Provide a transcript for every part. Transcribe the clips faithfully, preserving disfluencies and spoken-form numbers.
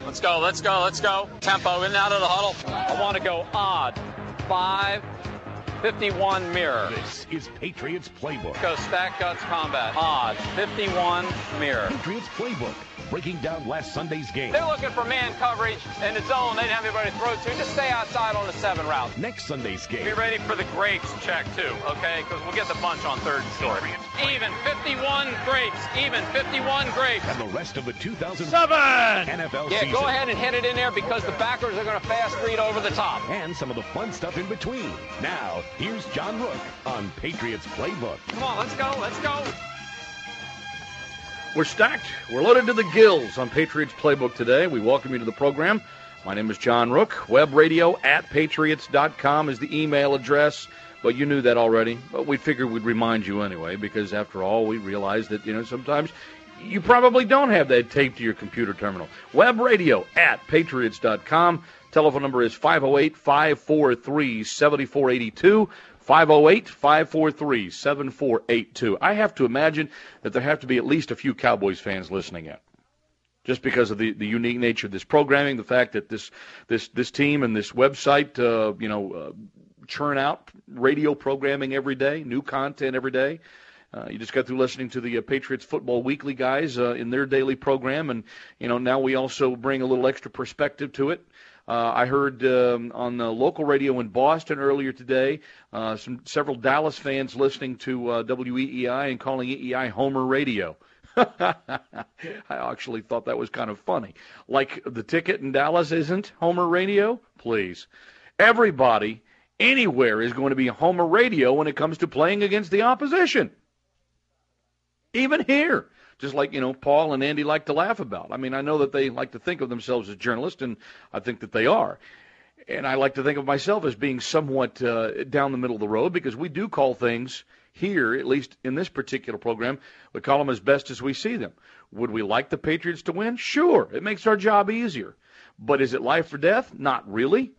Let's go, let's go, let's go. Tempo in and out of the huddle. I want to go odd. Five, fifty-one mirror. This is Patriots Playbook. Go stack guts combat. Odd. fifty-one mirror. Patriots Playbook. Breaking down last Sunday's game. They're looking for man coverage in the zone. They didn't have anybody to throw to. Just stay outside on the seven route. Next Sunday's game. Be ready for the grapes check, too, okay? Because we'll get the bunch on third and short. Even fifty-one grapes. Even fifty-one grapes. And the rest of the two thousand seven N F L yeah, season. Go ahead and hit it in there because the backers are going to fast read over the top. And some of the fun stuff in between. Now, here's John Rook on Patriots Playbook. Come on, let's go, let's go. We're stacked. We're loaded to the gills on Patriots Playbook today. We welcome you to the program. My name is John Rook. Web radio at patriots dot com is the email address. But you knew that already. But we figured we'd remind you anyway, because after all, we realize that, you know, sometimes you probably don't have that taped to your computer terminal. Web radio at patriots dot com. Telephone number is five oh eight, five four three, seven four eight two. five oh eight, five four three, seven four eight two. I have to imagine that there have to be at least a few Cowboys fans listening in, just because of the, the unique nature of this programming, the fact that this this this team and this website, uh, you know, uh, churn out radio programming every day, new content every day. Uh, you just got through listening to the uh, Patriots Football Weekly guys uh, in their daily program, and you know now we also bring a little extra perspective to it. Uh, I heard um, on the local radio in Boston earlier today, uh, some several Dallas fans listening to uh, W E E I and calling E E I Homer Radio. I actually thought that was kind of funny. Like the ticket in Dallas isn't Homer Radio? Please. Everybody, anywhere, is going to be Homer Radio when it comes to playing against the opposition. Even here. Just like, you know, Paul and Andy like to laugh about. I mean, I know that they like to think of themselves as journalists, and I think that they are. And I like to think of myself as being somewhat uh, down the middle of the road, because we do call things here, at least in this particular program, we call them as best as we see them. Would we like the Patriots to win? Sure. It makes our job easier. But is it life or death? Not really.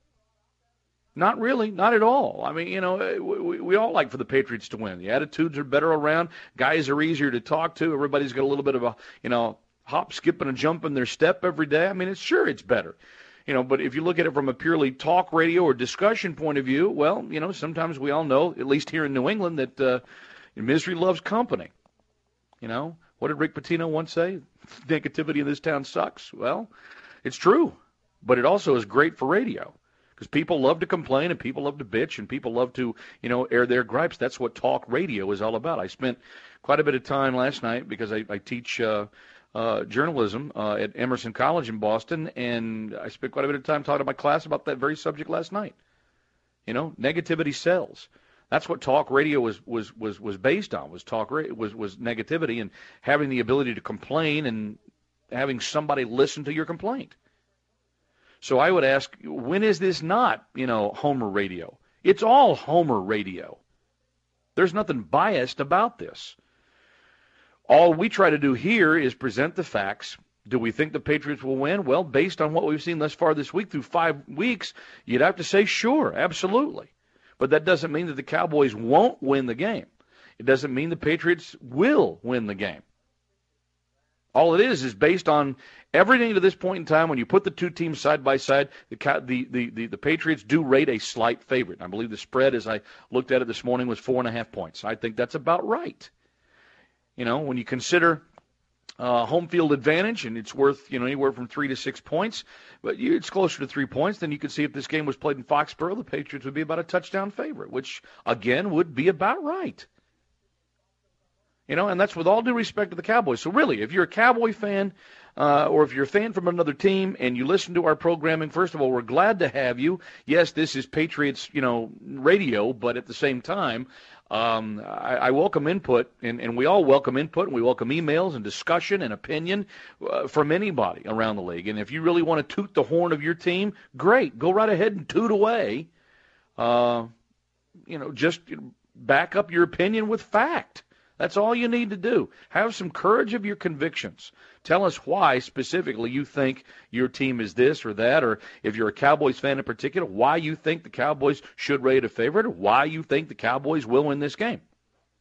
Not really, not at all. I mean, you know, we, we all like for the Patriots to win. The attitudes are better around. Guys are easier to talk to. Everybody's got a little bit of a, you know, hop, skip, and a jump in their step every day. I mean, it's sure it's better. You know, but if you look at it from a purely talk radio or discussion point of view, well, you know, sometimes we all know, at least here in New England, that uh, misery loves company. You know, what did Rick Pitino once say? Negativity in this town sucks. Well, it's true, but it also is great for radio. Because people love to complain and people love to bitch and people love to, you know, air their gripes. That's what talk radio is all about. I spent quite a bit of time last night because I, I teach uh, uh, journalism uh, at Emerson College in Boston, and I spent quite a bit of time talking to my class about that very subject last night. You know, negativity sells. That's what talk radio was was was, was based on. Was talk ra- was was negativity and having the ability to complain and having somebody listen to your complaint. So I would ask, when is this not, you know, Homer Radio? It's all Homer Radio. There's nothing biased about this. All we try to do here is present the facts. Do we think the Patriots will win? Well, based on what we've seen thus far this week through five weeks, you'd have to say sure, absolutely. But that doesn't mean that the Cowboys won't win the game. It doesn't mean the Patriots will win the game. All it is is based on everything to this point in time. When you put the two teams side by side, the the the, the, the Patriots do rate a slight favorite. I believe the spread, as I looked at it this morning, was four and a half points. I think that's about right. You know, when you consider uh, home field advantage, and it's worth, you know, anywhere from three to six points, but you, it's closer to three points, then you can see if this game was played in Foxborough, the Patriots would be about a touchdown favorite, which, again, would be about right. You know, and that's with all due respect to the Cowboys. So really, if you're a Cowboy fan uh, or if you're a fan from another team and you listen to our programming, first of all, we're glad to have you. Yes, this is Patriots, you know, radio, but at the same time, um, I, I welcome input, and, and we all welcome input, and we welcome emails and discussion and opinion uh, from anybody around the league. And if you really want to toot the horn of your team, great. Go right ahead and toot away. Uh, you know, just back up your opinion with fact. That's all you need to do. Have some courage of your convictions. Tell us why specifically you think your team is this or that, or if you're a Cowboys fan in particular, why you think the Cowboys should rate a favorite, or why you think the Cowboys will win this game.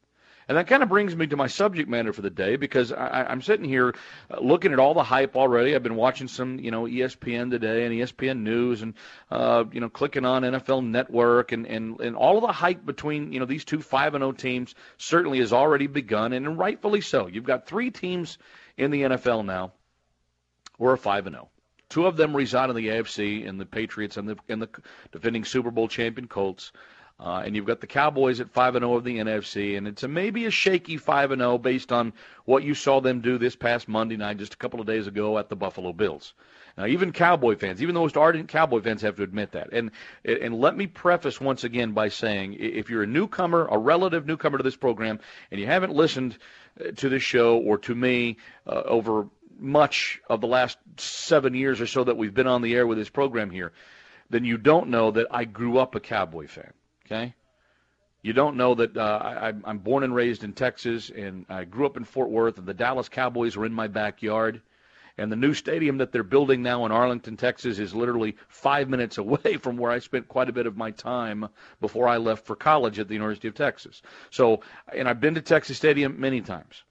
And that kind of brings me to my subject matter for the day, because I, I'm sitting here uh, looking at all the hype already. I've been watching some, you know, E S P N today and E S P N News, and uh, you know, clicking on N F L Network, and, and, and all of the hype between, you know, these two five and oh teams certainly has already begun, and rightfully so. You've got three teams in the N F L now who are five and oh. Two of them reside in the A F C, in the Patriots and the, and the defending Super Bowl champion Colts. Uh, and you've got the Cowboys at five and oh of the N F C, and it's a maybe a shaky five and oh based on what you saw them do this past Monday night, just a couple of days ago, at the Buffalo Bills. Now, even Cowboy fans, even the most ardent Cowboy fans, have to admit that. And and let me preface once again by saying, if you're a newcomer, a relative newcomer to this program, and you haven't listened to this show or to me uh, over much of the last seven years or so that we've been on the air with this program here, then you don't know that I grew up a Cowboy fan. Okay, you don't know that uh, I, I'm born and raised in Texas, and I grew up in Fort Worth, and the Dallas Cowboys were in my backyard, and the new stadium that they're building now in Arlington, Texas, is literally five minutes away from where I spent quite a bit of my time before I left for college at the University of Texas. So, and I've been to Texas Stadium many times,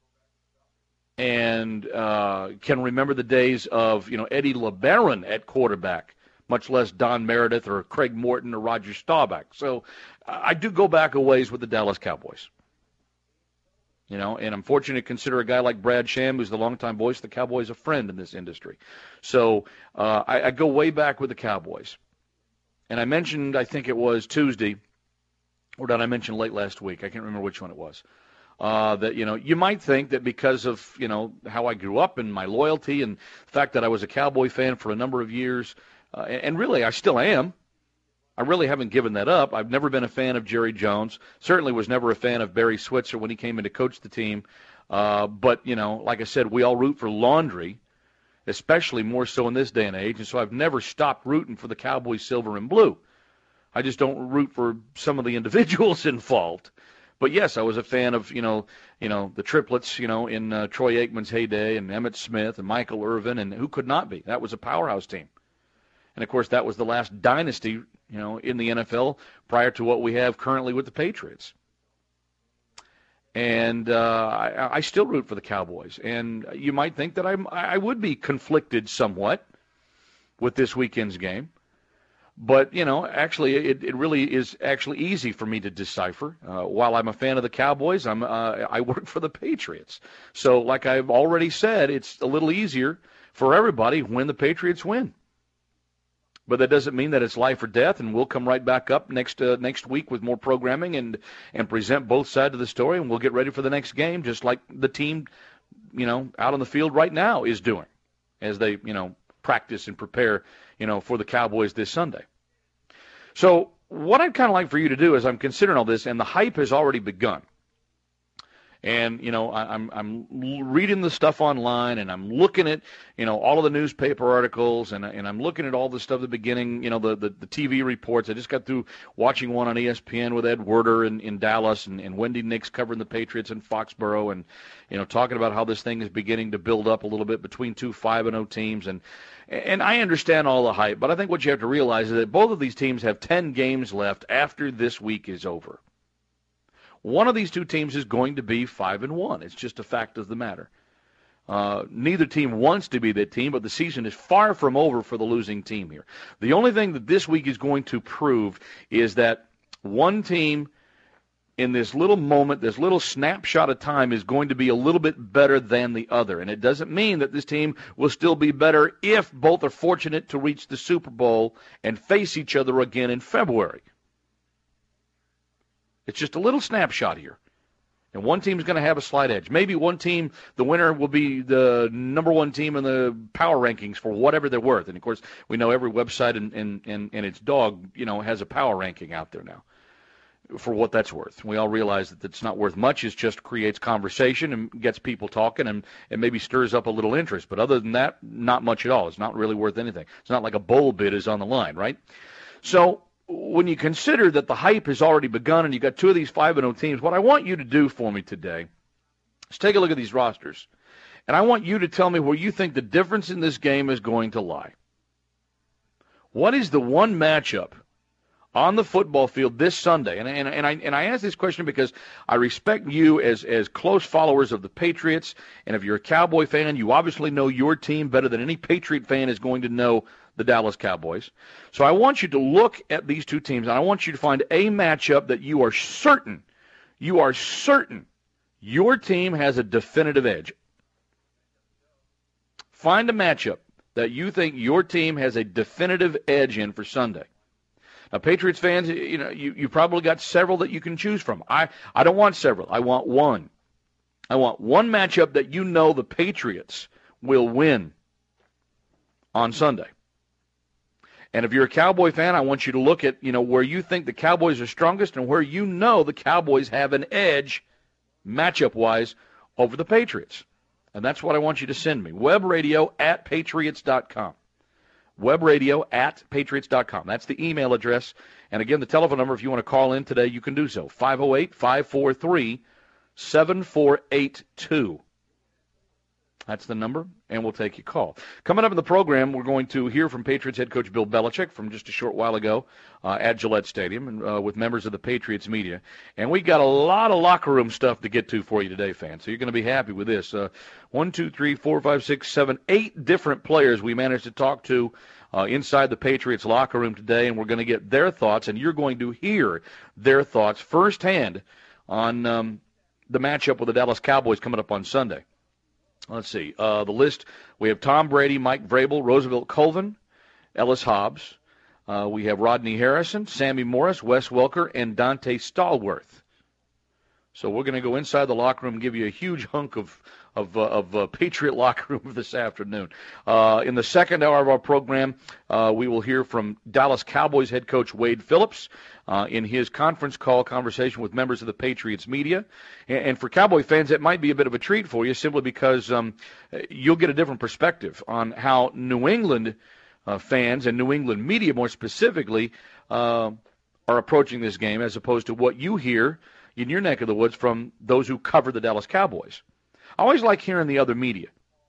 and uh, can remember the days of, you know, Eddie LeBaron at quarterback, much less Don Meredith or Craig Morton or Roger Staubach. So I do go back a ways with the Dallas Cowboys. You know, and I'm fortunate to consider a guy like Brad Sham, who's the longtime voice of the Cowboys, a friend in this industry. So uh, I, I go way back with the Cowboys. And I mentioned, I think it was Tuesday, or did I mention late last week? I can't remember which one it was. Uh, that, you know, you might think that because of, you know, how I grew up and my loyalty and the fact that I was a Cowboy fan for a number of years, Uh, and really, I still am. I really haven't given that up. I've never been a fan of Jerry Jones. Certainly was never a fan of Barry Switzer when he came in to coach the team. Uh, but, you know, like I said, we all root for Laundry, especially more so in this day and age. And so I've never stopped rooting for the Cowboys silver and blue. I just don't root for some of the individuals involved. But, yes, I was a fan of, you know, you know the triplets, you know, in uh, Troy Aikman's heyday, and Emmitt Smith and Michael Irvin, and who could not be? That was a powerhouse team. And, of course, that was the last dynasty, you know, in the N F L prior to what we have currently with the Patriots. And uh, I, I still root for the Cowboys. And you might think that I'm, I would be conflicted somewhat with this weekend's game. But, you know, actually, it, it really is actually easy for me to decipher. Uh, while I'm a fan of the Cowboys, I'm, uh, I work for the Patriots. So, like I've already said, it's a little easier for everybody when the Patriots win. But that doesn't mean that it's life or death, and we'll come right back up next uh, next week with more programming and and present both sides of the story, and we'll get ready for the next game, just like the team, you know, out on the field right now is doing, as they, you know, practice and prepare, you know, for the Cowboys this Sunday. So what I'd kind of like for you to do is, I'm considering all this, and the hype has already begun. And, you know, I, I'm I'm reading the stuff online, and I'm looking at, you know, all of the newspaper articles, and, and I'm looking at all the stuff at the beginning, you know, the, the, the T V reports. I just got through watching one on E S P N with Ed Werder in, in Dallas, and, and Wendy Nix covering the Patriots in Foxborough, and, you know, talking about how this thing is beginning to build up a little bit between two five and oh teams. And, and I understand all the hype, but I think what you have to realize is that both of these teams have ten games left after this week is over. One of these two teams is going to be five and one. It's just a fact of the matter. Uh, neither team wants to be that team, but the season is far from over for the losing team here. The only thing that this week is going to prove is that one team in this little moment, this little snapshot of time, is going to be a little bit better than the other. And it doesn't mean that this team will still be better if both are fortunate to reach the Super Bowl and face each other again in February. It's just a little snapshot here. And one team's going to have a slight edge. Maybe one team, the winner will be the number one team in the power rankings for whatever they're worth. And, of course, we know every website and, and, and, and its dog, you know, has a power ranking out there now for what that's worth. We all realize that it's not worth much. It just creates conversation and gets people talking, and, and maybe stirs up a little interest. But other than that, not much at all. It's not really worth anything. It's not like a bowl bid is on the line, right? So when you consider that the hype has already begun and you've got two of these five and oh teams, what I want you to do for me today is take a look at these rosters. And I want you to tell me where you think the difference in this game is going to lie. What is the one matchup on the football field this Sunday, and, and, and, I, and I ask this question because I respect you as, as close followers of the Patriots, and if you're a Cowboy fan, you obviously know your team better than any Patriot fan is going to know the Dallas Cowboys. So I want you to look at these two teams, and I want you to find a matchup that you are certain, you are certain your team has a definitive edge. Find a matchup that you think your team has a definitive edge in for Sunday. Now, Patriots fans, you know, you, you probably got several that you can choose from. I, I don't want several. I want one. I want one matchup that you know the Patriots will win on Sunday. And if you're a Cowboy fan, I want you to look at, you know, where you think the Cowboys are strongest and where you know the Cowboys have an edge matchup-wise over the Patriots. And that's what I want you to send me. Webradio at patriots dot com. Webradio at patriots dot com. That's the email address. And again, the telephone number, if you want to call in today, you can do so. five oh eight, five four three, seven four eight two. That's the number, and we'll take your call. Coming up in the program, we're going to hear from Patriots head coach Bill Belichick from just a short while ago uh, at Gillette Stadium and uh, with members of the Patriots media. And we got a lot of locker room stuff to get to for you today, fans. So you're going to be happy with this. Uh, one, two, three, four, five, six, seven, eight different players we managed to talk to uh, inside the Patriots locker room today, and we're going to get their thoughts, and you're going to hear their thoughts firsthand on um, the matchup with the Dallas Cowboys coming up on Sunday. Let's see. Uh, the list, we have Tom Brady, Mike Vrabel, Roosevelt Colvin, Ellis Hobbs. Uh, we have Rodney Harrison, Sammy Morris, Wes Welker, and Dante Stallworth. So we're going to go inside the locker room and give you a huge hunk of of, uh, of uh, Patriot locker room this afternoon. Uh, in the second hour of our program, uh, we will hear from Dallas Cowboys head coach Wade Phillips uh, in his conference call conversation with members of the Patriots media. And, and for Cowboy fans, it might be a bit of a treat for you simply because um, you'll get a different perspective on how New England uh, fans and New England media more specifically uh, are approaching this game as opposed to what you hear in your neck of the woods from those who cover the Dallas Cowboys. I always like hearing the other media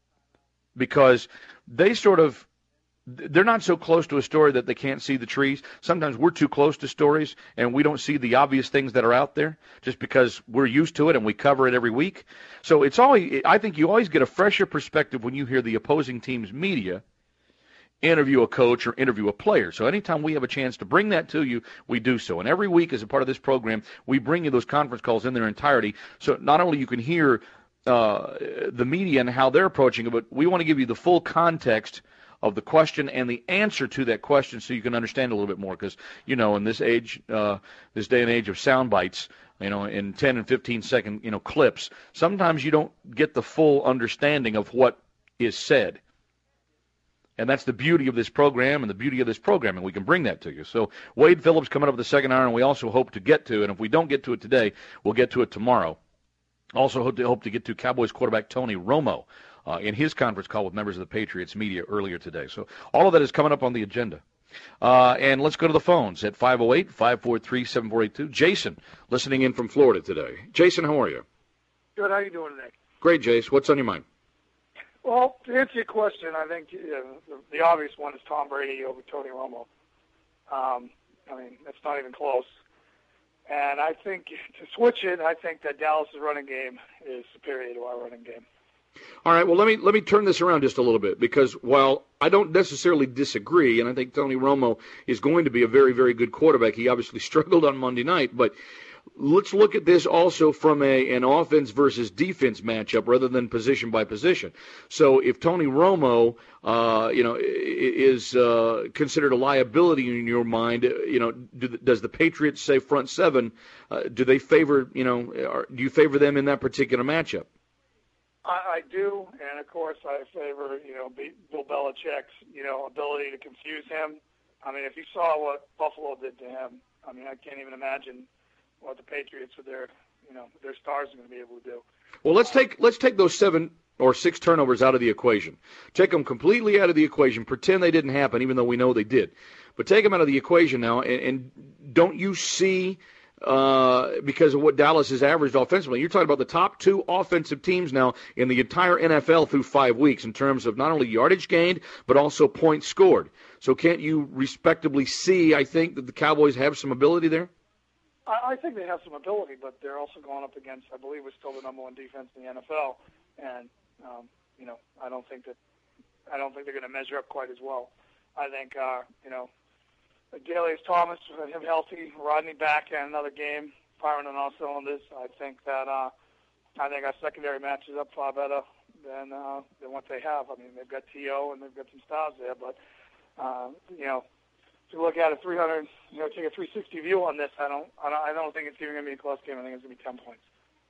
because they sort of, they're not so close to a story that they can't see the trees. Sometimes we're too close to stories and we don't see the obvious things that are out there just because we're used to it and we cover it every week. So it's always, I think you always get a fresher perspective when you hear the opposing team's media interview a coach or interview a player. So anytime we have a chance to bring that to you, we do so. And every week as a part of this program, we bring you those conference calls in their entirety. So not only you can hear uh, the media and how they're approaching it, but we want to give you the full context of the question and the answer to that question so you can understand a little bit more. Because, you know, in this age, uh, this day and age of sound bites, you know, in ten and fifteen second, you know, clips, sometimes you don't get the full understanding of what is said. And that's the beauty of this program and the beauty of this program, and we can bring that to you. So Wade Phillips coming up the second hour, and we also hope to get to, and if we don't get to it today, we'll get to it tomorrow. Also hope to, hope to get to Cowboys quarterback Tony Romo uh, in his conference call with members of the Patriots media earlier today. So all of that is coming up on the agenda. Uh, and let's go to the phones at five oh eight, five four three, seven four eight two. Jason, listening in from Florida today. Jason, how are you? Good. How are you doing today? Great, Jace. What's on your mind? Well, to answer your question, I think uh, the, the obvious one is Tom Brady over Tony Romo. Um, I mean, that's not even close. And I think to switch it, I think that Dallas' running game is superior to our running game. All right, well, let me let me turn this around just a little bit, because while I don't necessarily disagree, and I think Tony Romo is going to be a very, very good quarterback, he obviously struggled on Monday night, but let's look at this also from a an offense versus defense matchup rather than position by position. So if Tony Romo, uh, you know, is uh, considered a liability in your mind, you know, do, does the Patriots say front seven? Uh, do they favor, you know, or do you favor them in that particular matchup? I, I do, and of course I favor, you know, Bill Belichick's, you know, ability to confuse him. I mean, if you saw what Buffalo did to him, I mean, I can't even imagine what the Patriots with their, you know, their stars are going to be able to do. Well, let's take let's take those seven or six turnovers out of the equation. Take them completely out of the equation. Pretend they didn't happen, even though we know they did. But take them out of the equation now, and, and don't you see uh, because of what Dallas has averaged offensively. You're talking about the top two offensive teams now in the entire N F L through five weeks in terms of not only yardage gained, but also points scored. So can't you respectably see, I think, that the Cowboys have some ability there? I, I think they have some ability, but they're also going up against, I believe, we're still the number one defense in the N F L. And, um, you know, I don't think that, I don't think they're going to measure up quite as well. I think, uh, you know, Darius Thomas, him healthy, Rodney back in another game, firing on all cylinders. I think that uh, I think our secondary matches up far better than uh, than what they have. I mean, they've got T O and they've got some stars there, but uh, you know, if you look at a three hundred, you know, take a three sixty view on this, I don't, I don't, I don't think it's even going to be a close game. I think it's going to be ten points.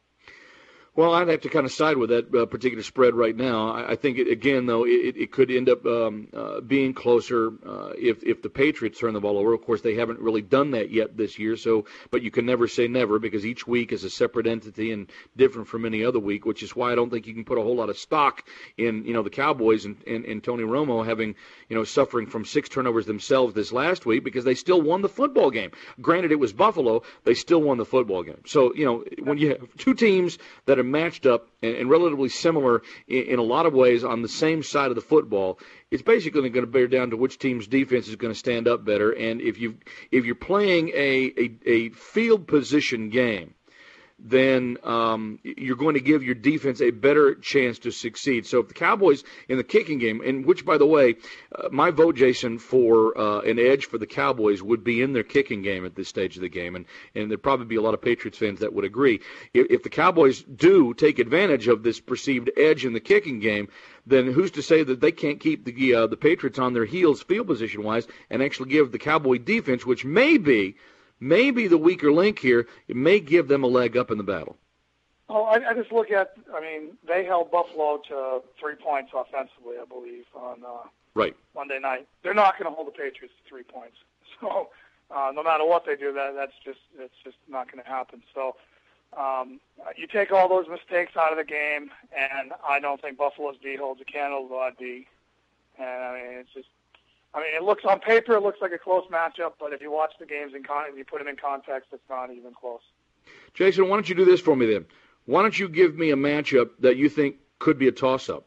Well, I'd have to kind of side with that uh, particular spread right now. I, I think, it, again, though, it, it could end up um, uh, being closer uh, if if the Patriots turn the ball over. Of course, they haven't really done that yet this year. So, but you can never say never because each week is a separate entity and different from any other week, which is why I don't think you can put a whole lot of stock in, you know, the Cowboys and, and, and Tony Romo having, you know, suffering from six turnovers themselves this last week because they still won the football game. Granted, it was Buffalo. They still won the football game. So, you know, when you have two teams that are matched up and, and relatively similar in, in a lot of ways on the same side of the football, it's basically going to bear down to which team's defense is going to stand up better. And if you if you're playing a, a, a field position game, then um, you're going to give your defense a better chance to succeed. So if the Cowboys in the kicking game, and which, by the way, uh, my vote, Jason, for uh, an edge for the Cowboys would be in their kicking game at this stage of the game, and, and there'd probably be a lot of Patriots fans that would agree. If, if the Cowboys do take advantage of this perceived edge in the kicking game, then who's to say that they can't keep the uh, the Patriots on their heels field position-wise and actually give the Cowboy defense, which may be Maybe the weaker link here, it may give them a leg up in the battle. Oh, I, I just look at, I mean, they held Buffalo to three points offensively, I believe, on uh, right. Monday night. They're not going to hold the Patriots to three points. So uh, no matter what they do, that that's just it's just not going to happen. So um, you take all those mistakes out of the game, and I don't think Buffalo's D holds a candle to our D. And I mean, it's just. I mean, it looks on paper, it looks like a close matchup, but if you watch the games and con- you put them in context, it's not even close. Jason, why don't you do this for me then? Why don't you give me a matchup that you think could be a toss-up?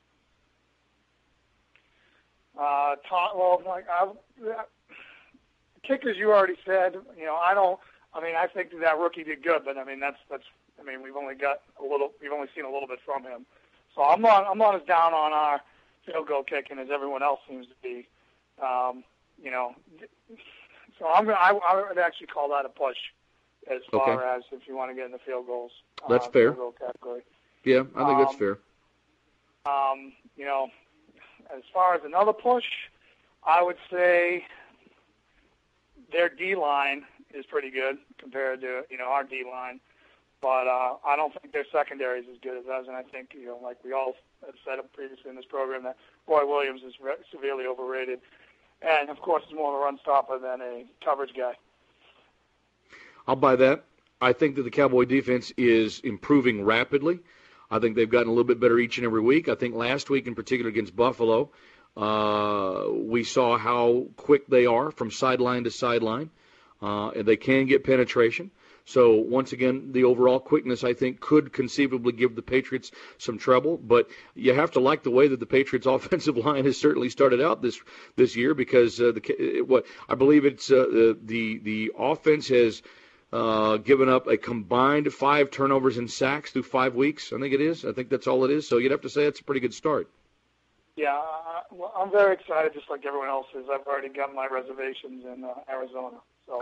Uh, to- well, like I, uh, kickers, you already said. You know, I don't. I mean, I think that rookie did good, but I mean, that's that's. I mean, we've only got a little. We've only seen a little bit from him, so I'm not. I'm not as down on our field goal kicking as everyone else seems to be. Um, you know, so I'm gonna, I, I would actually call that a push as far okay. as if you want to get in the field goals. That's uh, fair. Field goal category. Yeah, I think um, that's fair. Um, you know, as far as another push, I would say their D-line is pretty good compared to, you know, our D-line. But uh, I don't think their secondary is as good as us, and I think, you know, like we all have said previously in this program, that Roy Williams is re- severely overrated. And, of course, is more of a run stopper than a coverage guy. I'll buy that. I think that the Cowboy defense is improving rapidly. I think they've gotten a little bit better each and every week. I think last week in particular against Buffalo, uh, we saw how quick they are from sideline to sideline, uh, and they can get penetration. So, once again, the overall quickness, I think, could conceivably give the Patriots some trouble. But you have to like the way that the Patriots' offensive line has certainly started out this this year because uh, the what I believe it's uh, the the offense has uh, given up a combined five turnovers and sacks through five weeks. I think it is. I think that's all it is. So you'd have to say it's a pretty good start. Yeah, uh, well, I'm very excited, just like everyone else is. I've already got my reservations in uh, Arizona. So.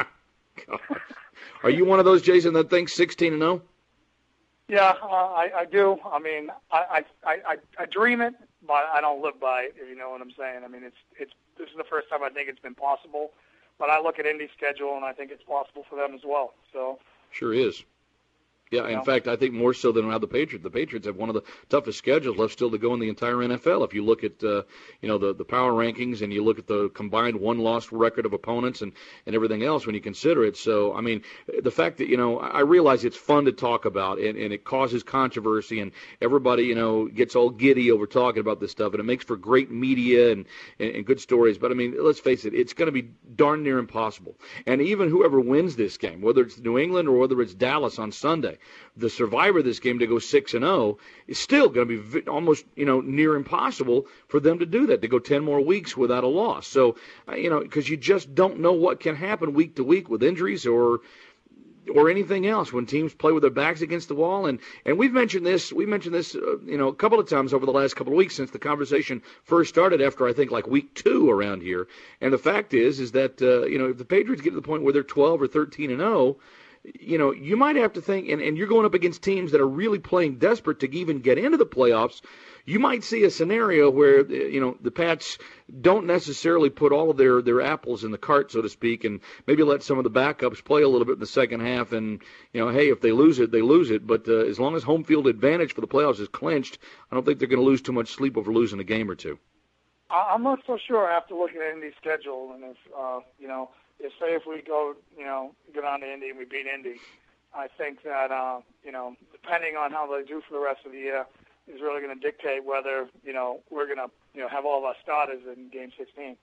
Are you one of those, Jason, that thinks sixteen and oh? Yeah, uh, I, I do. I mean, I, I, I, I dream it, but I don't live by it, if you know what I'm saying. I mean, it's it's this is the first time I think it's been possible. But I look at Indy's schedule, and I think it's possible for them as well. So sure is. Yeah, in know? fact, I think more so than around the Patriots. The Patriots have one of the toughest schedules left still to go in the entire N F L. If you look at, uh, you know, the, the power rankings and you look at the combined one-loss record of opponents and, and everything else when you consider it. So, I mean, the fact that, you know, I realize it's fun to talk about and, and it causes controversy and everybody, you know, gets all giddy over talking about this stuff and it makes for great media and, and, and good stories. But, I mean, let's face it, it's going to be darn near impossible. And even whoever wins this game, whether it's New England or whether it's Dallas on Sunday, the survivor of this game to go six and oh is still going to be almost, you know, near impossible for them to do that, to go ten more weeks without a loss. So, you know, because you just don't know what can happen week to week with injuries or or anything else when teams play with their backs against the wall. And, and we've mentioned this, we mentioned this, uh, you know, a couple of times over the last couple of weeks since the conversation first started after, I think, like week two around here. And the fact is, is that, uh, you know, if the Patriots get to the point where they're twelve or thirteen and oh, you know, you might have to think, and, and you're going up against teams that are really playing desperate to even get into the playoffs. You might see a scenario where, you know, the Pats don't necessarily put all of their, their apples in the cart, so to speak, and maybe let some of the backups play a little bit in the second half. And, you know, hey, if they lose it, they lose it. But uh, as long as home field advantage for the playoffs is clinched, I don't think they're going to lose too much sleep over losing a game or two. I'm not so sure after looking at Indy's schedule, and if, uh, you know, if say if we go, you know, go down to Indy and we beat Indy, I think that, uh, you know, depending on how they do for the rest of the year, is really going to dictate whether, you know, we're going to, you know, have all of our starters in Game sixteen.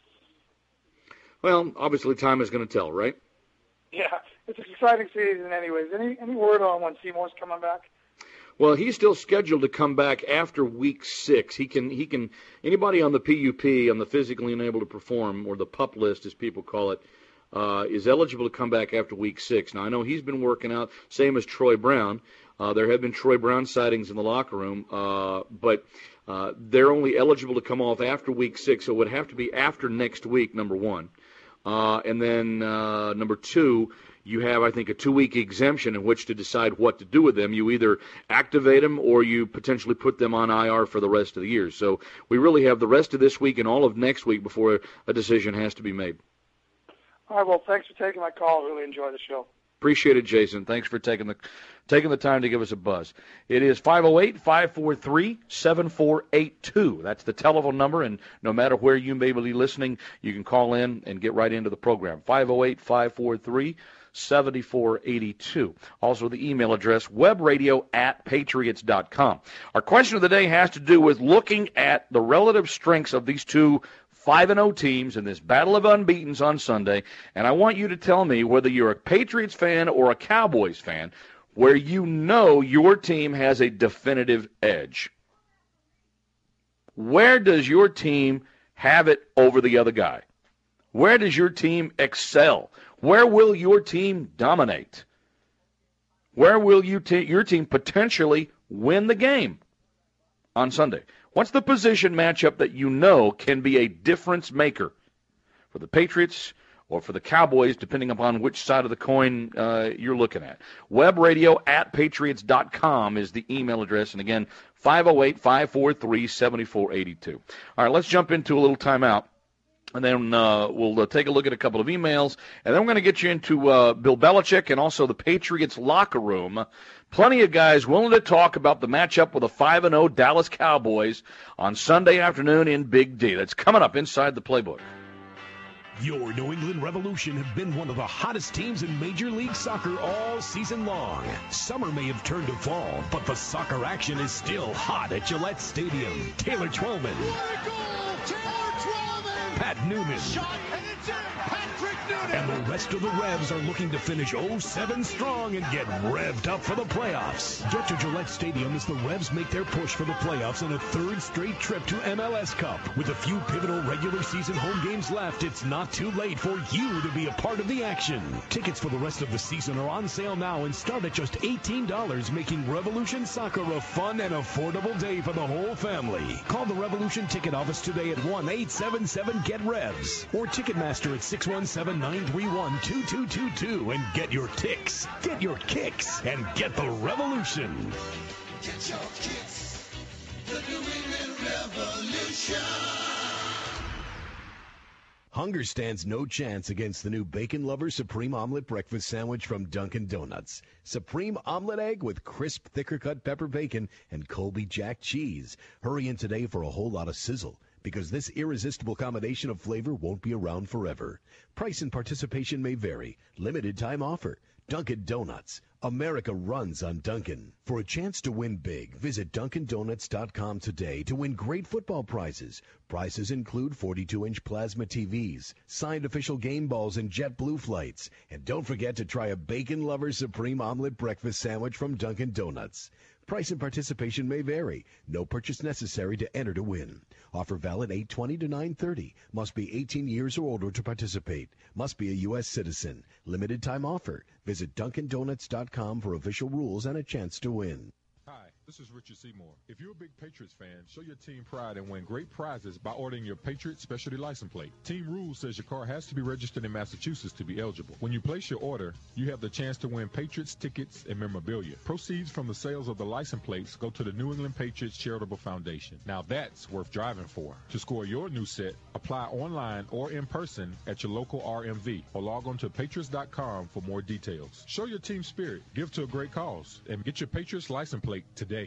Well, obviously time is going to tell, right? Yeah, it's an exciting season anyways. Any any word on when Seymour's coming back? Well, he's still scheduled to come back after week six. He can, he can. Anybody on the P U P, on the physically unable to perform, or the PUP list, as people call it, uh, is eligible to come back after week six. Now, I know he's been working out, same as Troy Brown. Uh, there have been Troy Brown sightings in the locker room, uh, but uh, they're only eligible to come off after week six, so it would have to be after next week, number one. Uh, and then uh, number two, you have, I think, a two-week exemption in which to decide what to do with them. You either activate them or you potentially put them on I R for the rest of the year. So we really have the rest of this week and all of next week before a decision has to be made. All right, well, thanks for taking my call. Really enjoy the show. Appreciate it, Jason. Thanks for taking the taking the time to give us a buzz. It is five oh eight, five four three, seven four eight two. That's the telephone number, and no matter where you may be listening, you can call in and get right into the program. five oh eight, five four three, seven four eight two. Also the email address, webradio at patriots dot com. Our question of the day has to do with looking at the relative strengths of these two five and oh teams in this battle of unbeatens on Sunday, and I want you to tell me whether you're a Patriots fan or a Cowboys fan, where you know your team has a definitive edge. Where does your team have it over the other guy? Where does your team excel? Where will your team dominate? Where will you t- your team potentially win the game on Sunday? What's the position matchup that you know can be a difference maker for the Patriots or for the Cowboys, depending upon which side of the coin uh, you're looking at? Webradio at patriots dot com is the email address. And again, five oh eight, five four three, seven four eight two. All right, let's jump into a little timeout. And then uh, we'll uh, take a look at a couple of emails. And then we're going to get you into uh, Bill Belichick and also the Patriots locker room. Plenty of guys willing to talk about the matchup with the five and oh Dallas Cowboys on Sunday afternoon in Big D. That's coming up inside the playbook. Your New England Revolution have been one of the hottest teams in Major League Soccer all season long. Summer may have turned to fall, but the soccer action is still hot at Gillette Stadium. Taylor Twellman. Pat Noonan. Shot, and it's in. Patrick Noonan. And the rest of the Revs are looking to finish oh seven strong and get revved up for the playoffs. Get to Gillette Stadium as the Revs make their push for the playoffs in a third straight trip to M L S Cup. With a few pivotal regular season home games left, it's not too late for you to be a part of the action. Tickets for the rest of the season are on sale now and start at just eighteen dollars, making Revolution Soccer a fun and affordable day for the whole family. Call the Revolution Ticket Office today at one eight seven seven get revs or Ticketmaster at six one seven, nine three one, two two two two and get your ticks, get your kicks, and get the Revolution. Get your kicks, the New England Revolution. Hunger stands no chance against the new Bacon Lover Supreme Omelet Breakfast Sandwich from Dunkin' Donuts. Supreme omelet egg with crisp, thicker-cut pepper bacon and Colby Jack cheese. Hurry in today for a whole lot of sizzle, because this irresistible combination of flavor won't be around forever. Price and participation may vary. Limited time offer. Dunkin' Donuts. America runs on Dunkin'. For a chance to win big, visit Dunkin Donuts dot com today to win great football prizes. Prizes include forty-two inch plasma T Vs, signed official game balls, and JetBlue flights. And don't forget to try a Bacon Lover Supreme Omelet Breakfast Sandwich from Dunkin' Donuts. Price and participation may vary. No purchase necessary to enter to win. Offer valid eight twenty to nine thirty. Must be eighteen years or older to participate. Must be a U S citizen. Limited time offer. Visit Dunkin Donuts dot com for official rules and a chance to win. Hi, this is Richard Seymour. If you're a big Patriots fan, show your team pride and win great prizes by ordering your Patriot Specialty License Plate. Team Rules says your car has to be registered in Massachusetts to be eligible. When you place your order, you have the chance to win Patriots tickets and memorabilia. Proceeds from the sales of the license plates go to the New England Patriots Charitable Foundation. Now that's worth driving for. To score your new set, apply online or in person at your local R M V or log on to patriots dot com for more details. Show your team spirit, give to a great cause, and get your Patriots license plate today.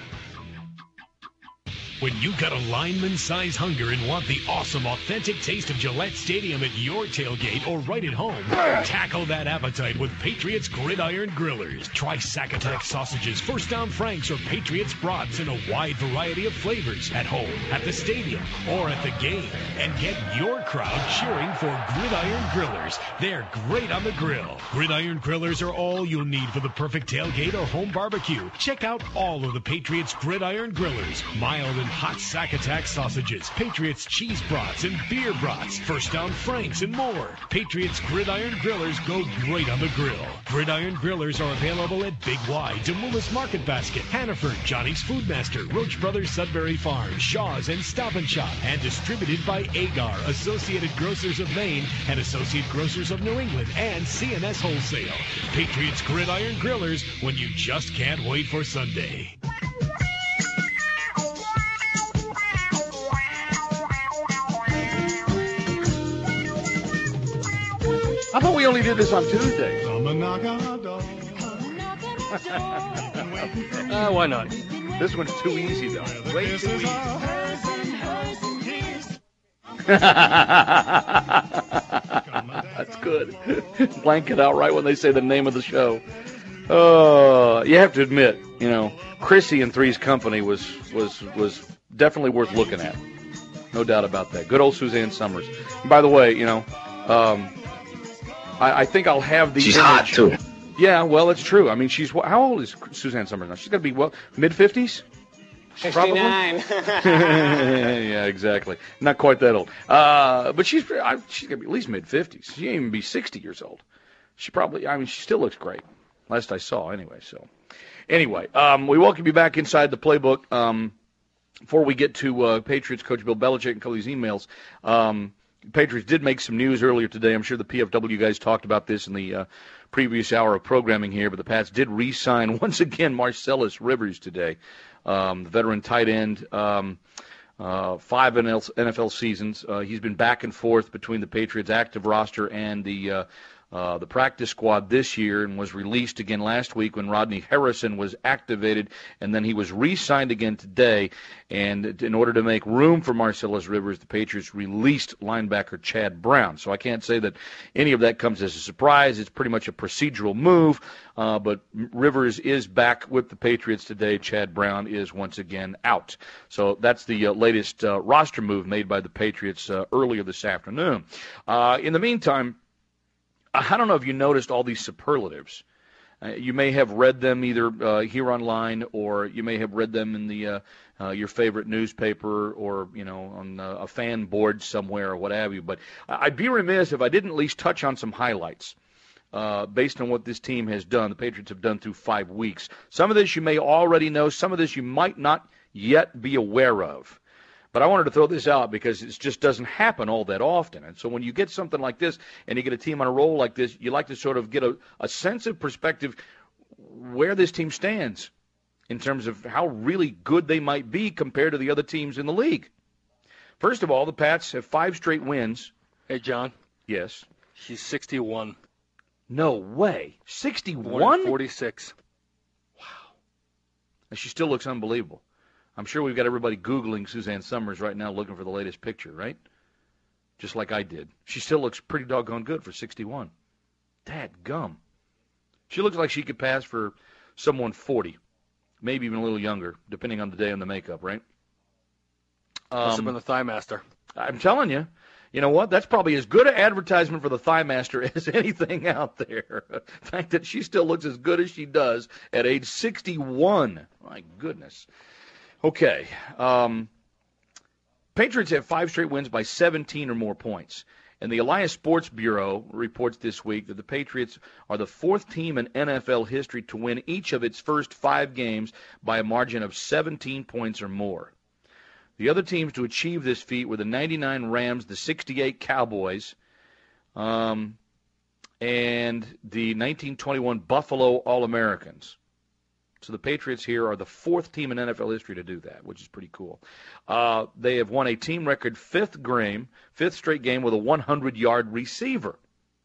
When you got a lineman-size hunger and want the awesome, authentic taste of Gillette Stadium at your tailgate or right at home, tackle that appetite with Patriots Gridiron Grillers. Try Sack-Attack sausages, First Down Franks, or Patriots brats in a wide variety of flavors at home, at the stadium, or at the game. And get your crowd cheering for Gridiron Grillers. They're great on the grill. Gridiron Grillers are all you'll need for the perfect tailgate or home barbecue. Check out all of the Patriots Gridiron Grillers. Mild and hot Sack-Attack sausages, Patriots cheese brats and beer brats, First Down Franks, and more. Patriots Gridiron Grillers go great on the grill. Gridiron Grillers are available at Big Y, Demoulas Market Basket, Hannaford, Johnny's Food Master, Roach Brothers Sudbury Farms, Shaw's, and Stop and Shop, and distributed by Agar, Associated Grocers of Maine, and Associate Grocers of New England, and C N S Wholesale. Patriots Gridiron Grillers, when you just can't wait for Sunday. I thought we only did this on Tuesday. uh, why not? This one's too easy, though. Way too easy. That's good. Blank it out right when they say the name of the show. Oh, uh, you have to admit, you know, Chrissy and Three's Company was was was definitely worth looking at. No doubt about that. Good old Suzanne Summers. And by the way, you know, um, I, I think I'll have the She's image. hot, too. Yeah, well, it's true. I mean, she's how old is Suzanne Summers now? She's got to be, what, mid-fifties? sixty-nine. Yeah, exactly. Not quite that old. Uh, but she's I, she's going to be at least mid-fifties. She ain't even be sixty years old. She probably, I mean, she still looks great. Last I saw, anyway. So, anyway, um, we welcome you back inside the playbook. Um, before we get to uh, Patriots coach Bill Belichick and Cully's emails, um, Patriots did make some news earlier today. I'm sure the P F W guys talked about this in the uh, previous hour of programming here, but the Pats did re-sign once again Marcellus Rivers today, um, the veteran tight end, um, uh, five N F L seasons. Uh, he's been back and forth between the Patriots' active roster and the uh, uh, the practice squad this year, and was released again last week when Rodney Harrison was activated, and then he was re-signed again today. And in order to make room for Marcellus Rivers, the Patriots released linebacker Chad Brown. So I can't say that any of that comes as a surprise. It's pretty much a procedural move, uh, but Rivers is back with the Patriots today. Chad Brown is once again out. So that's the uh, latest uh, roster move made by the Patriots uh, earlier this afternoon. Uh, in the meantime, I don't know if you noticed all these superlatives. Uh, you may have read them either uh, here online, or you may have read them in the uh, uh, your favorite newspaper, or you know on uh, a fan board somewhere, or what have you. But I'd be remiss if I didn't at least touch on some highlights uh, based on what this team has done. The Patriots have done through five weeks. Some of this you may already know. Some of this you might not yet be aware of. But I wanted to throw this out because it just doesn't happen all that often. And so when you get something like this and you get a team on a roll like this, you like to sort of get a, a sense of perspective where this team stands in terms of how really good they might be compared to the other teams in the league. First of all, the Pats have five straight wins Hey, John. Yes. She's sixty-one. No way. sixty-one? Born in forty-six. Wow. And she still looks unbelievable. I'm sure we've got everybody Googling Suzanne Summers right now looking for the latest picture, right? Just like I did. She still looks pretty doggone good for sixty-one. Dadgum. She looks like she could pass for someone forty, maybe even a little younger, depending on the day and the makeup, right? Um, Must have been the Thigh Master. I'm telling you. You know what? That's probably as good an advertisement for the Thigh Master as anything out there. The fact that she still looks as good as she does at age sixty-one. My goodness. Okay. Um, Patriots have five straight wins by seventeen or more points. And the Elias Sports Bureau reports this week that the Patriots are the fourth team in N F L history to win each of its first five games by a margin of seventeen points or more. The other teams to achieve this feat were the ninety-nine Rams, the sixty-eight Cowboys, um, and the nineteen twenty-one Buffalo All-Americans. So the Patriots here are the fourth team in N F L history to do that, which is pretty cool. Uh, they have won a team record fifth game, fifth straight game with a hundred-yard receiver,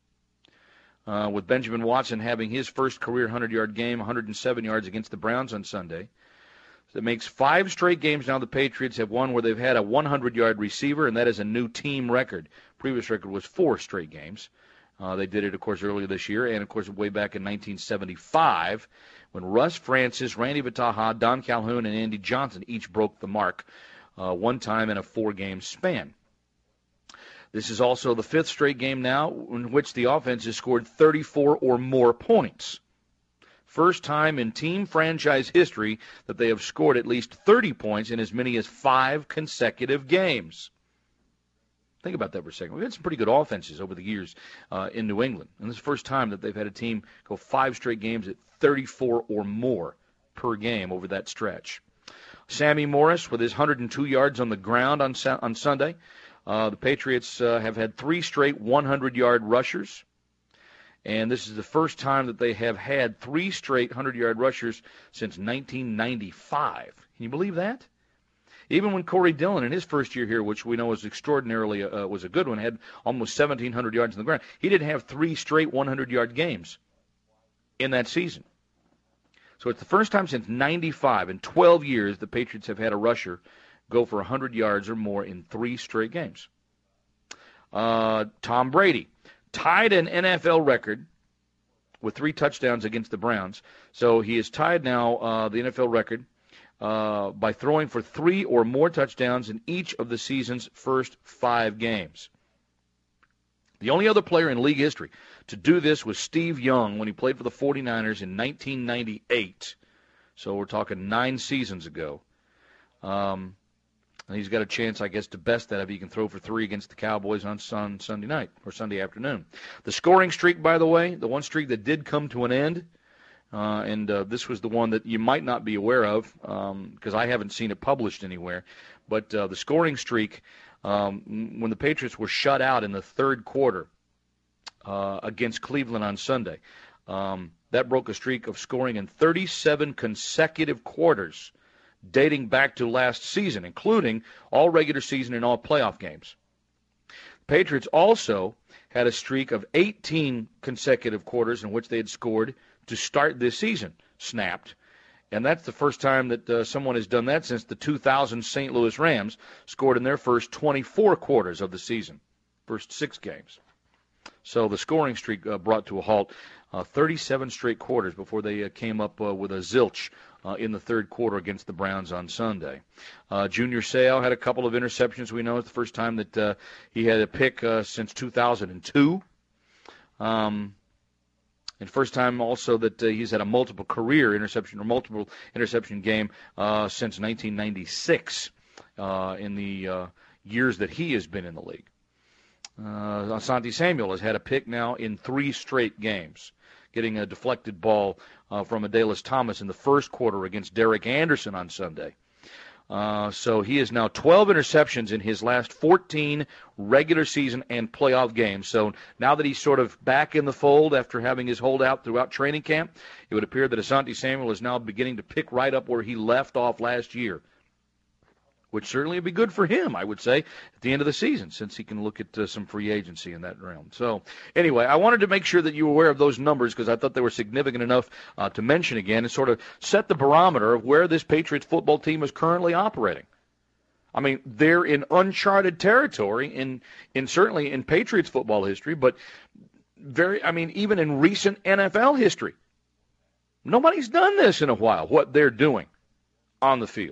uh, with Benjamin Watson having his first career hundred-yard game, one hundred seven yards against the Browns on Sunday. That makes five straight games now the Patriots have won where they've had a hundred-yard receiver, and that is a new team record. Previous record was four straight games. Uh, they did it, of course, earlier this year, and, of course, way back in nineteen seventy-five when Russ Francis, Randy Vitaha, Don Calhoun, and Andy Johnson each broke the mark uh, one time in a four-game span. This is also the fifth straight game now in which the offense has scored thirty-four or more points. First time in team franchise history that they have scored at least thirty points in as many as five consecutive games. Think about that for a second. We've had some pretty good offenses over the years uh, in New England. And this is the first time that they've had a team go five straight games at thirty-four or more per game over that stretch. Sammy Morris with his one hundred two yards on the ground on, on Sunday. Uh, the Patriots uh, have had three straight hundred-yard rushers. And this is the first time that they have had three straight hundred-yard rushers since nineteen ninety-five. Can you believe that? Even when Corey Dillon in his first year here, which we know was extraordinarily uh, was a good one, had almost seventeen hundred yards on the ground, he didn't have three straight hundred-yard games in that season. So it's the first time since ninety-five, in twelve years, the Patriots have had a rusher go for one hundred yards or more in three straight games. Uh, Tom Brady tied an N F L record with three touchdowns against the Browns. So he is tied now, uh, the N F L record, uh, by throwing for three or more touchdowns in each of the season's first five games. The only other player in league history to do this was Steve Young when he played for the forty-niners in nineteen ninety-eight. So we're talking nine seasons ago. Um, and he's got a chance, I guess, to best that if he can throw for three against the Cowboys on sun, Sunday night or Sunday afternoon. The scoring streak, by the way, the one streak that did come to an end, uh, and uh, this was the one that you might not be aware of because um, I haven't seen it published anywhere, but uh, the scoring streak, um, when the Patriots were shut out in the third quarter uh, against Cleveland on Sunday, um, that broke a streak of scoring in thirty-seven consecutive quarters dating back to last season, including all regular season and all playoff games. Patriots also had a streak of eighteen consecutive quarters in which they had scored to start this season, snapped. And that's the first time that uh, someone has done that since the two thousand Saint Louis Rams scored in their first twenty-four quarters of the season, first six games. So the scoring streak uh, brought to a halt uh, thirty-seven straight quarters before they uh, came up uh, with a zilch Uh, in the third quarter against the Browns on Sunday. Uh, Junior Seau had a couple of interceptions. We know it's the first time that uh, he had a pick uh, since two thousand two. Um, and first time also that uh, he's had a multiple career interception or multiple interception game uh, since nineteen ninety-six uh, in the uh, years that he has been in the league. Uh, Asante Samuel has had a pick now in three straight games, getting a deflected ball uh, from Adalys Thomas in the first quarter against Derek Anderson on Sunday. Uh, so he is now twelve interceptions in his last fourteen regular season and playoff games. So now that he's sort of back in the fold after having his holdout throughout training camp, it would appear that Asante Samuel is now beginning to pick right up where he left off last year which certainly would be good for him, I would say, at the end of the season, since he can look at uh, some free agency in that realm. So, anyway, I wanted to make sure that you were aware of those numbers because I thought they were significant enough uh, to mention again and sort of set the barometer of where this Patriots football team is currently operating. I mean, they're in uncharted territory, in, in certainly in Patriots football history, but very, I mean, even in recent N F L history. Nobody's done this in a while, what they're doing on the field.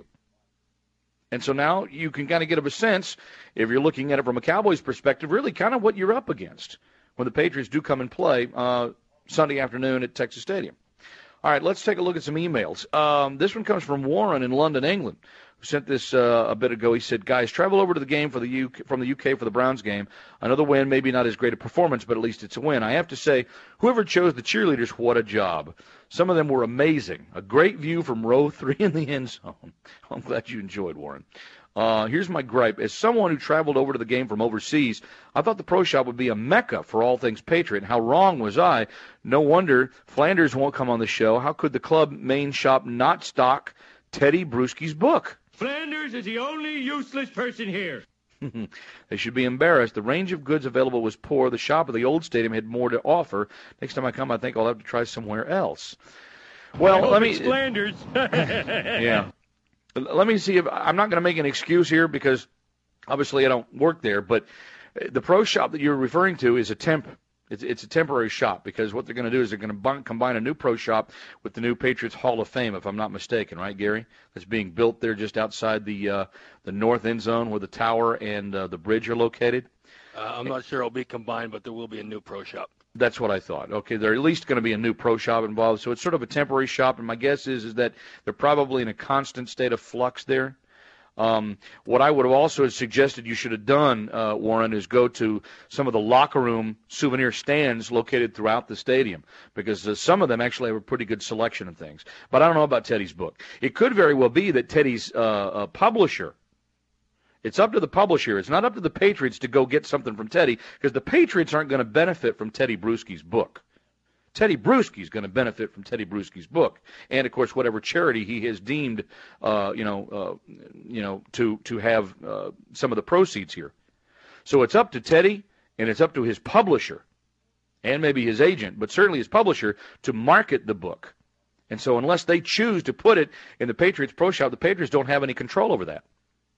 And so now you can kind of get a sense, if you're looking at it from a Cowboys perspective, really kind of what you're up against when the Patriots do come and play uh, Sunday afternoon at Texas Stadium. All right, let's take a look at some emails. Um, this one comes from Warren in London, England, who sent this uh, a bit ago. He said, guys, travel over to the game for the U K, from the U K for the Browns game. Another win, maybe not as great a performance, but at least it's a win. I have to say, whoever chose the cheerleaders, what a job. Some of them were amazing. A great view from row three in the end zone. I'm glad you enjoyed, Warren. Uh, here's my gripe. As someone who traveled over to the game from overseas, I thought the Pro Shop would be a mecca for all things Patriot. How wrong was I? No wonder Flanders won't come on the show. How could the club main shop not stock Teddy Bruschi's book? Flanders is the only useless person here. They should be embarrassed. The range of goods available was poor. The shop at the old stadium had more to offer. Next time I come, I think I'll have to try somewhere else. Well, I hope let me. It's Flanders. Yeah. Let me see if I'm not going to make an excuse here because obviously I don't work there. But the Pro Shop that you're referring to is a temp. It's, it's a temporary shop because what they're going to do is they're going to combine a new Pro Shop with the new Patriots Hall of Fame, if I'm not mistaken, right, Gary? That's being built there just outside the uh, the north end zone where the tower and uh, the bridge are located. Uh, I'm not sure it'll be combined, but there will be a new Pro Shop. That's what I thought. Okay, there's at least going to be a new Pro Shop involved, so it's sort of a temporary shop, and my guess is, is that they're probably in a constant state of flux there. Um, what I would have also suggested you should have done, uh, Warren, is go to some of the locker room souvenir stands located throughout the stadium because uh, some of them actually have a pretty good selection of things. But I don't know about Teddy's book. It could very well be that Teddy's uh, uh, publisher, it's up to the publisher. It's not up to the Patriots to go get something from Teddy because the Patriots aren't going to benefit from Teddy Bruschi's book. Teddy Bruschi's going to benefit from Teddy Bruschi's book, and of course, whatever charity he has deemed, uh, you know, uh, you know, to to have uh, some of the proceeds here. So it's up to Teddy, and it's up to his publisher, and maybe his agent, but certainly his publisher, to market the book. And so, unless they choose to put it in the Patriots Pro Shop, the Patriots don't have any control over that.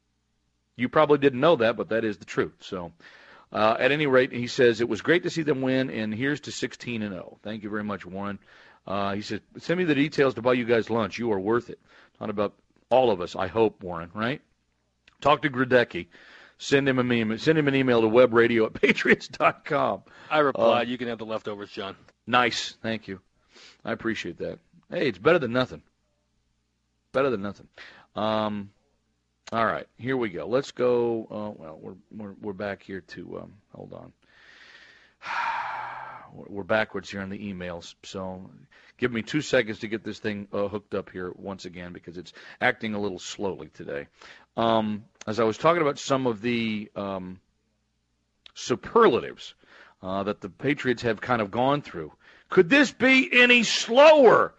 You probably didn't know that, but that is the truth. So. Uh, at any rate, he says, it was great to see them win, and here's to sixteen and oh. Thank you very much, Warren. Uh, he said, send me the details to buy you guys lunch. You are worth it. Not about all of us, I hope, Warren, right? Talk to Gradecki. Send him, a email, send him an email to webradio at patriots dot com. I replied, uh, you can have the leftovers, John. Nice. Thank you. I appreciate that. Hey, it's better than nothing. Better than nothing. Um... All right, here we go. Let's go. Uh, well, we're we're we're back here to. Um, hold on. We're backwards here on the emails, so give me two seconds to get this thing uh, hooked up here once again because it's acting a little slowly today. Um, as I was talking about some of the um, superlatives uh, that the Patriots have kind of gone through, could this be any slower?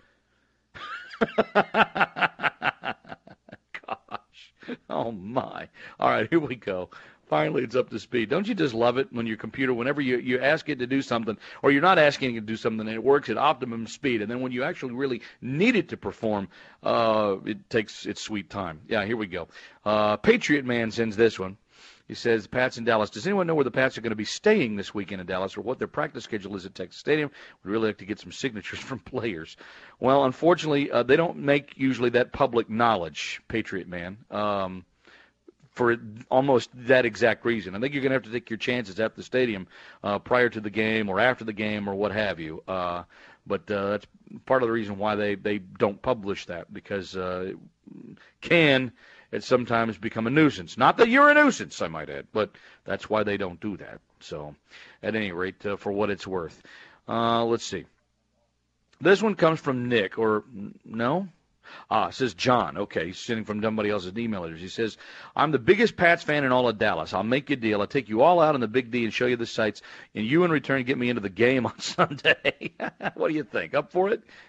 Oh, my. All right, here we go. Finally, it's up to speed. Don't you just love it when your computer, whenever you, you ask it to do something, or you're not asking it to do something, and it works at optimum speed, and then when you actually really need it to perform, uh, it takes its sweet time. Yeah, here we go. Uh, Patriot Man sends this one. He says, Pats in Dallas. Does anyone know where the Pats are going to be staying this weekend in Dallas or what their practice schedule is at Texas Stadium? We'd really like to get some signatures from players. Well, unfortunately, uh, they don't make usually that public knowledge, Patriot Man, um, for almost that exact reason. I think you're going to have to take your chances at the stadium uh, prior to the game or after the game or what have you. Uh, but uh, that's part of the reason why they, they don't publish that because uh, it can – it's sometimes become a nuisance. Not that you're a nuisance, I might add, but that's why they don't do that. So, at any rate, uh, for what it's worth. Uh, let's see. This one comes from Nick, or no? Ah, it says John. Okay, he's sending from somebody else's email address. He says, I'm the biggest Pats fan in all of Dallas. I'll make you a deal. I'll take you all out on the Big D and show you the sights, and you in return get me into the game on Sunday. What do you think? Up for it?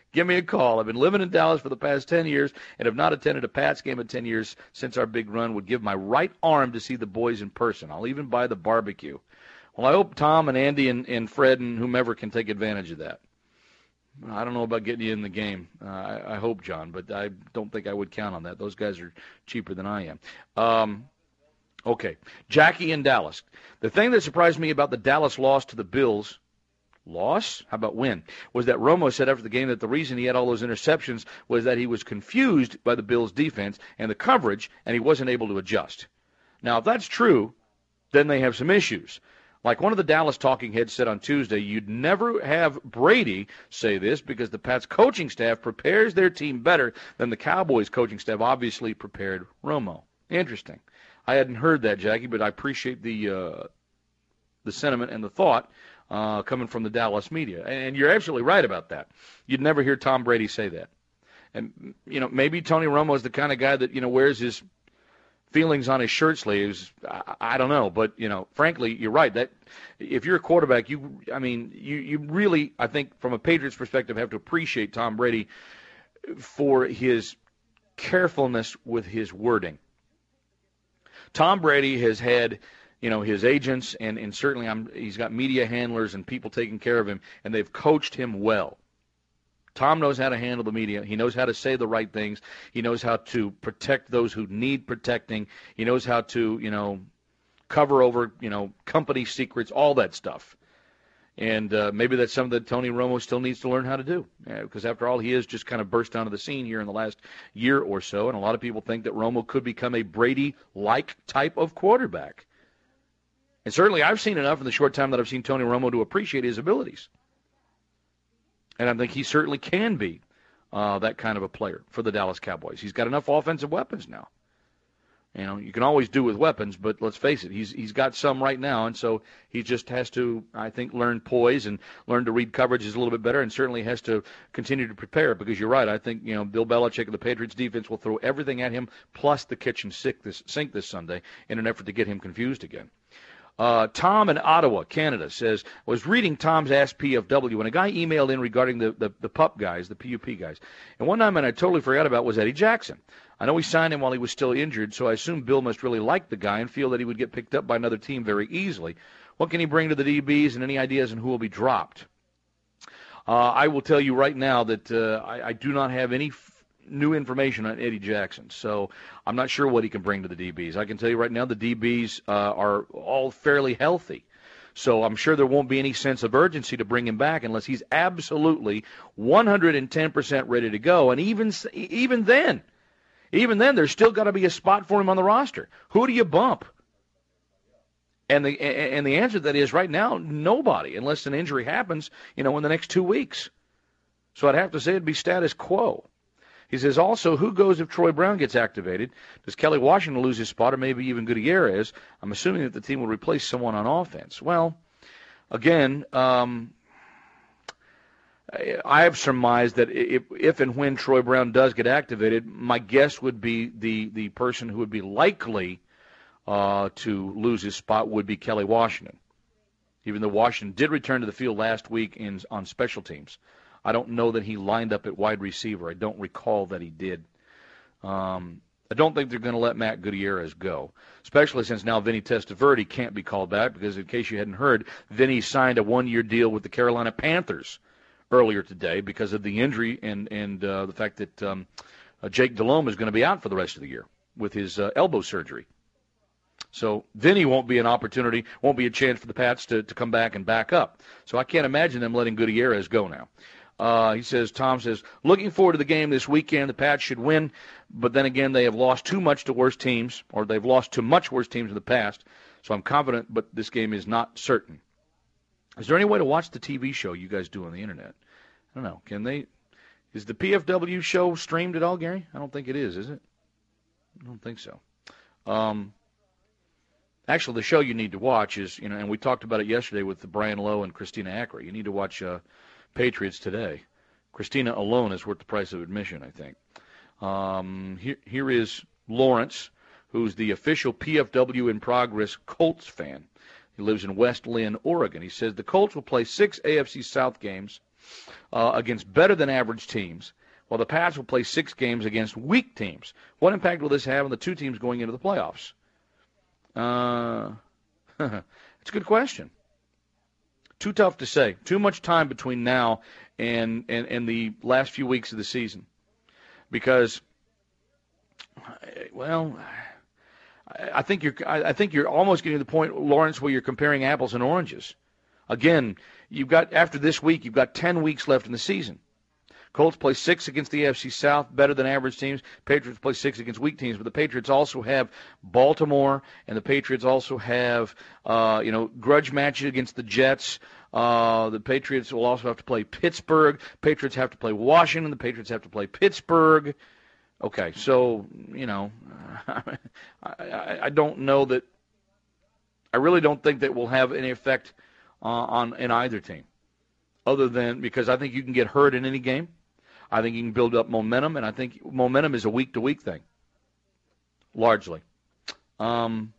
Give me a call. I've been living in Dallas for the past ten years and have not attended a Pats game in ten years since our big run. Would give my right arm to see the boys in person. I'll even buy the barbecue. Well, I hope Tom and Andy and, and Fred and whomever can take advantage of that. I don't know about getting you in the game. Uh, I, I hope, John, but I don't think I would count on that. Those guys are cheaper than I am. Um, okay, Jackie in Dallas. The thing that surprised me about the Dallas loss to the Bills, loss? How about win? Was that Romo said after the game that the reason he had all those interceptions was that he was confused by the Bills' defense and the coverage, and he wasn't able to adjust. Now, if that's true, then they have some issues. Like one of the Dallas talking heads said on Tuesday, you'd never have Brady say this because the Pats coaching staff prepares their team better than the Cowboys coaching staff obviously prepared Romo. Interesting. I hadn't heard that, Jackie, but I appreciate the uh, the sentiment and the thought uh, coming from the Dallas media. And you're absolutely right about that. You'd never hear Tom Brady say that. And, you know, maybe Tony Romo is the kind of guy that, you know, wears his feelings on his shirt sleeves. I, I don't know, but you know, frankly, you're right. That if you're a quarterback, you, I mean, you, you really, I think, from a Patriots perspective, have to appreciate Tom Brady for his carefulness with his wording. Tom Brady has had, you know, his agents and and certainly I'm, he's got media handlers and people taking care of him, and they've coached him well. Tom knows how to handle the media. He knows how to say the right things. He knows how to protect those who need protecting. He knows how to, you know, cover over, you know, company secrets, all that stuff. And uh, maybe that's something that Tony Romo still needs to learn how to do. Yeah, because after all, he has just kind of burst onto the scene here in the last year or so. And a lot of people think that Romo could become a Brady-like type of quarterback. And certainly I've seen enough in the short time that I've seen Tony Romo to appreciate his abilities. And I think he certainly can be uh, that kind of a player for the Dallas Cowboys. He's got enough offensive weapons now. You know, you can always do with weapons, but let's face it, he's he's got some right now, and so he just has to, I think, learn poise and learn to read coverages a little bit better, and certainly has to continue to prepare, because you're right. I think, you know, Bill Belichick and the Patriots defense will throw everything at him, plus the kitchen sink this, sink this Sunday, in an effort to get him confused again. Uh, Tom in Ottawa, Canada, says, was reading Tom's Ask P F W, and a guy emailed in regarding the, the, the pup guys, the P U P guys. And one name I totally forgot about was Eddie Jackson. I know he signed him while he was still injured, so I assume Bill must really like the guy and feel that he would get picked up by another team very easily. What can he bring to the D Bs, and any ideas on who will be dropped? Uh, I will tell you right now that uh, I, I do not have any f- new information on Eddie Jackson, so I'm not sure what he can bring to the D Bs. I can tell you right now the D Bs uh, are all fairly healthy, so I'm sure there won't be any sense of urgency to bring him back unless he's absolutely one hundred ten percent ready to go, and even even then, even then, there's still got to be a spot for him on the roster. Who do you bump? And the and the answer to that is right now, nobody, unless an injury happens, you know, in the next two weeks. So I'd have to say it'd be status quo. He says, also, who goes if Troy Brown gets activated? Does Kelly Washington lose his spot, or maybe even Gutierrez? I'm assuming that the team will replace someone on offense. Well, again, um, I have surmised that if, if and when Troy Brown does get activated, my guess would be the, the person who would be likely uh, to lose his spot would be Kelly Washington, even though Washington did return to the field last week in, on special teams. I don't know that he lined up at wide receiver. I don't recall that he did. Um, I don't think they're going to let Matt Gutierrez go, especially since now Vinny Testaverde can't be called back because, in case you hadn't heard, Vinny signed a one-year deal with the Carolina Panthers earlier today because of the injury and, and uh, the fact that um, uh, Jake Delhomme is going to be out for the rest of the year with his uh, elbow surgery. So Vinny won't be an opportunity, won't be a chance for the Pats to, to come back and back up. So I can't imagine them letting Gutierrez go now. Uh, he says, Tom says, looking forward to the game this weekend. The Pats should win, but then again, they have lost too much to worse teams, or they've lost to much worse teams in the past. So I'm confident, but this game is not certain. Is there any way to watch the T V show you guys do on the internet? I don't know. Can they? Is the P F W show streamed at all, Gary? I don't think it is, is it? I don't think so. Um, actually, the show you need to watch is, you know, and we talked about it yesterday with the Brian Lowe and Christina Ackery. You need to watch uh, Patriots Today. Christina alone is worth the price of admission, I think. Um, here, here is Lawrence, who's the official P F W in Progress Colts fan. He lives in West Lynn, Oregon. He says the Colts will play six A F C South games uh, against better-than-average teams, while the Pats will play six games against weak teams. What impact will this have on the two teams going into the playoffs? Uh, it's a good question. Too tough to say. Too much time between now and, and, and the last few weeks of the season. Because, well, I think you're I think you're almost getting to the point, Lawrence, where you're comparing apples and oranges. Again, you've got after this week, you've got ten weeks left in the season. Colts play six against the A F C South, better than average teams. Patriots play six against weak teams, but the Patriots also have Baltimore, and the Patriots also have, uh, you know, grudge matches against the Jets. Uh, the Patriots will also have to play Pittsburgh. Patriots have to play Washington. The Patriots have to play Pittsburgh. Okay, so, you know, I, I, I don't know that – I really don't think that will have any effect uh, on in either team, other than because I think you can get hurt in any game. I think you can build up momentum, and I think momentum is a week-to-week thing, largely. Um,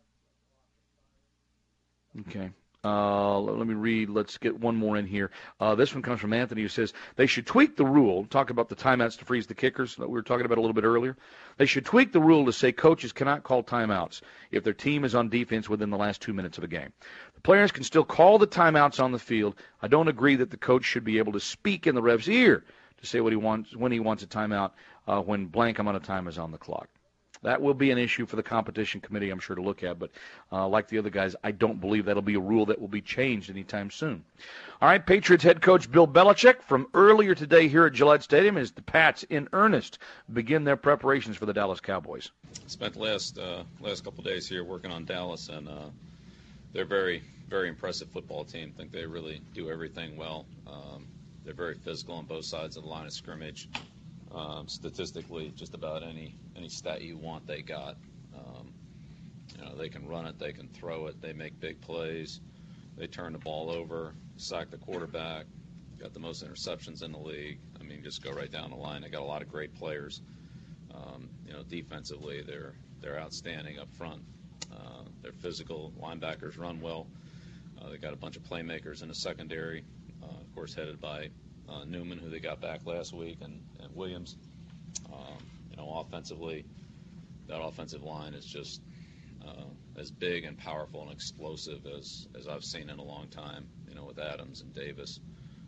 okay. Uh, let me read. Let's get one more in here. Uh, this one comes from Anthony, who says they should tweak the rule. Talk about the timeouts to freeze the kickers that we were talking about a little bit earlier. They should tweak the rule to say coaches cannot call timeouts if their team is on defense within the last two minutes of a game. The players can still call the timeouts on the field. I don't agree that the coach should be able to speak in the ref's ear to say what he wants when he wants a timeout uh, when blank amount of time is on the clock. That will be an issue for the competition committee, I'm sure, to look at. But uh, like the other guys, I don't believe that'll be a rule that will be changed anytime soon. All right, Patriots head coach Bill Belichick from earlier today here at Gillette Stadium as the Pats in earnest begin their preparations for the Dallas Cowboys. Spent the last, uh, last couple days here working on Dallas, and uh, they're a very, very impressive football team. I think they really do everything well. Um, they're very physical on both sides of the line of scrimmage. Um, statistically, just about any any stat you want, they got. Um, you know, they can run it, they can throw it, they make big plays, they turn the ball over, sack the quarterback, got the most interceptions in the league. I mean, just go right down the line. They got a lot of great players. Um, you know, defensively, they're they're outstanding up front. Uh, they're physical. Linebackers run well. Uh, they got a bunch of playmakers in the secondary, uh, of course, headed by Uh, Newman, who they got back last week, and, and Williams. Um, you know, offensively, that offensive line is just uh, as big and powerful and explosive as, as I've seen in a long time. You know, with Adams and Davis,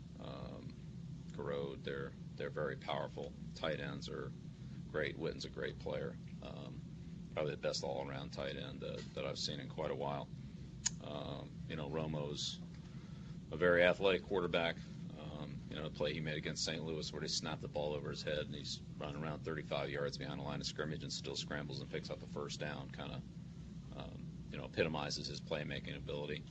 um, Garrod, they're they're very powerful. Tight ends are great. Witten's a great player. Um, probably the best all-around tight end uh, that I've seen in quite a while. Um, you know, Romo's a very athletic quarterback. You know, the play he made against Saint Louis where they snapped the ball over his head and he's running around thirty-five yards behind the line of scrimmage and still scrambles and picks up the first down, kind of, um, you know, epitomizes his playmaking ability.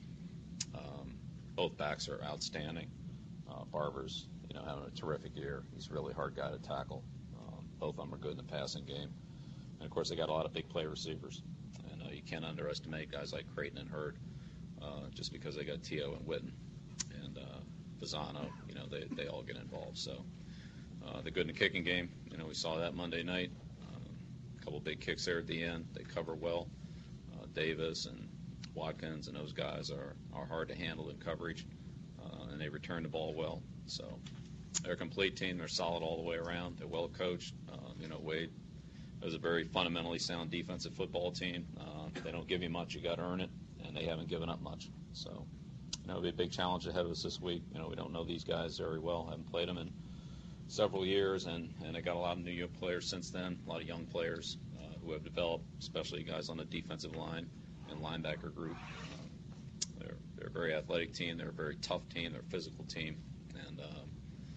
Um, both backs are outstanding. Uh, Barber's, you know, having a terrific year. He's a really hard guy to tackle. Um, both of them are good in the passing game. And, of course, they got a lot of big play receivers. And uh, you can't underestimate guys like Creighton and Hurd uh, just because they got T O and Witten. And, uh, Pisano, you know, they, they all get involved. So uh, they're good in the kicking game. You know, we saw that Monday night. Um, a couple big kicks there at the end. They cover well. Uh, Davis and Watkins and those guys are, are hard to handle in coverage, uh, and they return the ball well. So they're a complete team. They're solid all the way around. They're well coached. Um, you know, Wade is a very fundamentally sound defensive football team. Uh, they don't give you much. You got to earn it, and they haven't given up much. So. You know, it'll be a big challenge ahead of us this week. You know, we don't know these guys very well. Haven't played them in several years, and, and they got a lot of new young players since then, a lot of young players uh, who have developed, especially guys on the defensive line and linebacker group. Um, they're, they're a very athletic team. They're a very tough team. They're a physical team. And um,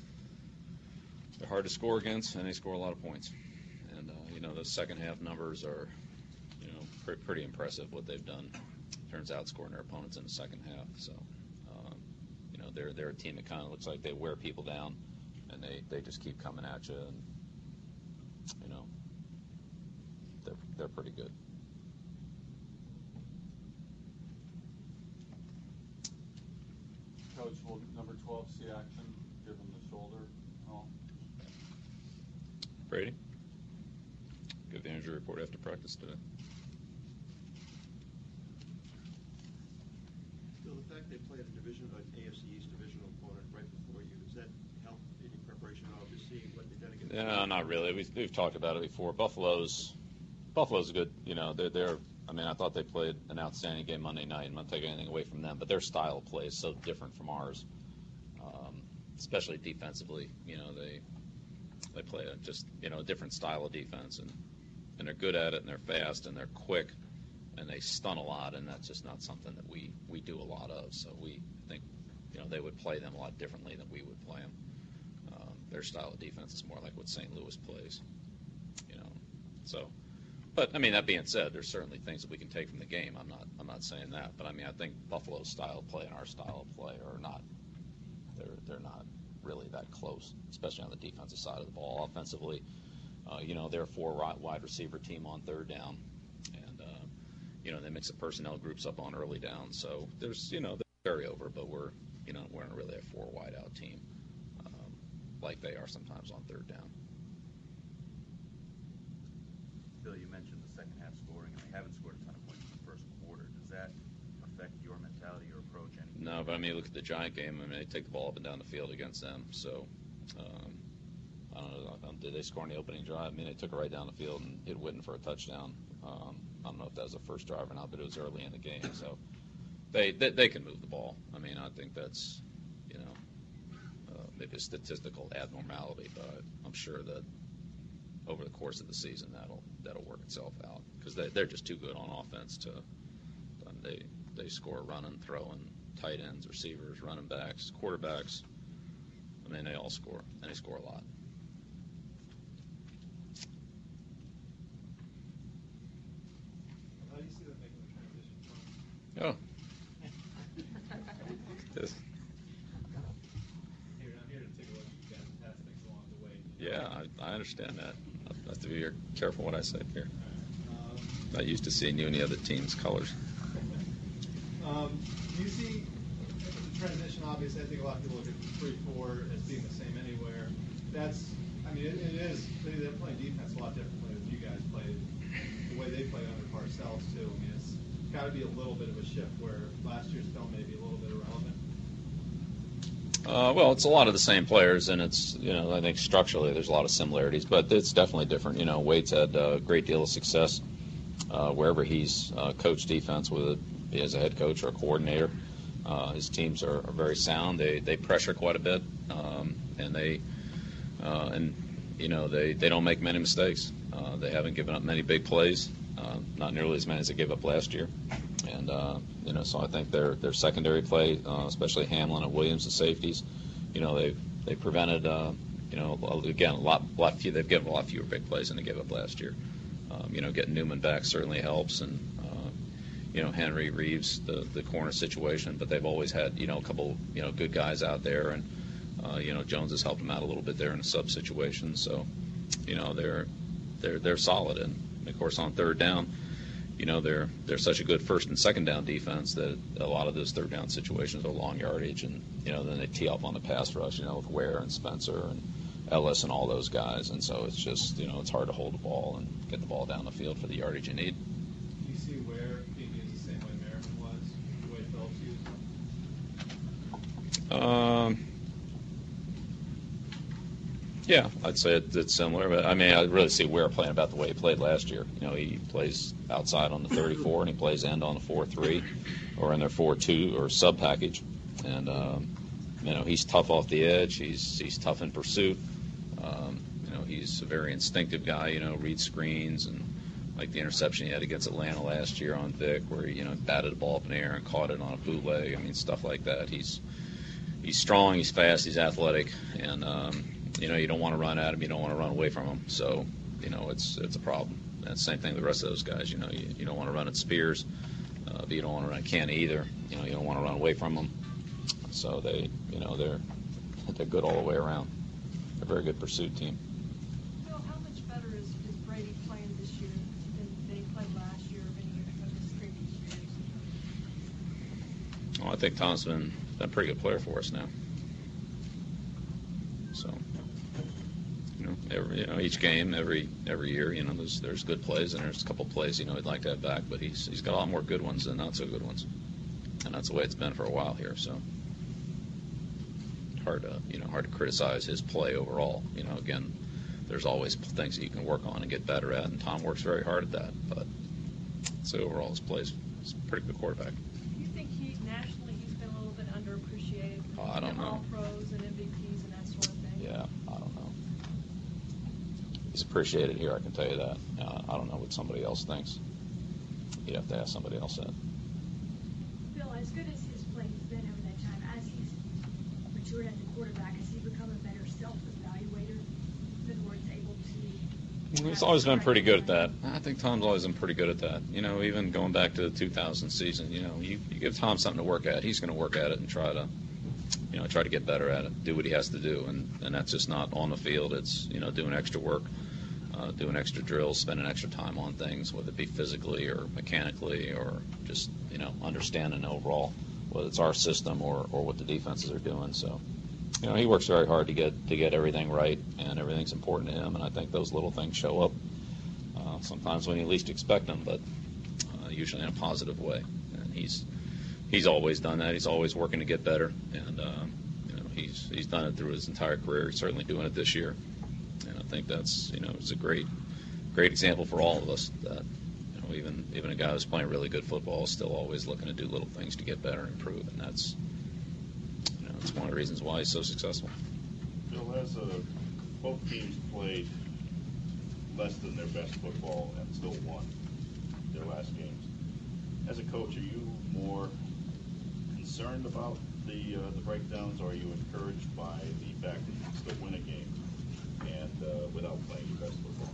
they're hard to score against, and they score a lot of points. And, uh, you know, the second half numbers are, you know, pre- pretty impressive what they've done. Turns out scoring their opponents in the second half. So, um, you know, they're they're a team that kind of looks like they wear people down, and they, they just keep coming at you, and you know, they're they're pretty good. Coach, will number twelve see action given the shoulder and all? Brady, give the injury report after practice today. fact they played a division, an A F C East divisional opponent right before you, does that help in your preparation at all? Just seeing what they've done against? No, not really. We've, we've talked about it before. Buffalo's Buffalo's good. You know, they're they're. I mean, I thought they played an outstanding game Monday night. I'm not taking anything away from them, but their style of play is so different from ours, um, especially defensively. You know, they they play a just you know a different style of defense, and and they're good at it, and they're fast, and they're quick, and they stun a lot, and that's just not something that we, we do a lot of. So we think, you know, they would play them a lot differently than we would play them. Um, their style of defense is more like what Saint Louis plays, you know. So, but I mean, that being said, there's certainly things that we can take from the game. I'm not I'm not saying that, but I mean, I think Buffalo's style of play and our style of play are not they're they're not really that close, especially on the defensive side of the ball. Offensively, uh, you know, they're a four wide receiver team on third down. You know, they mix the personnel groups up on early down. So there's, you know, they carry over, but we're, you know, we're not really a four wide out team um, like they are sometimes on third down. Bill, you mentioned the second half scoring, and they haven't scored a ton of points in the first quarter. Does that affect your mentality or approach? Anything? No, but I mean, look at the Giant game. I mean, they take the ball up and down the field against them. So um, I don't know. Did they score on the opening drive? I mean, they took it right down the field and hit Witten for a touchdown. Um, I don't know if that was the first drive or not, but it was early in the game. So they they, they can move the ball. I mean, I think that's, you know, uh, maybe a statistical abnormality, but I'm sure that over the course of the season that'll that'll work itself out because they, they're just too good on offense to um, they they score running, throwing, tight ends, receivers, running backs, quarterbacks. I mean, they all score, and they score a lot. How do you see them making the transition from? Oh. This. Here, I'm here to take a look at you guys and pass things along the way. Yeah, I, I understand that. I have to be careful what I say here. Um, Not used to seeing you in the other team's colors. um, do you see the transition? Obviously, I think a lot of people look at three four as being the same anywhere. That's, I mean, it, it is. They're playing defense a lot differently than you guys play. The way they play under Parcells too. I mean, it's got to be a little bit of a shift where last year's film may be a little bit irrelevant. Uh, well, it's a lot of the same players, and it's, you know, I think structurally there's a lot of similarities, but it's definitely different. You know, Wade's had a great deal of success uh, wherever he's uh, coached defense, whether he as a head coach or a coordinator. Uh, his teams are, are very sound. They they pressure quite a bit, um, and they uh, and you know they, they don't make many mistakes. Uh, they haven't given up many big plays, uh, not nearly as many as they gave up last year. And uh, you know, so I think their their secondary play, uh, especially Hamlin and Williams, the safeties, you know, they they prevented, uh, you know, again a lot lot few. They've given a lot fewer big plays than they gave up last year. Um, you know, getting Newman back certainly helps, and uh, you know, Henry Reeves, the the corner situation. But they've always had, you know, a couple, you know, good guys out there, and uh, you know, Jones has helped them out a little bit there in a sub situation. So, you know, they're they're they're solid, and of course on third down, you know, they're they're such a good first and second down defense that a lot of those third down situations are long yardage, and you know, then they tee up on the pass rush, you know, with Ware and Spencer and Ellis and all those guys, and so it's just, you know, it's hard to hold the ball and get the ball down the field for the yardage you need. Do you see Ware being used the same way Merriman was, the way Phillips used him? Um. Yeah, I'd say it, it's similar, but I mean, I really see Ware playing about the way he played last year. You know, he plays outside on the thirty-four, and he plays end on the four three, or in their four two or sub package, and um, you know, he's tough off the edge. He's he's tough in pursuit. Um, you know, he's a very instinctive guy. You know, reads screens, and like the interception he had against Atlanta last year on Vic, where he, you know, batted the ball up in the air and caught it on a bootleg. I mean, stuff like that. He's he's strong, he's fast, he's athletic, and um, you know, you don't want to run at him, you don't want to run away from him. So, you know, it's it's a problem. And the same thing with the rest of those guys. You know, you, you don't want to run at Spears, uh, but you don't want to run at Canny either. You know, you don't want to run away from them. So they, you know, they're they're good all the way around. They're a very good pursuit team. Bill, how much better is, is Brady playing this year than, than he played last year or any of his previous years? Well, I think Tom's been, been a pretty good player for us now. So, you know, every, you know, each game, every every year, you know, there's there's good plays and there's a couple plays, you know, he'd like to have back, but he's he's got a lot more good ones than not so good ones. and that's the way it's been for a while here. So hard to you know hard to criticize his play overall. You know, again, there's always things that you can work on and get better at, and Tom works very hard at that. But so overall, his play is a pretty good quarterback. Do you think he nationally he's been a little bit underappreciated? Oh, I don't know. All pros and M V Ps and that sort of thing. Yeah, I don't know. He's appreciated here, I can tell you that. Uh, I don't know what somebody else thinks. You'd have to ask somebody else that. Bill, as good as his play has been over that time, as he's matured as a quarterback, has he become a better self-evaluator? In other words, able to... He's always been pretty good at that. I think Tom's always been pretty good at that. You know, even going back to the two thousand season, you know, you, you give Tom something to work at, he's going to work at it and try to, you know, try to get better at it, do what he has to do. And, and that's just not on the field. It's, you know, doing extra work. Uh, doing extra drills, spending extra time on things, whether it be physically or mechanically or just, you know, understanding overall whether it's our system or, or what the defenses are doing. So, you know, he works very hard to get to get everything right, and everything's important to him, and I think those little things show up uh, sometimes when you least expect them, but uh, usually in a positive way. And he's he's always done that. He's always working to get better, and uh, you know, he's he's done it through his entire career. He's certainly doing it this year. And I think that's, you know, it's a great, great example for all of us that, you know, even even a guy who's playing really good football is still always looking to do little things to get better and improve, and that's, you know, it's one of the reasons why he's so successful. Bill, as a, both teams played less than their best football and still won their last games. As a coach, are you more concerned about the uh, the breakdowns, or are you encouraged by the fact that you can still win a game and uh, without playing your best football?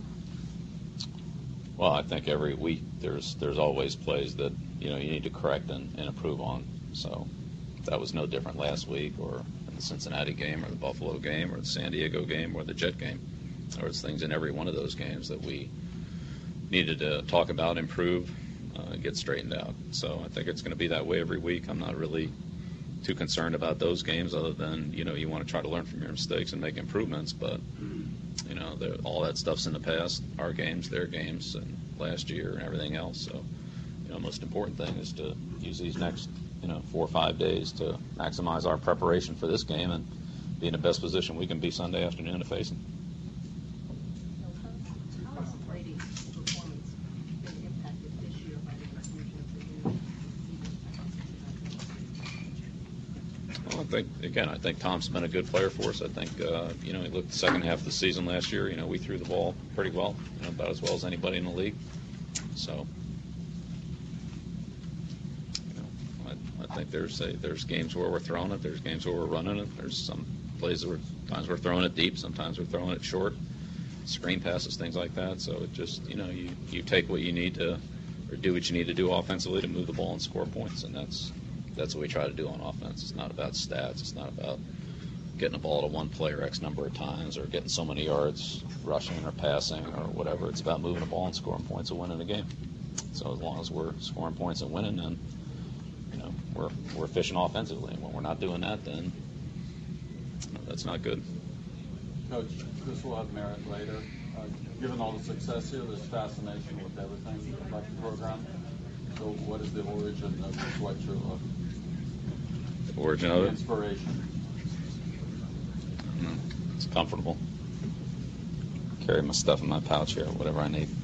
Well, I think every week there's there's always plays that, you know, you need to correct and, and improve on. So that was no different last week, or in the Cincinnati game, or the Buffalo game, or the San Diego game, or the Jet game. There was things in every one of those games that we needed to talk about, improve, uh, get straightened out. So I think it's going to be that way every week. I'm not really too concerned about those games, other than, you know, you want to try to learn from your mistakes and make improvements. But, you know, all that stuff's in the past, our games, their games, and last year and everything else. So, you know, most important thing is to use these next, you know, four or five days to maximize our preparation for this game and be in the best position we can be Sunday afternoon to face them. I think, again, I think Tom's been a good player for us. I think, uh, you know, he looked the second half of the season last year. You know, we threw the ball pretty well, you know, about as well as anybody in the league. So, you know, I, I think there's a, there's games where we're throwing it. There's games where we're running it. There's some plays that we're, times we're throwing it deep. Sometimes we're throwing it short, screen passes, things like that. So it just, you know, you, you take what you need to, or do what you need to do offensively to move the ball and score points, and that's That's what we try to do on offense. It's not about stats. It's not about getting the ball to one player X number of times or getting so many yards rushing or passing or whatever. It's about moving the ball and scoring points and winning the game. So as long as we're scoring points and winning, then, you know, we're we're efficient offensively. And when we're not doing that, then, you know, that's not good. Coach, this will have merit later. Uh, given all the success here, there's fascination with everything about the program. So what is the origin of the sweatshirt look? The origin of it? Inspiration. It's comfortable. Carry my stuff in my pouch here, whatever I need.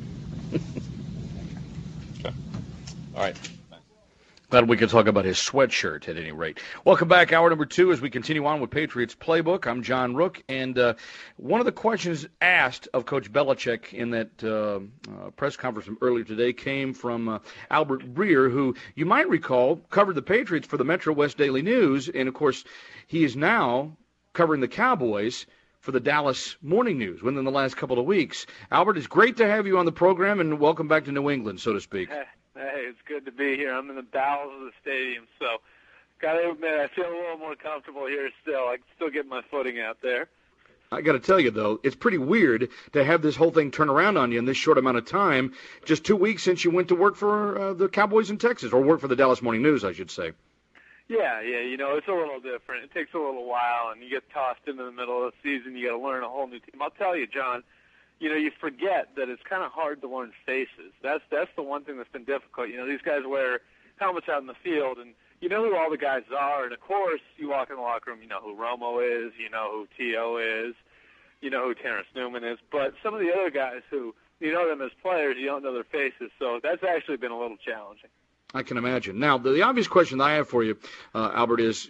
Okay. All right. Glad we could talk about his sweatshirt at any rate. Welcome back, hour number two, as we continue on with Patriots Playbook. I'm John Rook, and uh, one of the questions asked of Coach Belichick in that uh, uh, press conference from earlier today came from uh, Albert Breer, who you might recall covered the Patriots for the Metro West Daily News, and of course he is now covering the Cowboys for the Dallas Morning News within the last couple of weeks. Albert, it's great to have you on the program, and welcome back to New England, so to speak. Hey, it's good to be here. I'm in the bowels of the stadium, so got to admit I feel a little more comfortable here still. I can still get my footing out there. I got to tell you, though, it's pretty weird to have this whole thing turn around on you in this short amount of time, just two weeks since you went to work for uh, the Cowboys in Texas, or work for the Dallas Morning News, I should say. Yeah, yeah, you know, it's a little different. It takes a little while, and you get tossed into the middle of the season. You got to learn a whole new team. I'll tell you, John, you know, you forget that it's kind of hard to learn faces. That's that's the one thing that's been difficult. You know, these guys wear helmets out in the field, and you know who all the guys are. And, of course, you walk in the locker room, you know who Romo is, you know who T O is, you know who Terrence Newman is. But some of the other guys who, you know them as players, you don't know their faces. So that's actually been a little challenging. I can imagine. Now, the, the obvious question that I have for you, uh, Albert, is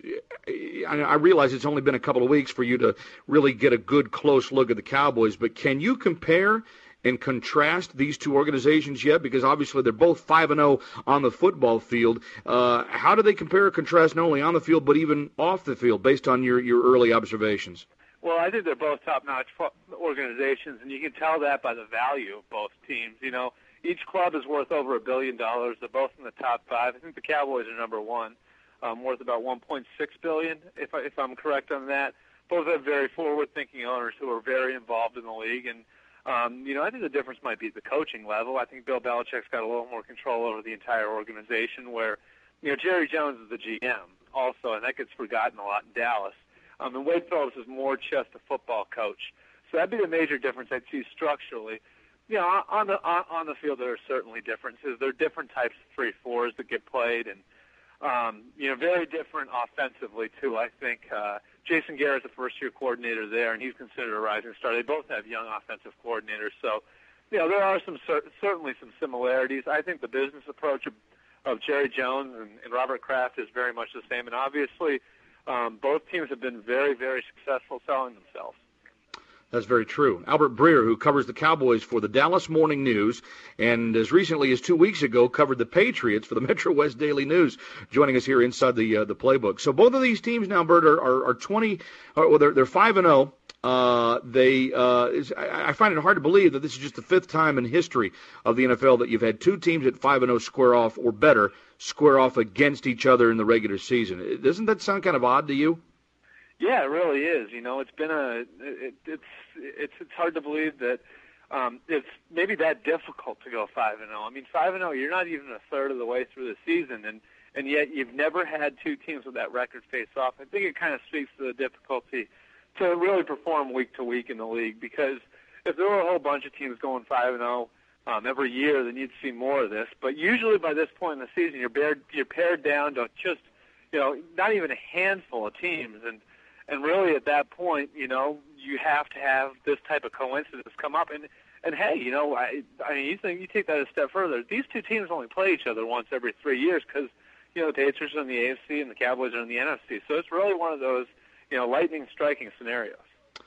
I, I realize it's only been a couple of weeks for you to really get a good, close look at the Cowboys, but can you compare and contrast these two organizations yet? Because obviously they're both five and oh on the football field. Uh, how do they compare or contrast not only on the field but even off the field based on your, your early observations? Well, I think they're both top-notch organizations, and you can tell that by the value of both teams. You know, each club is worth over a billion dollars. They're both in the top five. I think the Cowboys are number one, um, worth about one point six billion dollars, if, I, if I'm correct on that. Both have very forward-thinking owners who are very involved in the league, and Um, you know, I think the difference might be at the coaching level. I think Bill Belichick's got a little more control over the entire organization where, you know, Jerry Jones is the G M also, and that gets forgotten a lot in Dallas. Um, and Wade Phillips is more just a football coach. So that'd be the major difference I'd see structurally. You know, on the on, on the field there are certainly differences. There are different types of three fours that get played, and um, you know, very different offensively too. I think uh, Jason Garrett's a first-year coordinator there, and he's considered a rising star. They both have young offensive coordinators, so you know there are some cer- certainly some similarities. I think the business approach of, of Jerry Jones and, and Robert Kraft is very much the same, and obviously um, both teams have been very, very successful selling themselves. That's very true. Albert Breer, who covers the Cowboys for the Dallas Morning News, and as recently as two weeks ago covered the Patriots for the Metro West Daily News, joining us here inside the uh, the playbook. So both of these teams now, Bert, are, are, are twenty. Or, well, they're they're five and zero. Uh, they uh, is, I, I find it hard to believe that this is just the fifth time in history of the N F L that you've had two teams at five and zero square off or better square off against each other in the regular season. Doesn't that sound kind of odd to you? Yeah, it really is. You know, it's been a it, it's it's it's hard to believe that um, it's maybe that difficult to go five and zero. I mean, five and zero, you're not even a third of the way through the season, and and yet you've never had two teams with that record face off. I think it kind of speaks to the difficulty to really perform week to week in the league. Because if there were a whole bunch of teams going five and zero um, every year, then you'd see more of this. But usually by this point in the season, you're pared you're pared down to just you know not even a handful of teams. And And really, at that point, you know, you have to have this type of coincidence come up. And, and hey, you know, I, I mean, you think you take that a step further. These two teams only play each other once every three years because, you know, the Patriots are in the A F C and the Cowboys are in the N F C. So it's really one of those, you know, lightning striking scenarios.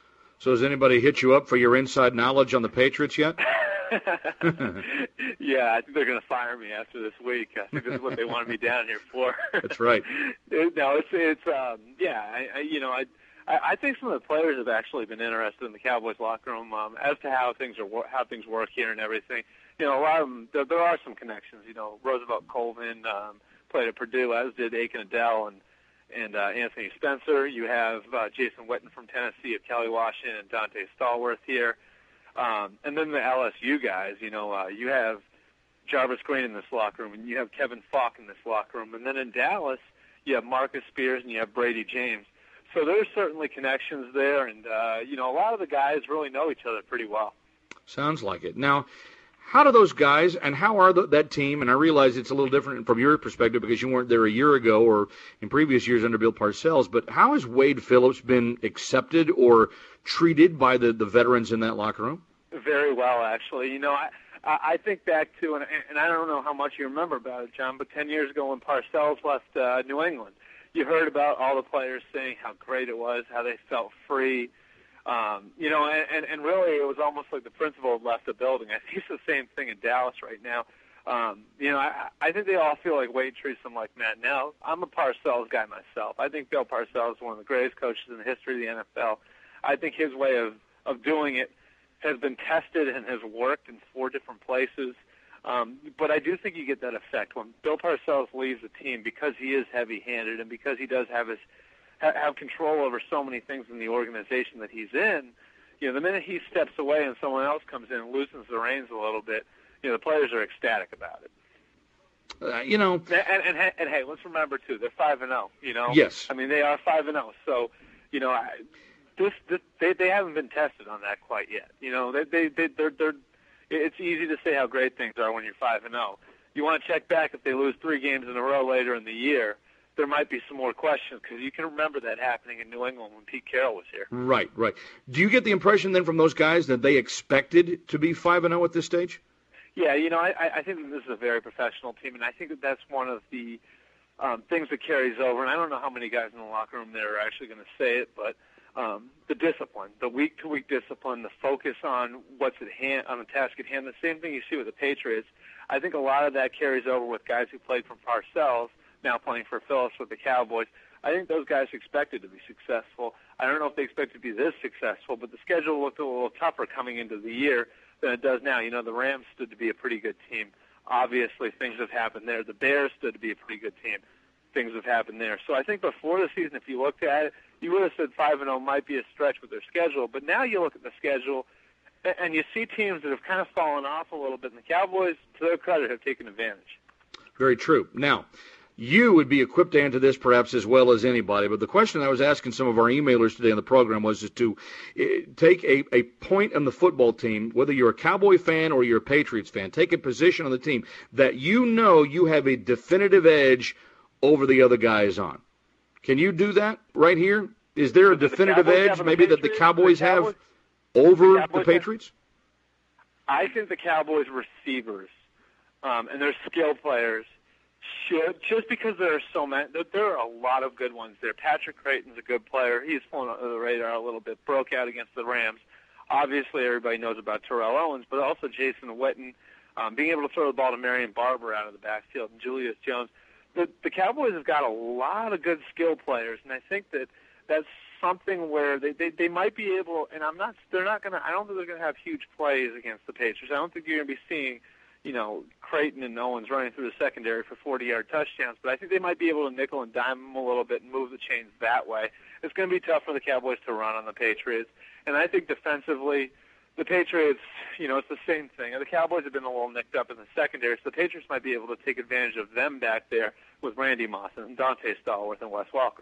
So has anybody hit you up for your inside knowledge on the Patriots yet? Yeah, I think they're going to fire me after this week. I think this is what they wanted me down here for. That's right. No, it's it's um, yeah. I, I you know I I think some of the players have actually been interested in the Cowboys locker room um, as to how things are how things work here and everything. You know, a lot of them there, there are some connections. You know, Roosevelt Colvin um, played at Purdue, as did Aiken Adele and and uh, Anthony Spencer. You have uh, Jason Witten from Tennessee, of Kelly Washington, and Dante Stallworth here. Um, and then the L S U guys, you know, uh, you have Jarvis Green in this locker room, and you have Kevin Falk in this locker room. And then in Dallas, you have Marcus Spears and you have Brady James. So there's certainly connections there, and, uh, you know, a lot of the guys really know each other pretty well. Sounds like it. Now, how do those guys, and how are the, that team, and I realize it's a little different from your perspective because you weren't there a year ago or in previous years under Bill Parcells, but how has Wade Phillips been accepted or treated by the, the veterans in that locker room? Very well, actually. You know, I I think back to, and, and I don't know how much you remember about it, John, but ten years ago when Parcells left uh, New England, you heard about all the players saying how great it was, how they felt free. Um, you know, and, and really it was almost like the principal had left the building. I think it's the same thing in Dallas right now. Um, you know, I, I think they all feel like Wade treats them like Matt. Now, I'm a Parcells guy myself. I think Bill Parcells is one of the greatest coaches in the history of the N F L. I think his way of, of doing it has been tested and has worked in four different places. Um, but I do think you get that effect when Bill Parcells leaves the team because he is heavy-handed and because he does have his ha- have control over so many things in the organization that he's in. You know, the minute he steps away and someone else comes in and loosens the reins a little bit, you know, the players are ecstatic about it. Uh, you know, and, and, and, and hey, let's remember too, they're five and zero. You know, yes. I mean, they are five and zero. So, you know, I, this, this they they haven't been tested on that quite yet. You know, they they they they're, they're it's easy to say how great things are when you're five and zero. You want to check back if they lose three games in a row later in the year. there might be some more questions, because you can remember that happening in New England when Pete Carroll was here. Right, right. Do you get the impression then from those guys that they expected to be five and oh at this stage? Yeah, you know, I, I think that this is a very professional team, and I think that that's one of the um, things that carries over. And I don't know how many guys in the locker room there are actually going to say it, but um, the discipline, the week-to-week discipline, the focus on what's at hand, on the task at hand, the same thing you see with the Patriots. I think a lot of that carries over with guys who played from Parcells, now playing for Phillips with the Cowboys. I think those guys expected to be successful. I don't know if they expected to be this successful, but the schedule looked a little tougher coming into the year than it does now. You know, the Rams stood to be a pretty good team. Obviously, things have happened there. The Bears stood to be a pretty good team. Things have happened there. So I think before the season, if you looked at it, you would have said five and oh might be a stretch with their schedule. But now you look at the schedule, and you see teams that have kind of fallen off a little bit, and the Cowboys, to their credit, have taken advantage. Very true. Now, you would be equipped to answer this perhaps as well as anybody, but the question I was asking some of our emailers today on the program was just to uh, take a, a point on the football team, whether you're a Cowboy fan or you're a Patriots fan, take a position on the team that you know you have a definitive edge over the other guys on. Can you do that right here? Is there a definitive edge maybe that the Cowboys have over the Patriots? I think the Cowboys receivers um, and their skill players should, just because there are so many, there are a lot of good ones there. Patrick Creighton's a good player. He's flown under the radar a little bit, broke out against the Rams. Obviously, everybody knows about Terrell Owens, but also Jason Witten, um, being able to throw the ball to Marion Barber out of the backfield, and Julius Jones. The, the Cowboys have got a lot of good skill players, and I think that that's something where they, they, they might be able, and I'm not, they're not going to, I don't think they're going to have huge plays against the Patriots. I don't think you're going to be seeing, you know, Creighton and Owens running through the secondary for forty-yard touchdowns, but I think they might be able to nickel and dime them a little bit and move the chains that way. It's going to be tough for the Cowboys to run on the Patriots, and I think defensively, the Patriots, you know, it's the same thing. The Cowboys have been a little nicked up in the secondary, so the Patriots might be able to take advantage of them back there with Randy Moss and Dante Stallworth and Wes Welker.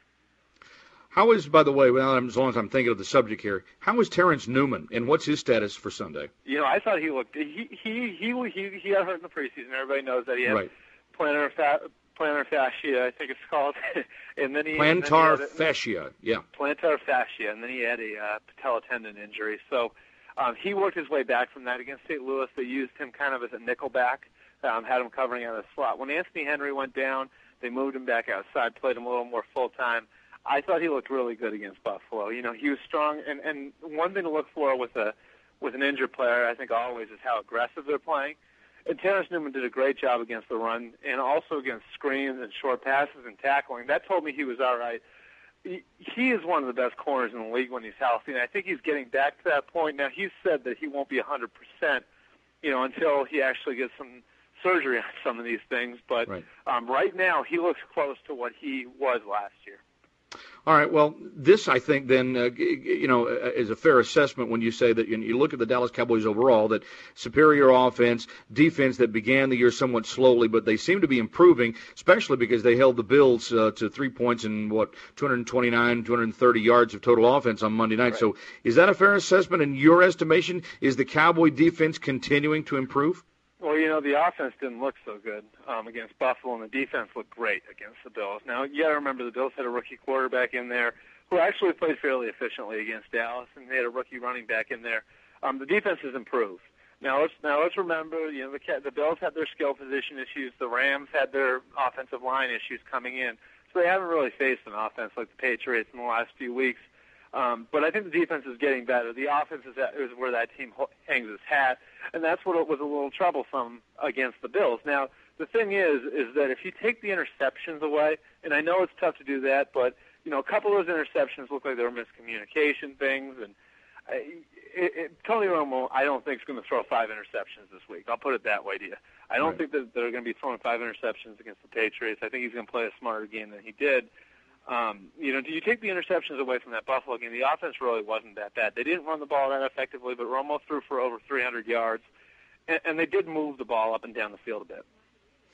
How is, by the way, well, as long as I'm thinking of the subject here, how is Terrence Newman, and what's his status for Sunday? You know, I thought he looked, he he he he, he got hurt in the preseason. Everybody knows that he had right. plantar, fa- plantar fascia, I think it's called. and then he Plantar and then he fascia, yeah. Plantar fascia, and then he had a uh, patella tendon injury. So um, he worked his way back from that. Against Saint Louis, they used him kind of as a nickel back, um, had him covering out of the slot. When Anthony Henry went down, they moved him back outside, played him a little more full-time. I thought he looked really good against Buffalo. You know, he was strong, and, and one thing to look for with a with an injured player, I think always, is how aggressive they're playing. And Terrence Newman did a great job against the run and also against screens and short passes and tackling. That told me he was all right. He, he is one of the best corners in the league when he's healthy, and I think he's getting back to that point. Now, he's said that he won't be one hundred percent, you know, until he actually gets some surgery on some of these things. But right, um, right now, he looks close to what he was last year. All right, well, this, I think, then, uh, you know, is a fair assessment when you say that, you, know, you look at the Dallas Cowboys overall, that superior offense, defense that began the year somewhat slowly, but they seem to be improving, especially because they held the Bills uh, to three points and, what, two hundred twenty-nine, two hundred thirty yards of total offense on Monday night. Right. So is that a fair assessment in your estimation? Is the Cowboy defense continuing to improve? Well, you know, the offense didn't look so good um, against Buffalo, and the defense looked great against the Bills. Now, you got to remember the Bills had a rookie quarterback in there who actually played fairly efficiently against Dallas, and they had a rookie running back in there. Um, the defense has improved. Now let's now let's remember, you know, the the Bills had their skill position issues, the Rams had their offensive line issues coming in, so they haven't really faced an offense like the Patriots in the last few weeks. Um, but I think the defense is getting better. The offense is, that, is where that team hangs its hat, and that's what was a little troublesome against the Bills. Now, the thing is, is that if you take the interceptions away, and I know it's tough to do that, but you know, a couple of those interceptions look like they were miscommunication things, and I, it, it, Tony Romo, I don't think is going to throw five interceptions this week. I'll put it that way to you. I don't right. think that they're going to be throwing five interceptions against the Patriots. I think he's going to play a smarter game than he did. Um, you know, do you take the interceptions away from that Buffalo game? The offense really wasn't that bad. They didn't run the ball that effectively, but Romo threw for over three hundred yards, and, and they did move the ball up and down the field a bit.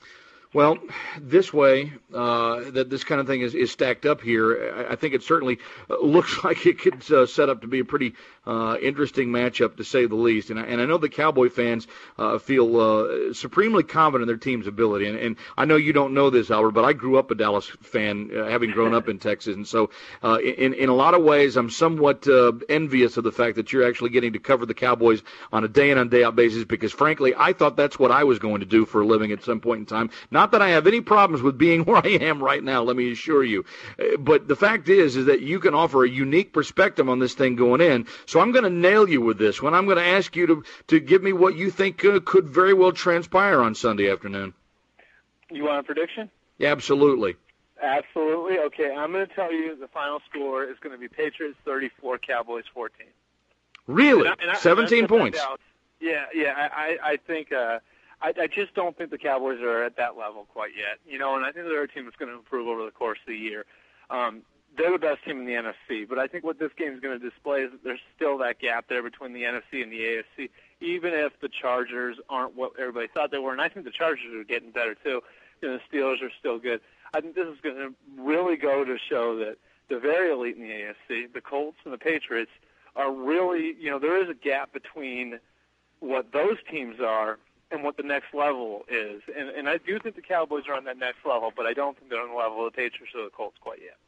Well, this way, uh, that this kind of thing is, is stacked up here, I, I think it certainly looks like it could uh, set up to be a pretty uh, interesting matchup, to say the least. And I, and I know the Cowboy fans uh, feel uh, supremely confident in their team's ability. And, and I know you don't know this, Albert, but I grew up a Dallas fan, uh, having grown up in Texas. And so uh, in, in a lot of ways, I'm somewhat uh, envious of the fact that you're actually getting to cover the Cowboys on a day-in and day-out basis, because, frankly, I thought that's what I was going to do for a living at some point in time. Not that I have any problems with being where I am right now, let me assure you. But the fact is, is that you can offer a unique perspective on this thing going in. So I'm going to nail you with this one. I'm going to ask you to, to give me what you think uh, could very well transpire on Sunday afternoon. You want a prediction? Yeah, absolutely. Absolutely. Okay, I'm going to tell you the final score is going to be Patriots thirty-four, Cowboys fourteen. Really? And I, and I, seventeen and I points. Yeah, yeah. I, I think uh, I, I just don't think the Cowboys are at that level quite yet. You know, and I think they're a team that's going to improve over the course of the year. Um, they're the best team in the N F C, but I think what this game is going to display is that there's still that gap there between the N F C and the A F C, even if the Chargers aren't what everybody thought they were. And I think the Chargers are getting better, too. You know, the Steelers are still good. I think this is going to really go to show that the very elite in the A F C, the Colts and the Patriots, are really, you know, there is a gap between what those teams are and what the next level is. And, and I do think the Cowboys are on that next level, but I don't think they're on the level of the Patriots or the Colts quite yet.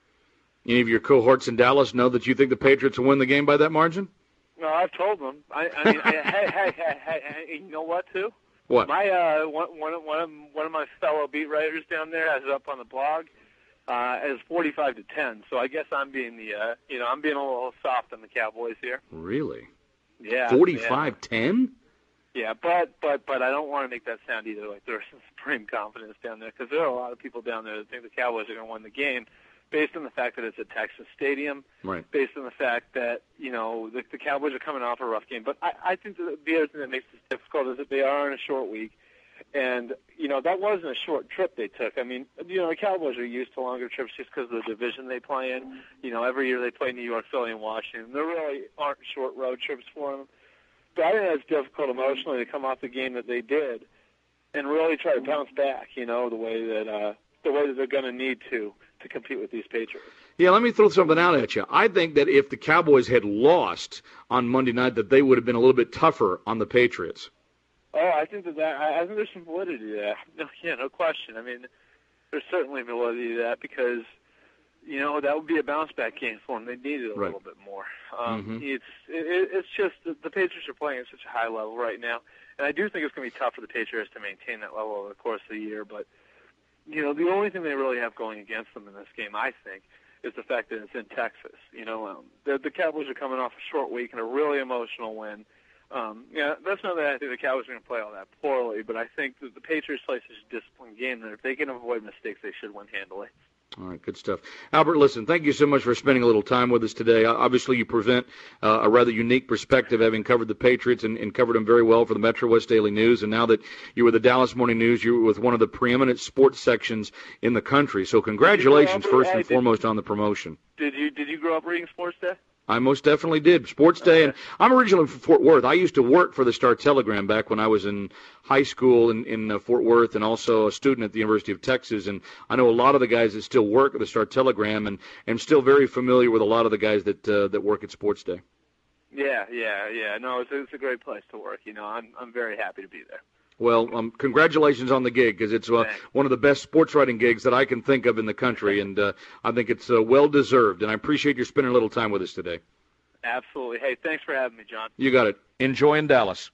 Any of your cohorts in Dallas know that you think the Patriots will win the game by that margin? No, I've told them. I, I mean, I, hey, hey, hey, hey, hey, you know what, too? What? My uh, one, one, of, one of one of my fellow beat writers down there has it up on the blog uh, as forty-five to ten. So I guess I'm being the, uh, you know, I'm being a little soft on the Cowboys here. Really? Yeah. forty-five ten? Yeah, but but but I don't want to make that sound either like there's some supreme confidence down there, because there are a lot of people down there that think the Cowboys are going to win the game, based on the fact that it's at Texas Stadium, right? Based on the fact that, you know, the, the Cowboys are coming off a rough game. But I, I think that the other thing that makes this difficult is that they are on a short week. And, you know, that wasn't a short trip they took. I mean, you know, the Cowboys are used to longer trips just because of the division they play in. You know, every year they play New York, Philly, and Washington. There really aren't short road trips for them. But I think that's difficult emotionally to come off the game that they did and really try to bounce back, you know, the way that uh, the way that they're going to need to to compete with these Patriots. Yeah, let me throw something out at you. I think that if the Cowboys had lost on Monday night, that they would have been a little bit tougher on the Patriots. Oh, I think that, that I think there's some validity to that. No, yeah, no question. I mean, there's certainly validity to that because, you know, that would be a bounce back game for them. They need it a right. little bit more. Um, mm-hmm. It's it, it's just the, the Patriots are playing at such a high level right now, and I do think it's going to be tough for the Patriots to maintain that level over the course of the year. But you know, the only thing they really have going against them in this game, I think, is the fact that it's in Texas. You know, um, the, the Cowboys are coming off a short week and a really emotional win. Um, yeah, that's not that I think the Cowboys are going to play all that poorly, but I think that the Patriots play such a disciplined game that if they can avoid mistakes, they should win handily. All right, good stuff. Albert, listen, thank you so much for spending a little time with us today. Obviously, you present uh, a rather unique perspective, having covered the Patriots and, and covered them very well for the Metro West Daily News. And now that you're with the Dallas Morning News, you're with one of the preeminent sports sections in the country. So congratulations, first and foremost, on the promotion. Did you did you grow up reading Sports Day? I most definitely did. Sports Day, and I'm originally from Fort Worth. I used to work for the Star-Telegram back when I was in high school in, in uh, Fort Worth and also a student at the University of Texas. And I know a lot of the guys that still work at the Star-Telegram and am still very familiar with a lot of the guys that uh, that work at Sports Day. Yeah, yeah, yeah. No, it's, it's a great place to work. You know, I'm I'm very happy to be there. Well, um, congratulations on the gig, because it's uh, one of the best sports writing gigs that I can think of in the country, and uh, I think it's uh, well-deserved, and I appreciate you spending a little time with us today. Absolutely. Hey, thanks for having me, John. You got it. Enjoy in Dallas.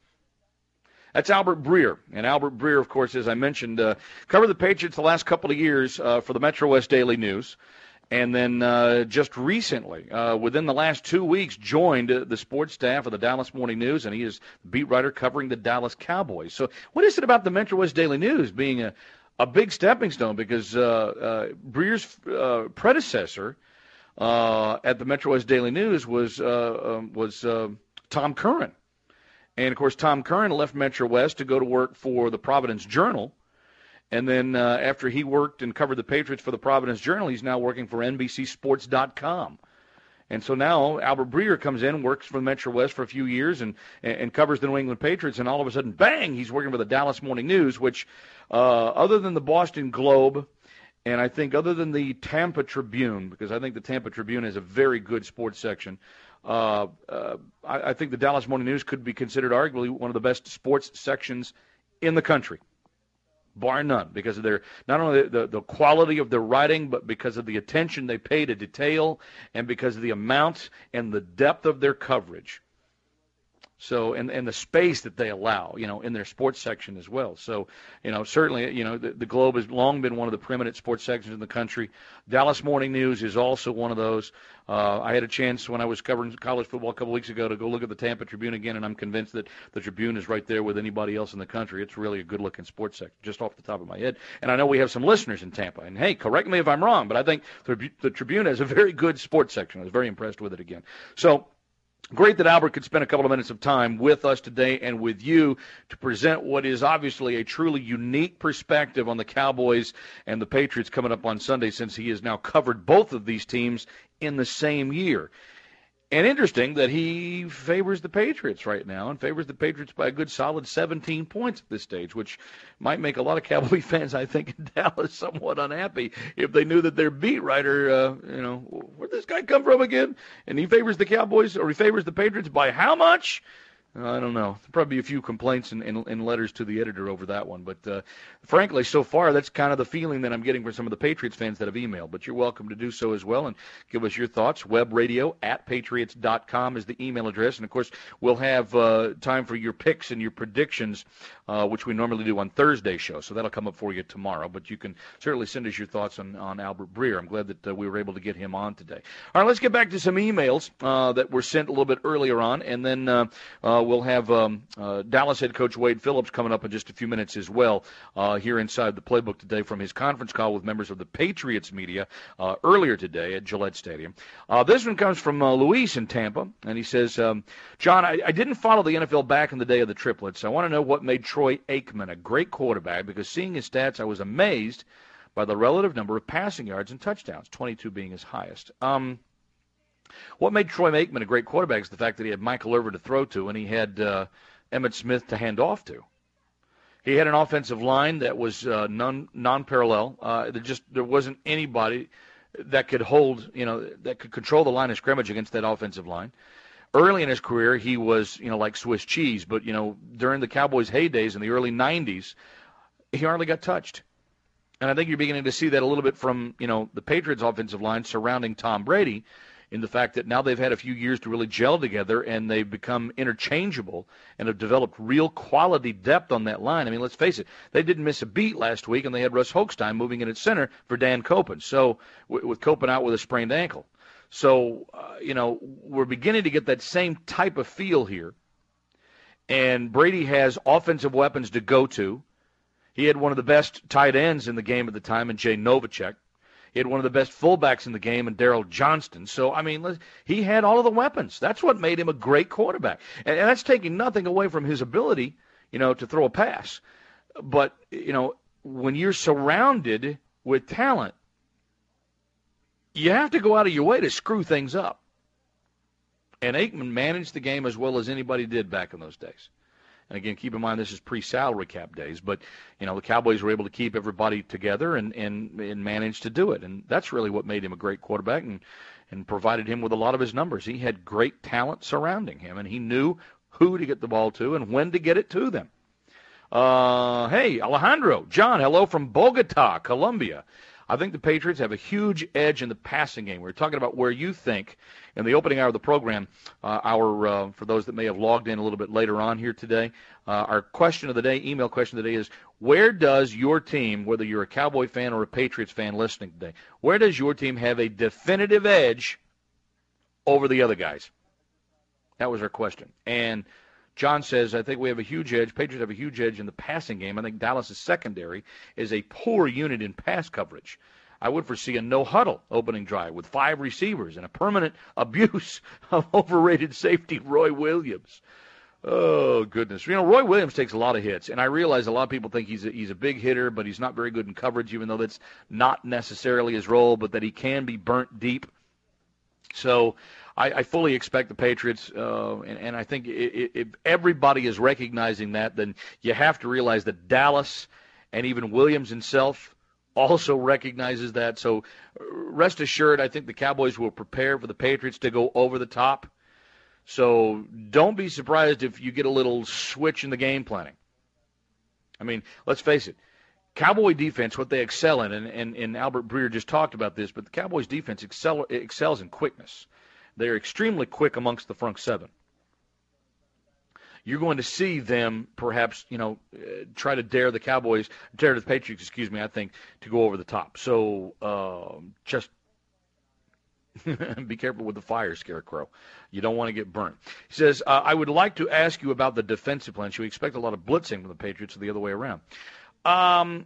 That's Albert Breer, and Albert Breer, of course, as I mentioned, uh, covered the Patriots the last couple of years uh, for the Metro West Daily News. And then uh, just recently, uh, within the last two weeks, joined uh, the sports staff of the Dallas Morning News, and he is the beat writer covering the Dallas Cowboys. So what is it about the Metro West Daily News being a, a big stepping stone? Because uh, uh, Breer's uh, predecessor uh, at the Metro West Daily News was, uh, um, was uh, Tom Curran. And, of course, Tom Curran left Metro West to go to work for the Providence Journal. And then uh, after he worked and covered the Patriots for the Providence Journal, he's now working for N B C Sports dot com. And so now Albert Breer comes in, works for the Metro West for a few years, and, and covers the New England Patriots, and all of a sudden, bang, he's working for the Dallas Morning News, which, uh, other than the Boston Globe, and I think other than the Tampa Tribune, because I think the Tampa Tribune has a very good sports section, uh, uh, I, I think the Dallas Morning News could be considered arguably one of the best sports sections in the country, bar none, because of their not only the, the quality of their writing, but because of the attention they pay to detail, and because of the amount and the depth of their coverage. So, and, and the space that they allow, you know, in their sports section as well. So, you know, certainly, you know, the, the Globe has long been one of the preeminent sports sections in the country. Dallas Morning News is also one of those. Uh, I had a chance when I was covering college football a couple weeks ago to go look at the Tampa Tribune again, and I'm convinced that the Tribune is right there with anybody else in the country. It's really a good-looking sports section, just off the top of my head. And I know we have some listeners in Tampa. And, hey, correct me if I'm wrong, but I think the, the Tribune has a very good sports section. I was very impressed with it again. So, great that Albert could spend a couple of minutes of time with us today and with you to present what is obviously a truly unique perspective on the Cowboys and the Patriots coming up on Sunday, since he has now covered both of these teams in the same year. And interesting that he favors the Patriots right now, and favors the Patriots by a good solid seventeen points at this stage, which might make a lot of Cowboy fans, I think, in Dallas somewhat unhappy if they knew that their beat writer, uh, you know, where'd this guy come from again? And he favors the Cowboys, or he favors the Patriots by how much? I don't know. There'll probably be a few complaints and, and, and letters to the editor over that one. But, uh, frankly, so far, that's kind of the feeling that I'm getting from some of the Patriots fans that have emailed. But you're welcome to do so as well and give us your thoughts. Webradio at patriots dot com is the email address. And, of course, we'll have uh, time for your picks and your predictions, uh, which we normally do on Thursday show. So that'll come up for you tomorrow. But you can certainly send us your thoughts on, on Albert Breer. I'm glad that uh, we were able to get him on today. All right, let's get back to some emails uh, that were sent a little bit earlier on. And then uh, uh, we'll have um, uh, Dallas head coach Wade Phillips coming up in just a few minutes as well uh, here inside the playbook today from his conference call with members of the Patriots media uh, earlier today at Gillette Stadium. Uh, this one comes from uh, Luis in Tampa, and he says, um, John, I, I didn't follow the N F L back in the day of the triplets. I want to know what made Troy Aikman a great quarterback, because seeing his stats, I was amazed by the relative number of passing yards and touchdowns, twenty-two being his highest. Um What made Troy Aikman a great quarterback is the fact that he had Michael Irvin to throw to, and he had uh, Emmitt Smith to hand off to. He had an offensive line that was uh, non non-parallel. Uh, there just there wasn't anybody that could hold, you know, that could control the line of scrimmage against that offensive line. Early in his career, he was, you know, like Swiss cheese, but you know, during the Cowboys' heydays in the early nineties, he hardly got touched. And I think you're beginning to see that a little bit from, you know, the Patriots' offensive line surrounding Tom Brady, in the fact that now they've had a few years to really gel together, and they've become interchangeable and have developed real quality depth on that line. I mean, let's face it, they didn't miss a beat last week, and they had Russ Hochstein moving in at center for Dan Koppen, so with Koppen out with a sprained ankle. So, uh, you know, we're beginning to get that same type of feel here, and Brady has offensive weapons to go to. He had one of the best tight ends in the game at the time in Jay Novacek. He had one of the best fullbacks in the game in Darryl Johnston. So, I mean, he had all of the weapons. That's what made him a great quarterback. And, and that's taking nothing away from his ability, you know, to throw a pass. But, you know, when you're surrounded with talent, you have to go out of your way to screw things up. And Aikman managed the game as well as anybody did back in those days. And again, keep in mind this is pre-salary cap days, but you know the Cowboys were able to keep everybody together and, and, and managed to do it, and that's really what made him a great quarterback and, and provided him with a lot of his numbers. He had great talent surrounding him, and he knew who to get the ball to and when to get it to them. Uh, hey, Alejandro, John, hello from Bogota, Colombia. I think the Patriots have a huge edge in the passing game. We were talking about where you think, in the opening hour of the program, uh, our uh, for those that may have logged in a little bit later on here today, uh, our question of the day, email question of the day is, where does your team, whether you're a Cowboy fan or a Patriots fan listening today, where does your team have a definitive edge over the other guys? That was our question. And John says, I think we have a huge edge. Patriots have a huge edge in the passing game. I think Dallas' secondary is a poor unit in pass coverage. I would foresee a no-huddle opening drive with five receivers and a permanent abuse of overrated safety Roy Williams. Oh, goodness. You know, Roy Williams takes a lot of hits, and I realize a lot of people think he's a, he's a big hitter, but he's not very good in coverage, even though that's not necessarily his role, but that he can be burnt deep. So I, I fully expect the Patriots, uh, and, and I think if everybody is recognizing that, then you have to realize that Dallas and even Williams himself also recognizes that. So rest assured, I think the Cowboys will prepare for the Patriots to go over the top. So don't be surprised if you get a little switch in the game planning. I mean, let's face it. Cowboy defense, what they excel in, and, and, and Albert Breer just talked about this, but the Cowboys defense excel, excels in quickness. They're extremely quick amongst the front seven. You're going to see them perhaps, you know, uh, try to dare the Cowboys, dare the Patriots, excuse me, I think, to go over the top. So uh, just be careful with the fire, Scarecrow. You don't want to get burnt. He says, uh, I would like to ask you about the defensive plan. Should we expect a lot of blitzing from the Patriots or the other way around? Um,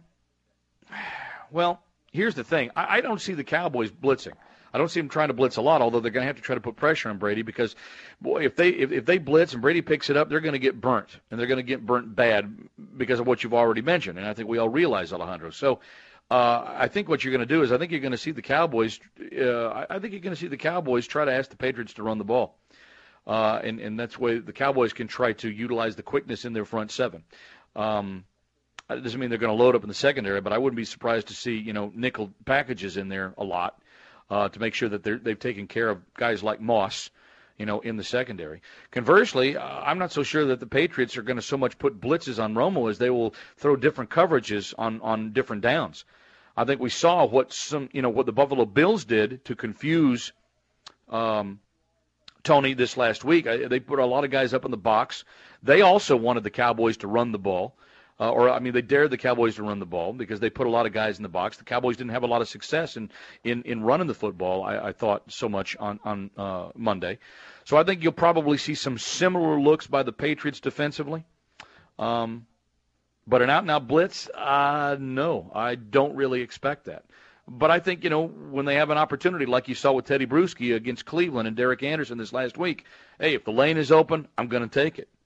well, here's the thing. I, I don't see the Cowboys blitzing. I don't see them trying to blitz a lot, although they're going to have to try to put pressure on Brady because, boy, if they if, if they blitz and Brady picks it up, they're going to get burnt, and they're going to get burnt bad because of what you've already mentioned, and I think we all realize, Alejandro. So uh, I think what you're going to do is I think you're going to see the Cowboys uh, I, I think you're going to see the Cowboys try to ask the Patriots to run the ball, uh, and, and that's the way the Cowboys can try to utilize the quickness in their front seven. Um, it doesn't mean they're going to load up in the secondary, but I wouldn't be surprised to see, you know, nickel packages in there a lot. Uh, to make sure that they're, they've taken care of guys like Moss, you know, in the secondary. Conversely, uh, I'm not so sure that the Patriots are going to so much put blitzes on Romo as they will throw different coverages on, on different downs. I think we saw what some, you know, what the Buffalo Bills did to confuse um, Tony this last week. I, they put a lot of guys up in the box. They also wanted the Cowboys to run the ball. Uh, or, I mean, they dared the Cowboys to run the ball because they put a lot of guys in the box. The Cowboys didn't have a lot of success in, in, in running the football, I, I thought, so much on, on uh, Monday. So I think you'll probably see some similar looks by the Patriots defensively. Um, but an out-and-out blitz, uh, no, I don't really expect that. But I think, you know, when they have an opportunity, like you saw with Teddy Bruschi against Cleveland and Derek Anderson this last week, hey, if the lane is open, I'm going to take it.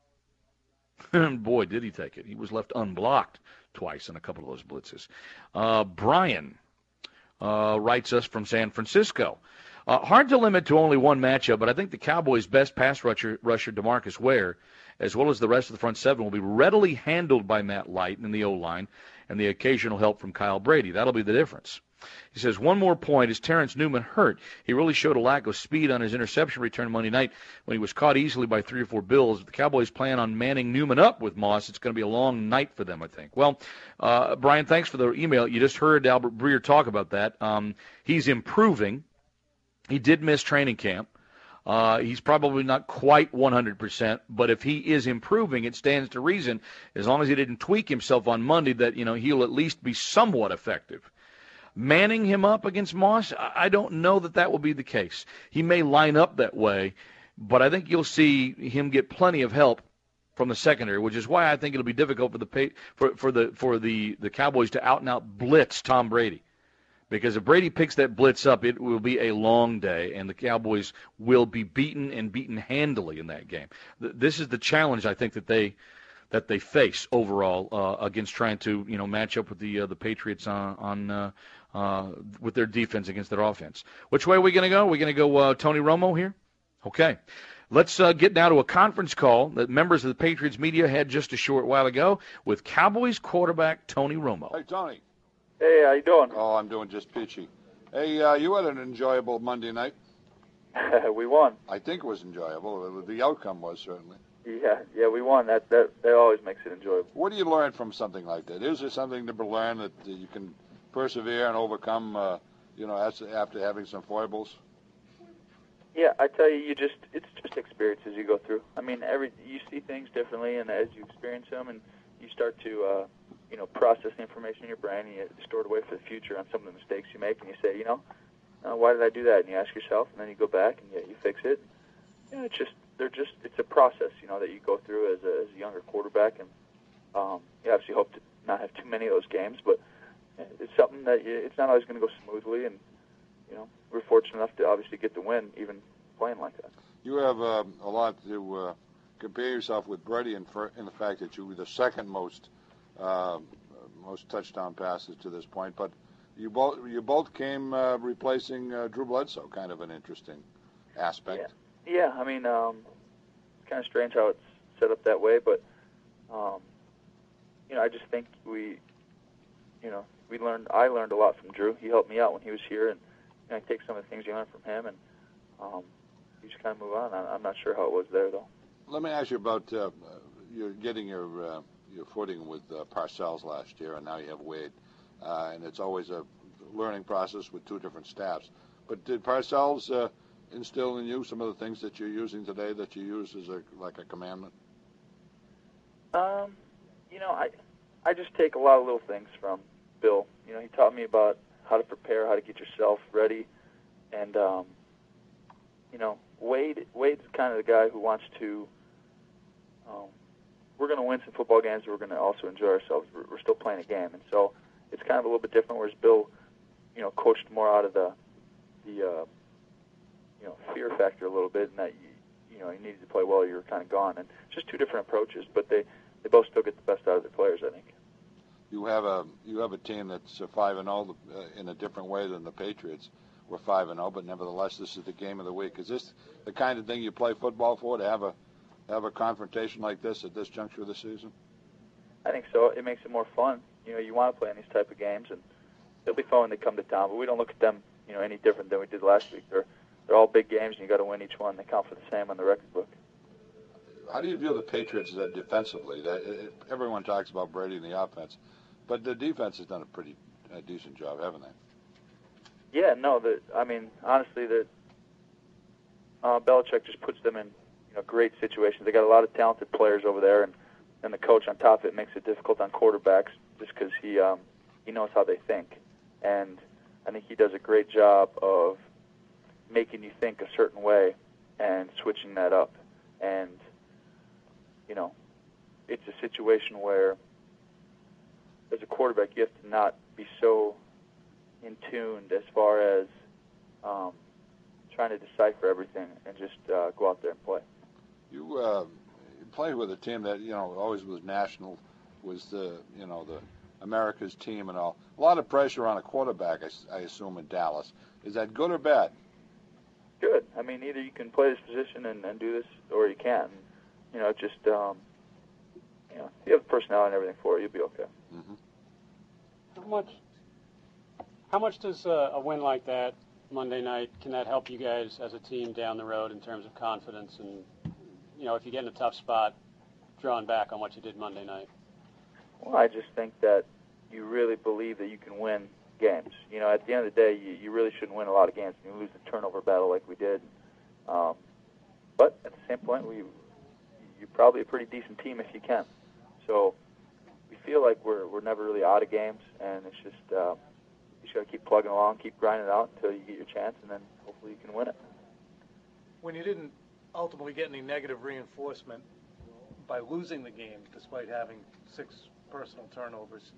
Boy, did he take it. He was left unblocked twice in a couple of those blitzes. Uh, Brian uh, writes us from San Francisco. Uh, hard to limit to only one matchup, but I think the Cowboys' best pass rusher, rusher DeMarcus Ware, as well as the rest of the front seven, will be readily handled by Matt Light in the O-line and the occasional help from Kyle Brady. That'll be the difference. He says, one more point, is Terrence Newman hurt? He really showed a lack of speed on his interception return Monday night when he was caught easily by three or four Bills. If the Cowboys plan on manning Newman up with Moss, it's going to be a long night for them, I think. Well, uh, Brian, thanks for the email. You just heard Albert Breer talk about that. Um, he's improving. He did miss training camp. Uh, he's probably not quite one hundred percent, but if he is improving, it stands to reason, as long as he didn't tweak himself on Monday, that, you know, he'll at least be somewhat effective. Manning him up against Moss, I don't know that that will be the case. He may line up that way, but I think you'll see him get plenty of help from the secondary, which is why I think it'll be difficult for the for for the for the, the Cowboys to out and out blitz Tom Brady. Because if Brady picks that blitz up, it will be a long day, and the Cowboys will be beaten and beaten handily in that game. This is the challenge I think that they that they face overall uh, against trying to, you know, match up with the uh, the Patriots on on uh, uh, with their defense against their offense. Which way are we going to go? Are we going to go uh, Tony Romo here? Okay. Let's uh, get now to a conference call that members of the Patriots media had just a short while ago with Cowboys quarterback Tony Romo. Hey, Tony. Hey, how you doing? Oh, I'm doing just peachy. Hey, uh, you had an enjoyable Monday night. We won. I think it was enjoyable. The outcome was, certainly. Yeah, yeah, we won. That that that always makes it enjoyable. What do you learn from something like that? Is there something to learn that you can persevere and overcome, uh, you know, after having some foibles? Yeah, I tell you, you just it's just experiences you go through. I mean, every you see things differently, and as you experience them, and you start to, uh, you know, process the information in your brain, and you store it away for the future on some of the mistakes you make, and you say, you know, uh, why did I do that? And you ask yourself, and then you go back and you, you fix it. You know, it's just they're just it's a process, you know, that you go through as a, as a younger quarterback, and um, you obviously hope to not have too many of those games, but it's something that you, it's not always going to go smoothly, and you know, we're fortunate enough to obviously get the win, even playing like that. You have uh, a lot to uh, compare yourself with Brady in, for, in the fact that you were the second most uh, most touchdown passes to this point. But you both you both came uh, replacing uh, Drew Bledsoe. Kind of an interesting aspect. Yeah, yeah I mean, um, it's kind of strange how it's set up that way, but um, you know, I just think we, you know, we learned. I learned a lot from Drew. He helped me out when he was here, and, and I take some of the things you learned from him, and um, you just kind of move on. I, I'm not sure how it was there, though. Let me ask you about uh, you're getting your uh, your footing with uh, Parcells last year, and now you have Wade, uh, and it's always a learning process with two different staffs. But did Parcells uh, instill in you some of the things that you're using today that you use as a like a commandment? Um, you know, I I just take a lot of little things from Bill. You know, he taught me about how to prepare, how to get yourself ready, and um, you know, Wade Wade's kind of the guy who wants to. Um, we're going to win some football games. We're going to also enjoy ourselves. We're, we're still playing a game, and so it's kind of a little bit different. Whereas Bill, you know, coached more out of the the uh, you know fear factor a little bit, and that you, you know you needed to play well, or you were kind of gone. And just two different approaches, but they, they both still get the best out of their players, I think. You have a you have a team that's five and zero in a different way than the Patriots were five and zero, but nevertheless, this is the game of the week. Is this the kind of thing you play football for, to have a have a confrontation like this at this juncture of the season? I think so. It makes it more fun. You know, you want to play in these type of games, and it'll be fun when they come to town. But we don't look at them, you know, any different than we did last week. They're they're all big games, and you got to win each one. They count for the same on the record book. How do you view the Patriots uh, defensively? That, it, everyone talks about Brady and the offense, but the defense has done a pretty uh, decent job, haven't they? Yeah, no. The I mean, honestly, the uh, Belichick just puts them in you know great situations. They got a lot of talented players over there, and, and the coach on top of it makes it difficult on quarterbacks just because he um, he knows how they think, and I think he does a great job of making you think a certain way and switching that up. And you know, it's a situation where, as a quarterback, you have to not be so in tuned as far as um, trying to decipher everything and just uh, go out there and play. You uh, played with a team that you know always was national, was the you know the America's team and all. A lot of pressure on a quarterback, I, I assume, in Dallas. Is that good or bad? Good. I mean, either you can play this position and, and do this, or you can't. And, you know, just um, you know, if you have the personnel and everything for it, you'll be okay. Mm-hmm. How much? How much does uh, a win like that Monday night, can that help you guys as a team down the road in terms of confidence and, you know, if you get in a tough spot, drawing back on what you did Monday night? Well, I just think that you really believe that you can win games. You know, at the end of the day, you, you really shouldn't win a lot of games. You lose the turnover battle like we did. Um, but at the same point, we you're probably a pretty decent team if you can. So we feel like we're we're never really out of games, and it's just uh, you just got to keep plugging along, keep grinding it out until you get your chance, and then hopefully you can win it. When you didn't ultimately get any negative reinforcement by losing the game, despite having six personal turnovers,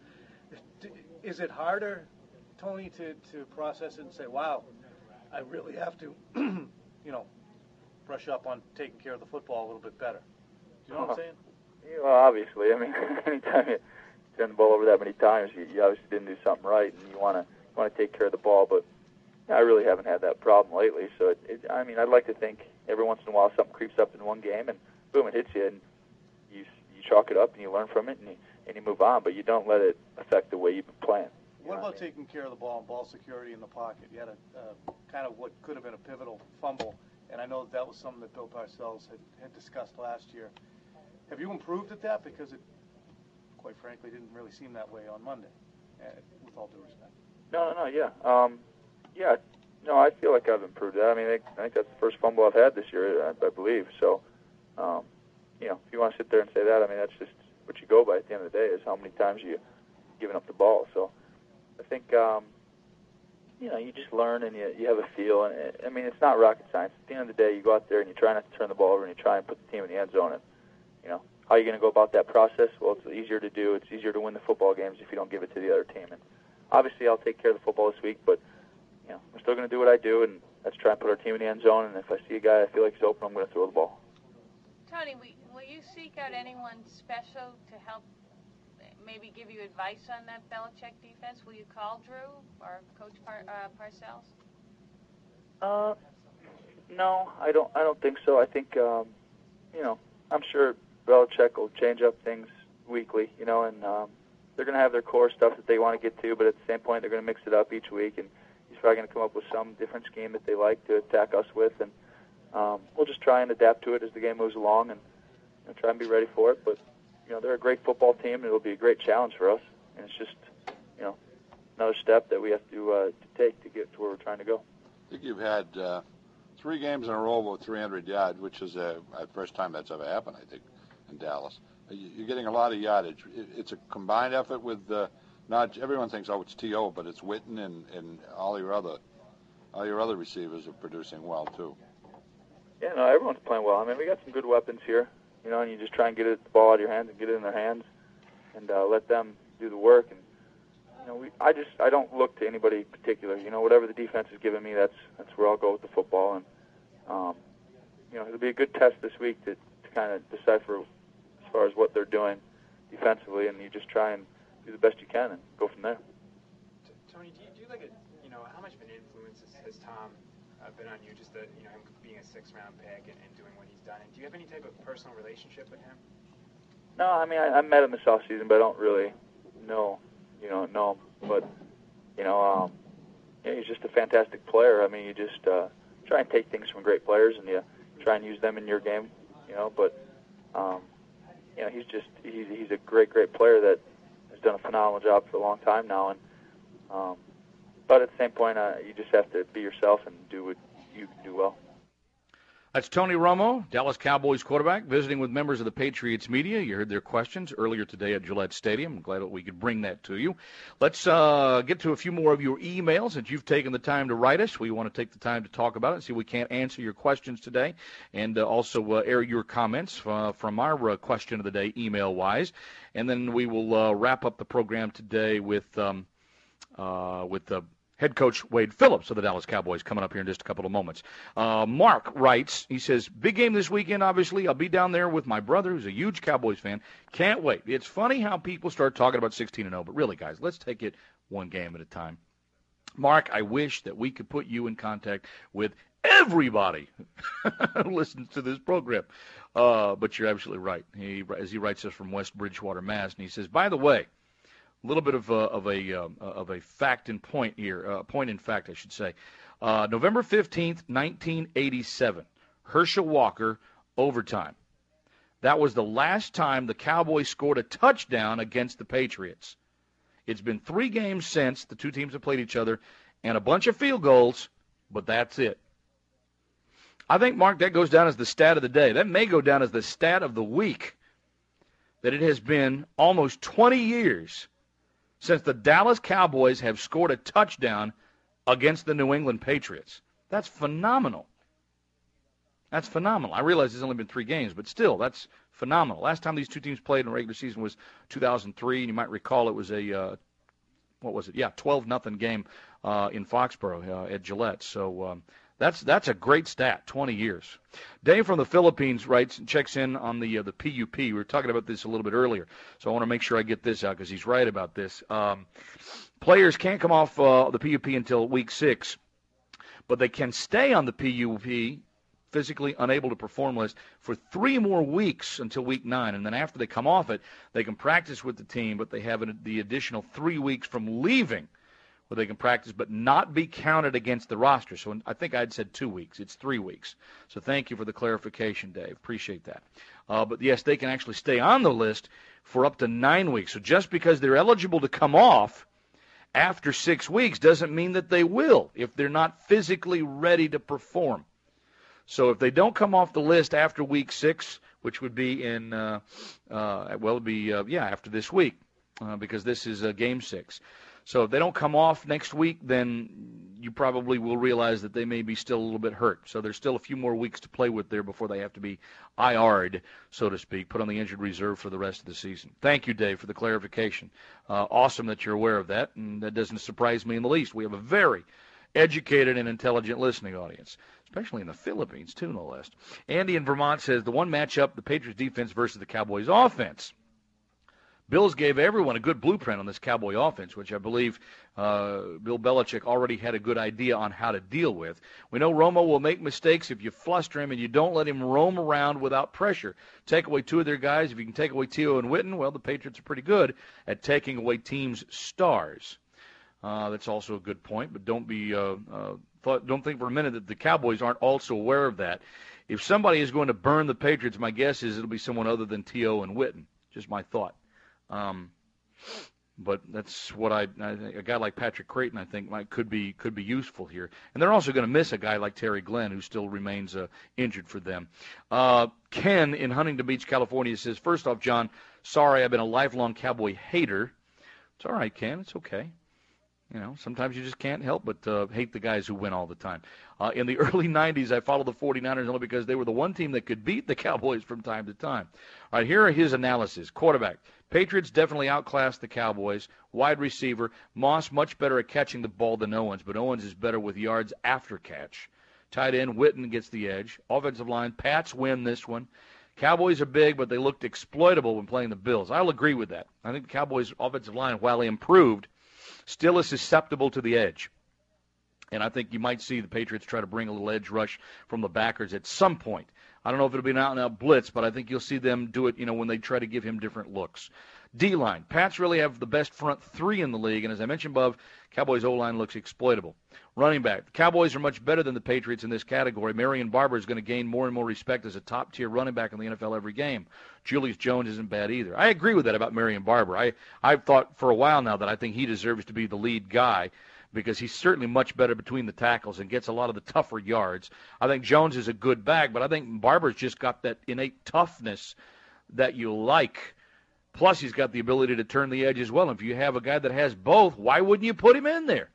is it harder, Tony, to, to process it and say, wow, I really have to, you know, brush up on taking care of the football a little bit better? Do you know what I'm saying? Yeah, well, obviously. I mean, anytime you turn the ball over that many times, you, you obviously didn't do something right, and you want to want to take care of the ball. But I really haven't had that problem lately. So, it, it, I mean, I'd like to think every once in a while something creeps up in one game, and boom, it hits you, and you you chalk it up, and you learn from it, and you, and you move on. But you don't let it affect the way you've been playing. What about taking care of the ball and ball security in the pocket? You had a uh, kind of what could have been a pivotal fumble, and I know that, that was something that Bill Parcells had, had discussed last year. Have you improved at that? Because it, quite frankly, didn't really seem that way on Monday, uh, with all due respect. No, no, no, yeah. Um, yeah, no, I feel like I've improved that. I mean, I, I think that's the first fumble I've had this year, I, I believe. So, um, you know, if you want to sit there and say that, I mean, that's just what you go by at the end of the day is how many times you've given up the ball. So I think, um, you know, you just learn and you, you have a feel. And it, I mean, it's not rocket science. At the end of the day, you go out there and you try not to turn the ball over and you try and put the team in the end zone. And, you know, how are you going to go about that process? Well, it's easier to do. It's easier to win the football games if you don't give it to the other team. And obviously, I'll take care of the football this week, but, you know, I'm still going to do what I do, and let's try and put our team in the end zone. And if I see a guy I feel like he's open, I'm going to throw the ball. Tony, will you seek out anyone special to help maybe give you advice on that Belichick defense? Will you call Drew or Coach Par- uh, Parcells? Uh, no, I don't. I don't think so. I think, um, you know, I'm sure Belichick will change up things weekly, you know, and um, they're going to have their core stuff that they want to get to, but at the same point, they're going to mix it up each week, and he's probably going to come up with some different scheme that they like to attack us with, and um, we'll just try and adapt to it as the game moves along, and, and try and be ready for it. But you know, they're a great football team, and it'll be a great challenge for us, and it's just, you know, another step that we have to uh, to take to get to where we're trying to go. I think you've had uh, three games in a row with three hundred yards, which is a, a first time that's ever happened, I think, in Dallas. You're getting a lot of yardage. It's a combined effort with uh, not everyone thinks, oh, it's T O, but it's Witten and, and all your other all your other receivers are producing well too. Yeah, no, everyone's playing well. I mean, we got some good weapons here, you know, and you just try and get it, the ball out of your hands and get it in their hands, and uh, let them do the work. And you know, we, I just I don't look to anybody particular. You know, whatever the defense is giving me, that's that's where I'll go with the football. And um, you know, it'll be a good test this week to, to kind of decipher as far as what they're doing defensively, and you just try and do the best you can and go from there. Tony, do you, do you like a, you know, how much of an influence has, has Tom uh, been on you, just the, you know, him being a six-round pick and, and doing what he's done? And do you have any type of personal relationship with him? No, I mean, I, I met him this offseason, but I don't really know, you know, know him. But, you know, um, you know, he's just a fantastic player. I mean, you just uh, try and take things from great players, and you try and use them in your game, you know, but, um, you know, he's just, he's, he's a great, great player that has done a phenomenal job for a long time now. And um, but at the same point, uh, you just have to be yourself and do what you can do well. That's Tony Romo, Dallas Cowboys quarterback, visiting with members of the Patriots media. You heard their questions earlier today at Gillette Stadium. I'm glad that we could bring that to you. Let's uh, get to a few more of your emails that you've taken the time to write us. We want to take the time to talk about it and see if we can't answer your questions today, and uh, also uh, air your comments uh, from our uh, question of the day email-wise. And then we will uh, wrap up the program today with um, uh, with the head coach Wade Phillips of the Dallas Cowboys coming up here in just a couple of moments. Uh, Mark writes, he says, big game this weekend, obviously. I'll be down there with my brother, who's a huge Cowboys fan. Can't wait. It's funny how people start talking about sixteen and oh, but really, guys, let's take it one game at a time. Mark, I wish that we could put you in contact with everybody who listens to this program. Uh, but you're absolutely right. He, as he writes us from West Bridgewater, Mass, and he says, by the way, a little bit of a, of a uh, of a fact and point here, uh, point in fact, I should say. Uh, November fifteenth, nineteen eighty-seven, Herschel Walker, overtime. That was the last time the Cowboys scored a touchdown against the Patriots. It's been three games since the two teams have played each other, and a bunch of field goals, but that's it. I think, Mark, that goes down as the stat of the day. That may go down as the stat of the week, that it has been almost twenty years since the Dallas Cowboys have scored a touchdown against the New England Patriots. That's phenomenal. That's phenomenal. I realize it's only been three games, but still, that's phenomenal. Last time these two teams played in a regular season was two thousand three, and you might recall it was a, uh, what was it? Yeah, twelve nothing game uh, in Foxborough uh, at Gillette. So um, that's that's a great stat, twenty years. Dave from the Philippines writes and checks in on the uh, the P U P. We were talking about this a little bit earlier, so I want to make sure I get this out because he's right about this. Um, players can't come off uh, the P U P until week six, but they can stay on the P U P, physically unable to perform list, for three more weeks until week nine, and then after they come off it, they can practice with the team, but they have an, the additional three weeks from leaving where they can practice but not be counted against the roster. So I think I'd said two weeks. It's three weeks. So thank you for the clarification, Dave. Appreciate that. Uh, but, yes, they can actually stay on the list for up to nine weeks. So just because they're eligible to come off after six weeks doesn't mean that they will if they're not physically ready to perform. So if they don't come off the list after week six, which would be in, uh, uh, well, it'd be, uh, yeah, after this week, uh, because this is uh, game six. So if they don't come off next week, then you probably will realize that they may be still a little bit hurt. So there's still a few more weeks to play with there before they have to be I R'd, so to speak, put on the injured reserve for the rest of the season. Thank you, Dave, for the clarification. Uh, awesome that you're aware of that, and that doesn't surprise me in the least. We have a very educated and intelligent listening audience, especially in the Philippines, too, no less. Andy in Vermont says the one matchup, the Patriots defense versus the Cowboys offense. Bills gave everyone a good blueprint on this Cowboy offense, which I believe uh, Bill Belichick already had a good idea on how to deal with. We know Romo will make mistakes if you fluster him and you don't let him roam around without pressure. Take away two of their guys. If you can take away T O and Witten, well, the Patriots are pretty good at taking away teams' stars. Uh, that's also a good point, but don't be uh, uh, thought, don't think for a minute that the Cowboys aren't also aware of that. If somebody is going to burn the Patriots, my guess is it'll be someone other than T O and Witten. Just my thought. Um, but that's what I, I think a guy like Patrick Creighton, I think, might could be could be useful here. And they're also going to miss a guy like Terry Glenn, who still remains uh, injured for them. Uh, Ken in Huntington Beach, California, says, first off, John, sorry, I've been a lifelong Cowboy hater. It's all right, Ken. It's okay. You know, sometimes you just can't help but uh, hate the guys who win all the time. Uh, in the early nineties, I followed the forty-niners only because they were the one team that could beat the Cowboys from time to time. All right, here are his analysis. Quarterback. Patriots definitely outclassed the Cowboys. Wide receiver. Moss much better at catching the ball than Owens, but Owens is better with yards after catch. Tight end, Witten gets the edge. Offensive line, Pats win this one. Cowboys are big, but they looked exploitable when playing the Bills. I'll agree with that. I think the Cowboys' offensive line, while improved, still is susceptible to the edge. And I think you might see the Patriots try to bring a little edge rush from the backers at some point. I don't know if it'll be an out-and-out blitz, but I think you'll see them do it, you know, when they try to give him different looks. D-line. Pats really have the best front three in the league, and as I mentioned above, Cowboys' O-line looks exploitable. Running back. The Cowboys are much better than the Patriots in this category. Marion Barber is going to gain more and more respect as a top-tier running back in the N F L every game. Julius Jones isn't bad either. I agree with that about Marion Barber. I, I've thought for a while now that I think he deserves to be the lead guy because he's certainly much better between the tackles and gets a lot of the tougher yards. I think Jones is a good back, but I think Barber's just got that innate toughness that you like. Plus, he's got the ability to turn the edge as well. If you have a guy that has both, why wouldn't you put him in there?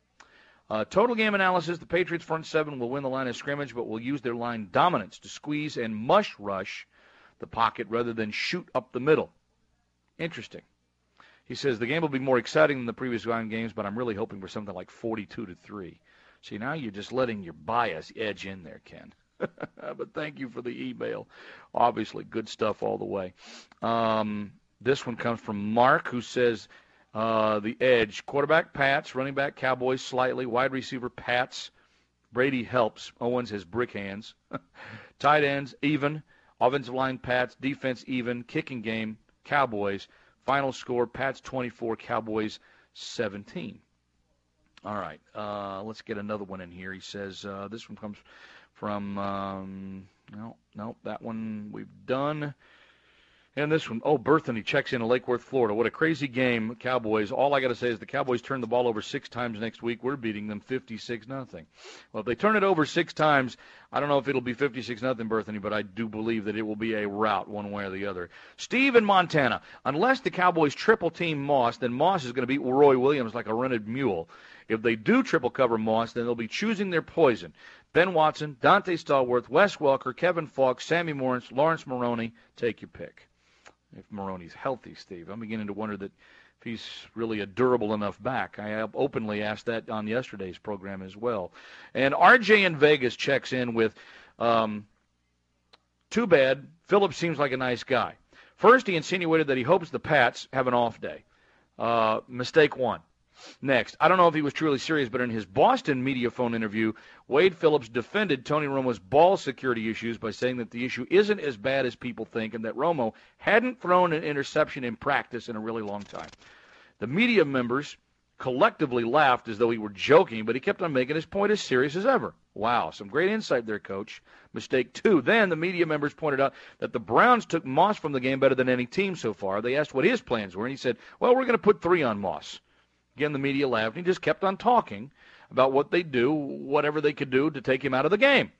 Uh, total game analysis, the Patriots front seven will win the line of scrimmage, but will use their line dominance to squeeze and mush rush the pocket rather than shoot up the middle. Interesting. He says the game will be more exciting than the previous round games, but I'm really hoping for something like forty-two to three. See, now you're just letting your bias edge in there, Ken. But thank you for the email. Obviously, good stuff all the way. Um, this one comes from Mark, who says uh, the edge. Quarterback, Pats. Running back, Cowboys slightly. Wide receiver, Pats. Brady helps. Owens has brick hands. Tight ends, even. Offensive line, Pats. Defense, even. Kicking game, Cowboys. Final score, Pats twenty-four, Cowboys seventeen. All right, uh, let's get another one in here. He says, uh, this one comes from, um, no, no, that one we've done. And this one, oh, Berthany checks in in Lake Worth, Florida. What a crazy game, Cowboys. All I got to say is the Cowboys turn the ball over six times next week. We're beating them fifty-six nothing. Well, if they turn it over six times, I don't know if it'll be fifty-six nothing, Berthany, but I do believe that it will be a rout one way or the other. Steve in Montana. Unless the Cowboys triple team Moss, then Moss is going to beat Roy Williams like a rented mule. If they do triple cover Moss, then they'll be choosing their poison. Ben Watson, Dante Stallworth, Wes Welker, Kevin Falk, Sammy Morris, Lawrence Maroney. Take your pick. If Maroney's healthy, Steve. I'm beginning to wonder that if he's really a durable enough back. I openly asked that on yesterday's program as well. And R J in Vegas checks in with, um, too bad, Phillips seems like a nice guy. First, he insinuated that he hopes the Pats have an off day. Uh, mistake one. Next, I don't know if he was truly serious, but in his Boston media phone interview, Wade Phillips defended Tony Romo's ball security issues by saying that the issue isn't as bad as people think and that Romo hadn't thrown an interception in practice in a really long time. The media members collectively laughed as though he were joking, but he kept on making his point as serious as ever. Wow, some great insight there, Coach. Mistake two. Then the media members pointed out that the Browns took Moss from the game better than any team so far. They asked what his plans were, and he said, well, we're going to put three on Moss. Again, the media laughed, and he just kept on talking about what they'd do, whatever they could do to take him out of the game.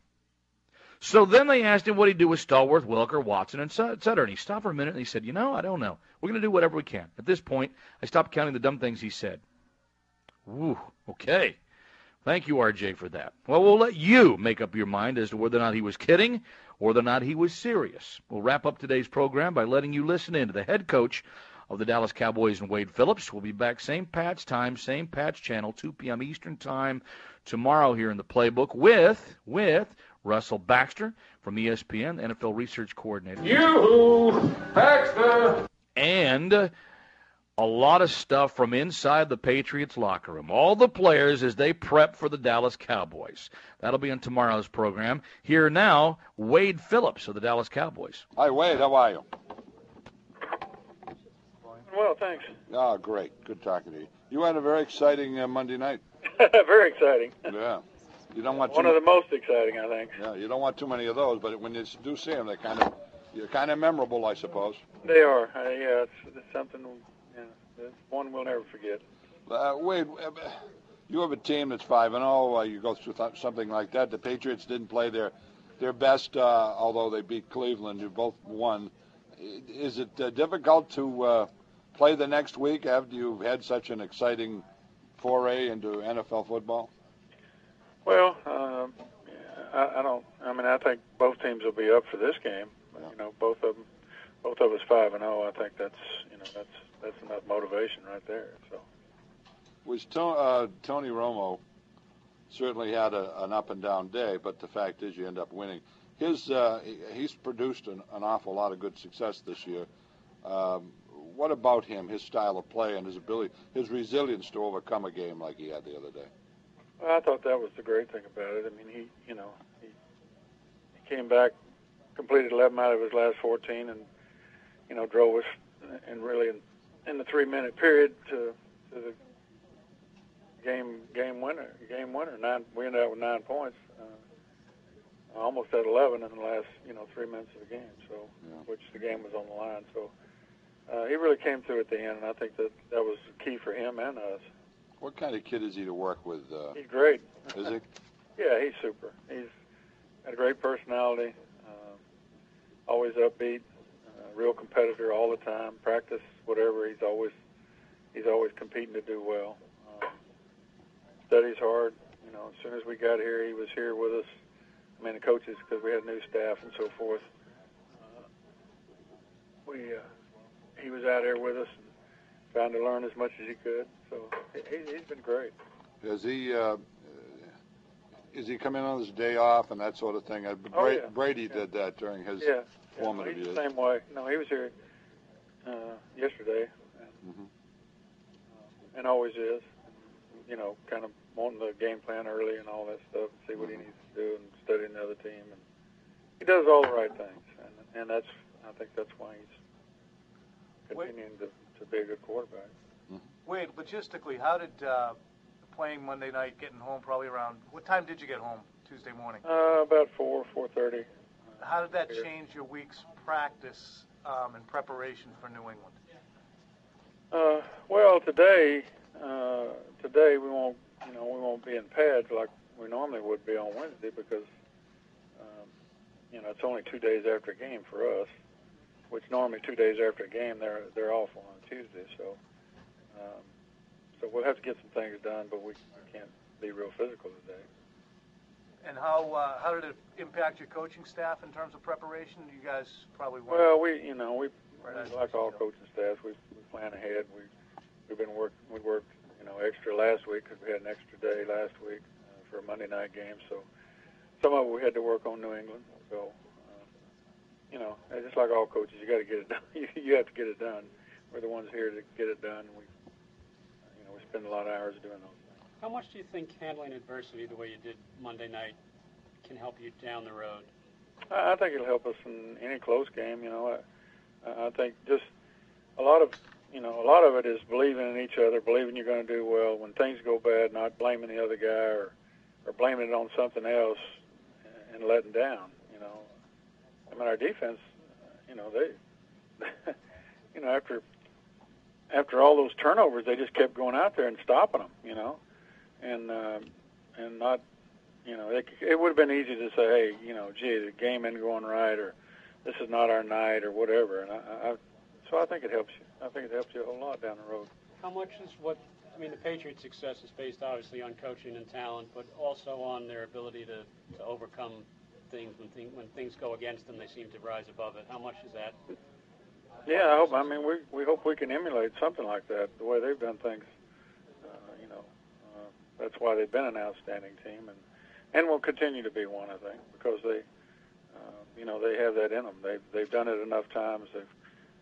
So then they asked him what he'd do with Stallworth, Welker, Watson, and et cetera. And he stopped for a minute, and he said, you know, I don't know. We're going to do whatever we can. At this point, I stopped counting the dumb things he said. Woo, okay. Thank you, R J, for that. Well, we'll let you make up your mind as to whether or not he was kidding or whether or not he was serious. We'll wrap up today's program by letting you listen in to the head coach of the Dallas Cowboys and Wade Phillips. We'll be back same Pats time, same Pats channel, two p.m. Eastern time tomorrow here in the Playbook with, with Russell Baxter from E S P N, N F L Research Coordinator. Yoo-hoo! Baxter! and a lot of stuff from inside the Patriots locker room. All the players as they prep for the Dallas Cowboys. That'll be on tomorrow's program. Here now, Wade Phillips of the Dallas Cowboys. Hi, Wade. How are you? Well, thanks. Oh, great. Good talking to you. You had a very exciting uh, Monday night. Very exciting. Yeah. You don't want One too of the most exciting, I think. Yeah, you don't want too many of those, but when you do see them, they kind of, you're kind of memorable, I suppose. They are. Uh, yeah, it's, it's something. Yeah, it's one we'll never forget. Uh, Wade, uh, you have a team that's five and zero. Uh, you go through th- something like that. The Patriots didn't play their their best, uh, although they beat Cleveland. You both won. Is it uh, difficult to uh, play the next week after you've had such an exciting foray into N F L football? Well, um, I, I don't. I mean, I think both teams will be up for this game. You know, both of them, both of us five and zero. I think that's you know that's that's enough motivation right there. So, was to, uh, Tony Romo certainly had a, an up and down day, but the fact is you end up winning. His uh, he, he's produced an, an awful lot of good success this year. Um, what about him, his style of play, and his ability, his resilience to overcome a game like he had the other day? well, I thought that was the great thing about it. I mean, he you know he, he came back, completed eleven out of his last fourteen, and you know drove us and really in, in the three minute period to, to the game game winner game winner. Nine we ended up with nine points, uh, almost at eleven in the last you know three minutes of the game. So yeah. Which the game was on the line. So uh, he really came through at the end, and I think that that was key for him and us. What kind of kid is he to work with? Uh, he's great. Is he? Yeah, he's super. He's got a great personality. Uh, always upbeat. Uh, real competitor all the time. Practice whatever. He's always he's always competing to do well. Uh, studies hard. You know, as soon as we got here, he was here with us. I mean, the coaches, because we had new staff and so forth. Uh, we uh, he was out here with us and trying to learn as much as he could. So he, he's been great. Is he? Uh, is he coming on his day off and that sort of thing? Uh, Bra- oh, yeah. Brady yeah. did that during his yeah. formative yeah, no, he's years. the same way. No, he was here uh, yesterday, and, mm-hmm. uh, and always is. You know, kind of wanting the game plan early and all that stuff, and see what mm-hmm. he needs to do, and studying the other team. And he does all the right things, and and that's I think that's why he's continuing to, to be a good quarterback. Wade, logistically, how did uh, playing Monday night, getting home probably around, what time did you get home Tuesday morning? Uh, about four, four thirty. How did that change your week's practice um, and preparation for New England? Uh, well, today, uh, today we won't, you know, we won't be in pads like we normally would be on Wednesday because, um, you know, it's only two days after a game for us, which normally two days after a game they're they're off on Tuesday, so. Um, so we'll have to get some things done, but we, we can't be real physical today. And how uh, how did it impact your coaching staff in terms of preparation? You guys probably weren't. Well, we you know we right like all coaching staffs, we we plan ahead. We we've been work we worked you know extra last week because we had an extra day last week uh, for a Monday night game. So some of it we had to work on New England. So uh, you know, just like all coaches, you got to get it done. you, you have to get it done. We're the ones here to get it done. We We spend a lot of hours doing those things. How much do you think handling adversity the way you did Monday night can help you down the road? I think it'll help us in any close game. You know, I, I think just a lot of you know a lot of it is believing in each other, believing you're going to do well. When things go bad, not blaming the other guy or or blaming it on something else and letting down. You know, I mean our defense. You know they. you know after. After all those turnovers, they just kept going out there and stopping them, you know, and uh, and not, you know, it, it would have been easy to say, hey, you know, gee, the game isn't going right, or this is not our night, or whatever. And I, I, so I think it helps you. I think it helps you a whole lot down the road. How much is what? I mean, the Patriots' success is based obviously on coaching and talent, but also on their ability to, to overcome things when thing, when things go against them. They seem to rise above it. How much is that? Yeah, I hope. I mean, we we hope we can emulate something like that. The way they've done things, uh, you know, uh, that's why they've been an outstanding team, and and will continue to be one. I think because they, uh, you know, they have that in them. They've they've done it enough times. They've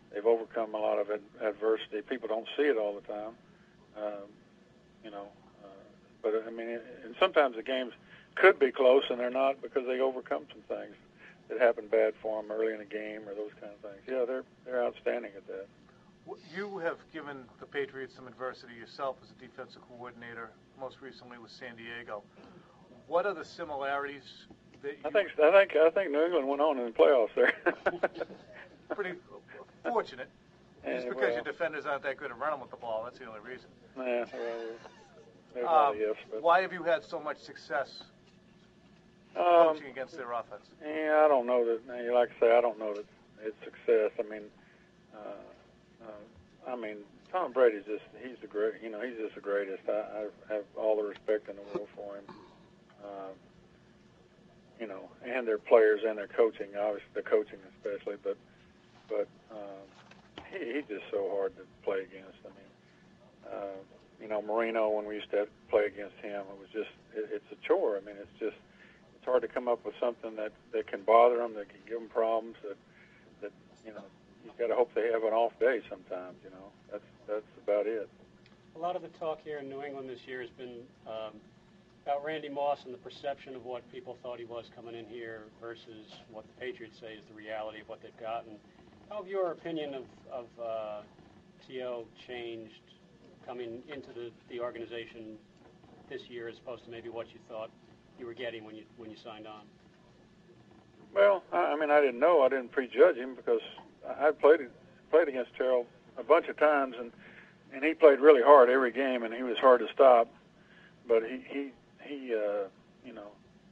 they've overcome a lot of ad- adversity. People don't see it all the time, um, you know. Uh, but I mean, and sometimes the games could be close and they're not because they overcome some things that happen bad for them early in a game or those kind of things. Yeah, they're they're outstanding at that. You have given the Patriots some adversity yourself as a defensive coordinator, most recently with San Diego. What are the similarities that you... I think I think I think New England went on in the playoffs there. Pretty fortunate. Just Yeah, because well, your defenders aren't that good at running with the ball, that's the only reason. Yeah, well, there's a lot of Um, ifs, but why have you had so much success um, coaching against their offense? yeah, I don't know that. Like I say, I don't know that it's success. I mean, uh, uh, I mean, Tom Brady's just—he's the great. You know, he's just the greatest. I, I have all the respect in the world for him. Uh, you know, and their players and their coaching, obviously the coaching especially. But, but um, he, he's just so hard to play against. I mean, uh, you know, Marino, when we used to play against him, it was just—it's it, a chore. I mean, it's just. It's hard to come up with something that, that can bother them, that can give them problems. That, that you know, you've got to hope they have an off day sometimes. You know, that's that's about it. A lot of the talk here in New England this year has been um, about Randy Moss and the perception of what people thought he was coming in here versus what the Patriots say is the reality of what they've gotten. How have your opinion of, of uh, T O changed coming into the, the organization this year as opposed to maybe what you thought you were getting when you when you signed on? Well, I, I mean, I didn't know. I didn't prejudge him because I played played against Terrell a bunch of times, and, and he played really hard every game, and he was hard to stop. But he he he uh, you know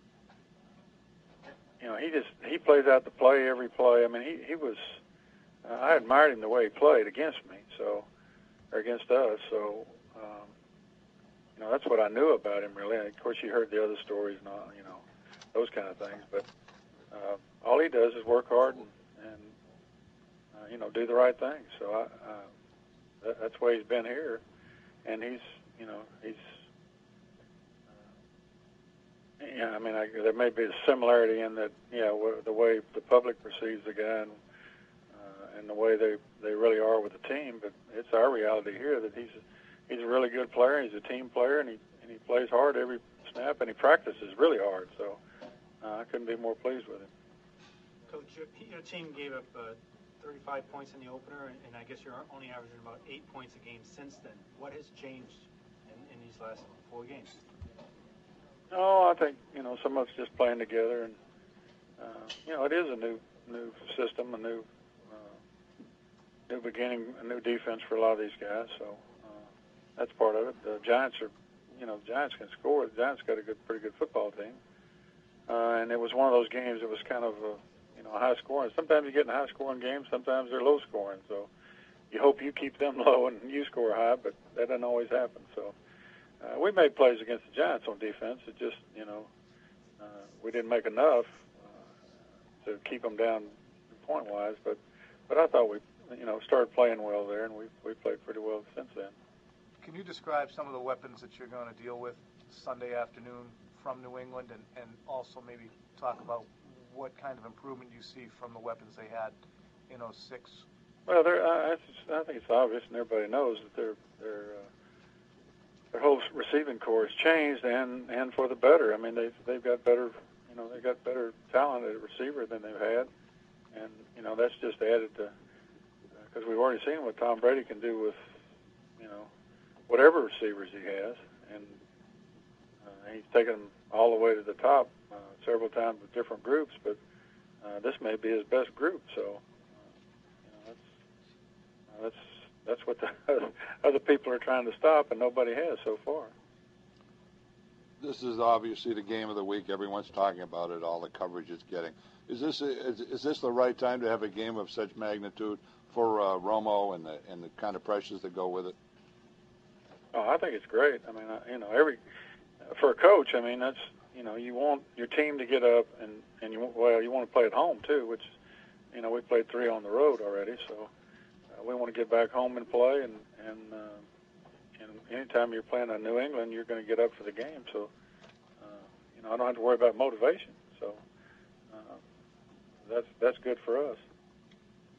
you know he just he plays out the play every play. I mean, he he was uh, I admired him the way he played against me, so or against us. So. Um, You know, that's what I knew about him, really. Of course, you heard the other stories and all, you know, those kind of things. But uh, all he does is work hard and, and uh, you know, do the right thing. So I, uh, that, that's why he's been here. And he's, you know, he's, uh, yeah, I mean, I, there may be a similarity in that, you know, the way the public perceives the guy and, uh, and the way they, they really are with the team. But it's our reality here that he's He's a really good player. He's a team player, and he and he plays hard every snap, and he practices really hard. So uh, I couldn't be more pleased with him. Coach, your, your team gave up uh, thirty-five points in the opener, and, and I guess you're only averaging about eight points a game since then. What has changed in, in these last four games? Oh, I think you know some of it's just playing together, and uh, you know it is a new new system, a new uh, new beginning, a new defense for a lot of these guys. So. That's part of it. The Giants are, you know, the Giants can score. The Giants got a good, pretty good football team, uh, and it was one of those games that was kind of, a, you know, high scoring. Sometimes you get in high scoring games. Sometimes they're low scoring. So you hope you keep them low and you score high, but that doesn't always happen. So uh, we made plays against the Giants on defense. It just, you know, uh, we didn't make enough uh, to keep them down point wise. But but I thought we, you know, started playing well there, and we we played pretty well since then. Can you describe some of the weapons that you're going to deal with Sunday afternoon from New England, and, and also maybe talk about what kind of improvement you see from the weapons they had in oh six? Well, they're, I, I think it's obvious, and everybody knows that their their uh, their whole receiving corps has changed, and, and for the better. I mean, they've they've got better, you know, they've got better talent at receiver than they've had, and you know that's just added to because uh, we've already seen what Tom Brady can do with, you know, whatever receivers he has, and uh, he's taken them all the way to the top uh, several times with different groups, but uh, this may be his best group, so uh, you know, that's, uh, that's, that's what the other people are trying to stop, and nobody has so far. This is obviously the game of the week. Everyone's talking about it, all the coverage it's getting. Is this, a, is, is this the right time to have a game of such magnitude for uh, Romo and the, and the kind of pressures that go with it? Oh, I think it's great. I mean, I, you know, every for a coach, I mean, that's you know, you want your team to get up and and you well, you want to play at home too, which you know we played three on the road already, so uh, we want to get back home and play. And and uh, and anytime you're playing in New England, you're going to get up for the game. So uh, you know, I don't have to worry about motivation. So uh, that's that's good for us.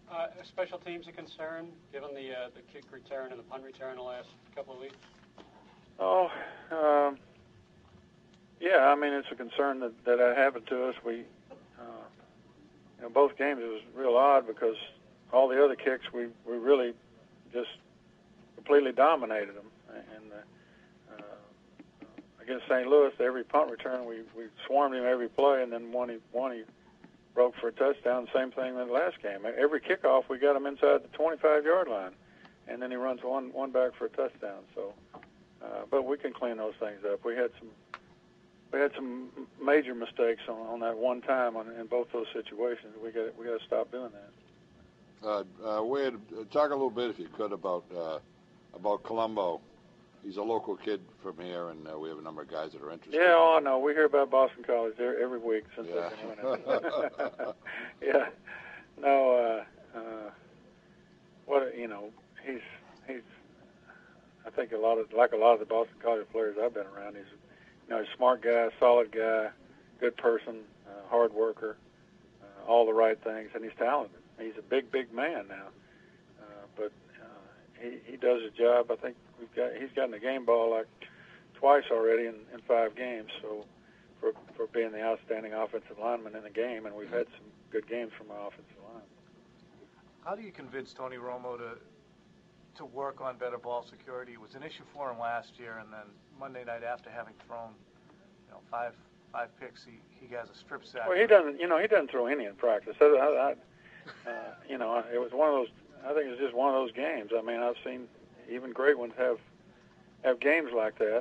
Uh, are special teams a concern, given the uh, the kick return and the punt return the last couple of weeks? Oh, um, yeah. I mean, it's a concern that that, that happened to us. We, uh, you know, both games it was real odd because all the other kicks we, we really just completely dominated them. And uh, uh, against Saint Louis, every punt return we, we swarmed him every play, and then one he one he broke for a touchdown. Same thing in the last game. Every kickoff we got him inside the twenty-five yard line, and then he runs one one back for a touchdown. So. Uh, but we can clean those things up. We had some, we had some major mistakes on, on that one time on, in both those situations. We got we got to stop doing that. Uh, uh, Wade, talk a little bit, if you could, about uh, about Colombo. He's a local kid from here, and uh, we have a number of guys that are interested. Yeah, oh, I know. We hear about Boston College every, every week since yeah. I've been winning. yeah. No. Uh, uh, what you know, he's he's. I think a lot of, like a lot of the Boston College players I've been around, he's, you know, he's a smart guy, solid guy, good person, uh, hard worker, uh, all the right things, and he's talented. He's a big, big man now, uh, but uh, he he does his job. I think we've got he's gotten a game ball like twice already in, in five games. So for for being the outstanding offensive lineman in the game, and we've had some good games from our offensive line. How do you convince Tony Romo to? to work on better ball security? It was an issue for him last year, and then Monday night after having thrown, you know, five five picks, he, he has a strip sack. Well, he doesn't, you know, he doesn't throw any in practice. I, I, uh, you know, it was one of those. I think it's just one of those games. I mean, I've seen even great ones have have games like that.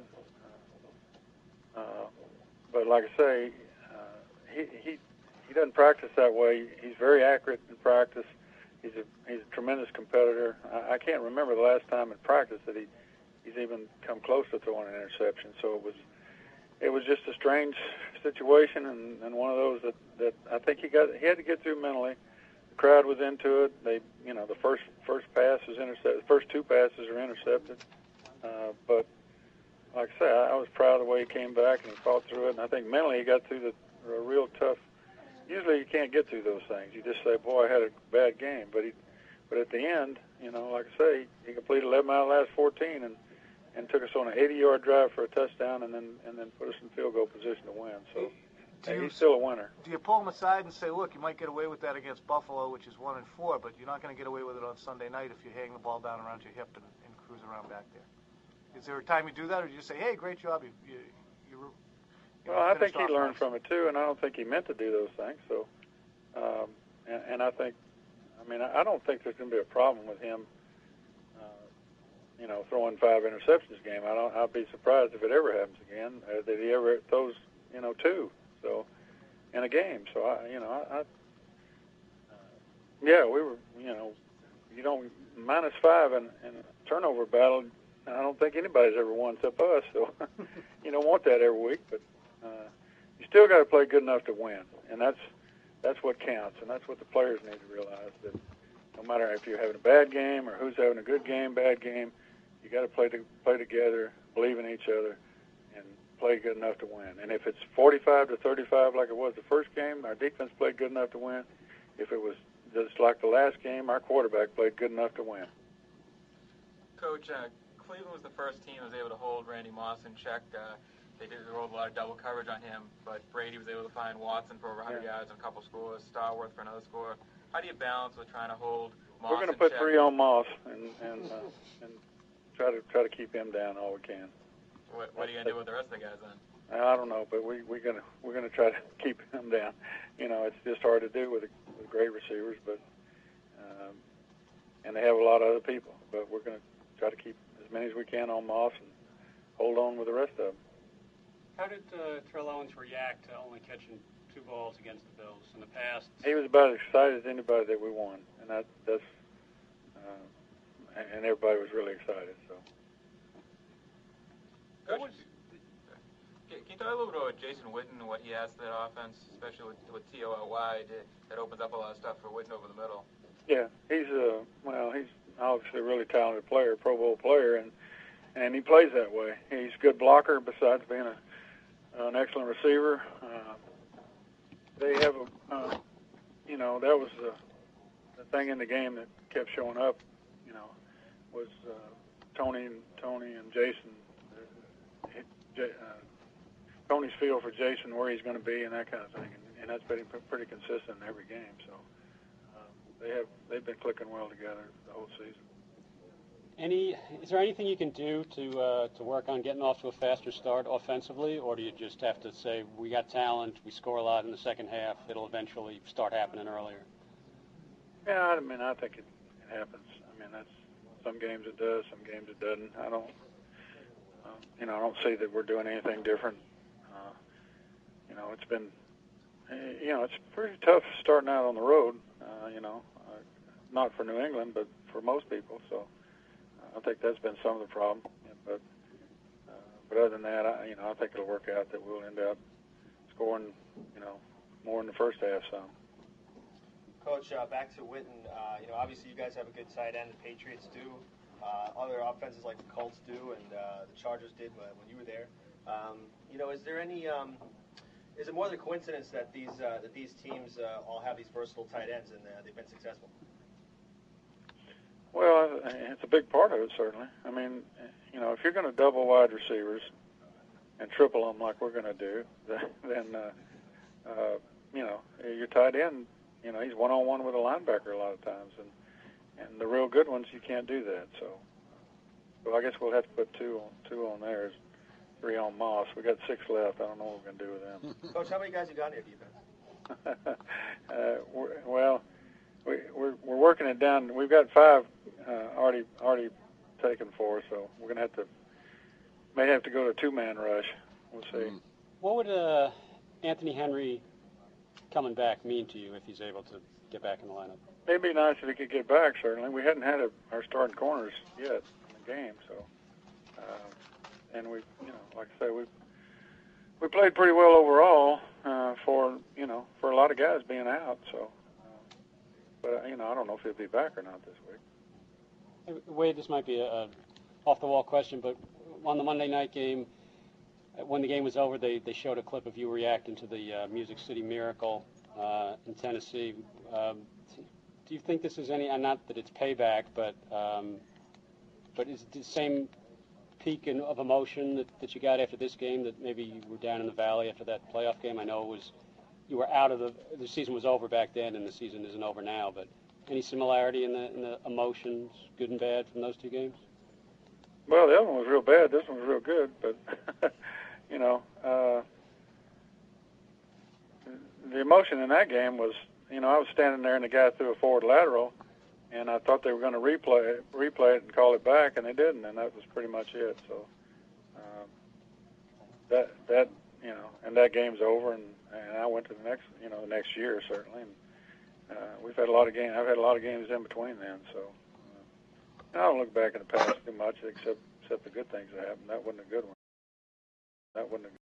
Uh, but like I say, uh, he he he doesn't practice that way. He's very accurate in practice. He's a he's a tremendous competitor. I, I can't remember the last time in practice that he he's even come close to throwing an interception. So it was it was just a strange situation, and, and one of those that, that I think he got he had to get through mentally. The crowd was into it. They you know the first first pass was intercepted. The first two passes were intercepted. Uh, but like I say, I, I was proud of the way he came back and he fought through it. And I think mentally he got through the a real tough. Usually you can't get through those things. You just say, boy, I had a bad game. But he, but at the end, you know, like I say, he completed eleven out of the last fourteen and, and took us on an eighty yard drive for a touchdown and then and then put us in field goal position to win. So hey, he's still a winner. Do you pull him aside and say, look, you might get away with that against Buffalo, which is one and four, but you're not going to get away with it on Sunday night if you hang the ball down around your hip and, and cruise around back there? Is there a time you do that, or do you just say, hey, great job, you, you, you Well, I think he learned from it too, and I don't think he meant to do those things. So, um, and, and I think, I mean, I don't think there's going to be a problem with him, uh, you know, throwing five interceptions a game. I don't. I'd be surprised if it ever happens again. Uh, that he ever throws, you know, two. So, in a game. So I, you know, I, I uh, yeah, we were, you know, you don't minus five in, in a turnover battle. I don't think anybody's ever won except us. So, you don't want that every week, but. Uh, you still got to play good enough to win, and that's that's what counts, and that's what the players need to realize, that no matter if you're having a bad game or who's having a good game, bad game, you got to play to play together, believe in each other, and play good enough to win. And if it's forty-five to thirty-five like it was the first game, our defense played good enough to win. If it was just like the last game, our quarterback played good enough to win. Coach, uh, Cleveland was the first team that was able to hold Randy Moss in check. Uh, They did rolled a lot of double coverage on him, but Brady was able to find Watson for over one hundred yeah. yards on a couple scores, Starworth for another score. How do you balance with trying to hold Moss? We're going to in put check? three on Moss and and uh, and try to try to keep him down all we can. What, what are you going to do with the rest of the guys then? I don't know, but we we're gonna we're gonna try to keep him down. You know, it's just hard to do with, with great receivers, but um, and they have a lot of other people. But we're gonna try to keep as many as we can on Moss and hold on with the rest of them. How did uh, Terrell Owens react to only catching two balls against the Bills in the past? He was about as excited as anybody that we won, and that that's uh, and everybody was really excited. So. Coach, can you talk a little bit about Jason Witten and what he adds to that offense, especially with, with T O out wide? That opens up a lot of stuff for Witten over the middle. Yeah, he's a well, he's obviously a really talented player, Pro Bowl player, and and he plays that way. He's a good blocker besides being a an excellent receiver. Uh, they have a, uh, you know, that was a, the thing in the game that kept showing up, you know, was uh, Tony and Tony and Jason. Uh, J, uh, Tony's feel for Jason, where he's going to be, and that kind of thing, and, and that's been pretty consistent in every game. So uh, they have they've been clicking well together the whole season. Any is there anything you can do to uh, to work on getting off to a faster start offensively, or do you just have to say we got talent, we score a lot in the second half, it'll eventually start happening earlier? Yeah, I mean I think it, it happens. I mean that's some games it does, some games it doesn't. I don't, uh, you know, I don't see that we're doing anything different. Uh, you know, it's been, you know, it's pretty tough starting out on the road. Uh, you know, uh, not for New England, but for most people. So. I think that's been some of the problem, but uh, but other than that, I, you know, I think it'll work out that we'll end up scoring, you know, more in the first half. So, Coach, uh, back to Witten. Uh, you know, obviously you guys have a good tight end. The Patriots do. Uh, other offenses like the Colts do, and uh, the Chargers did when, when you were there. Um, you know, is there any? Um, is it more the coincidence that these uh, that these teams uh, all have these versatile tight ends and uh, they've been successful? Well, it's a big part of it, certainly. I mean, you know, if you're going to double wide receivers and triple them like we're going to do, then, uh, uh, you know, your tight end, you know, he's one-on-one with a linebacker a lot of times. And, and the real good ones, you can't do that. So, well, I guess we'll have to put two on, two on there, three on Moss. We got six left. I don't know what we're going to do with them. Coach, how many guys you got in your defense? uh, we're, well, we, we're, we're working it down. We've got five uh, already already taken for, so we're going to have to may have to go to a two-man rush. We'll see. What would uh, Anthony Henry coming back mean to you if he's able to get back in the lineup? It'd be nice if he could get back, certainly. We hadn't had a, our starting corners yet in the game, so uh, and we, you know, like I say, we we played pretty well overall uh, for you know for a lot of guys being out. So, uh, but uh, you know, I don't know if he'll be back or not this week. Hey, Wade, this might be a, a off-the-wall question, but on the Monday night game, when the game was over, they, they showed a clip of you reacting to the uh, Music City Miracle uh, in Tennessee. Um, do you think this is any, uh, not that it's payback, but um, but is it the same peak in, of emotion that, that you got after this game that maybe you were down in the valley after that playoff game? I know it was, you were out of the, the season was over back then and the season isn't over now, but any similarity in the, in the emotions, good and bad, from those two games? Well, the other one was real bad. This one was real good, but, you know, uh, the emotion in that game was, you know, I was standing there and the guy threw a forward lateral, and I thought they were going to replay it, replay it and call it back, and they didn't, and that was pretty much it. So uh, that, that you know, and that game's over, and, and I went to the next, you know, the next year, certainly. And, uh, we've had a lot of games. I've had a lot of games in between then, so uh, I don't look back in the past too much, except except the good things that happened. That wasn't a good one. That wasn't a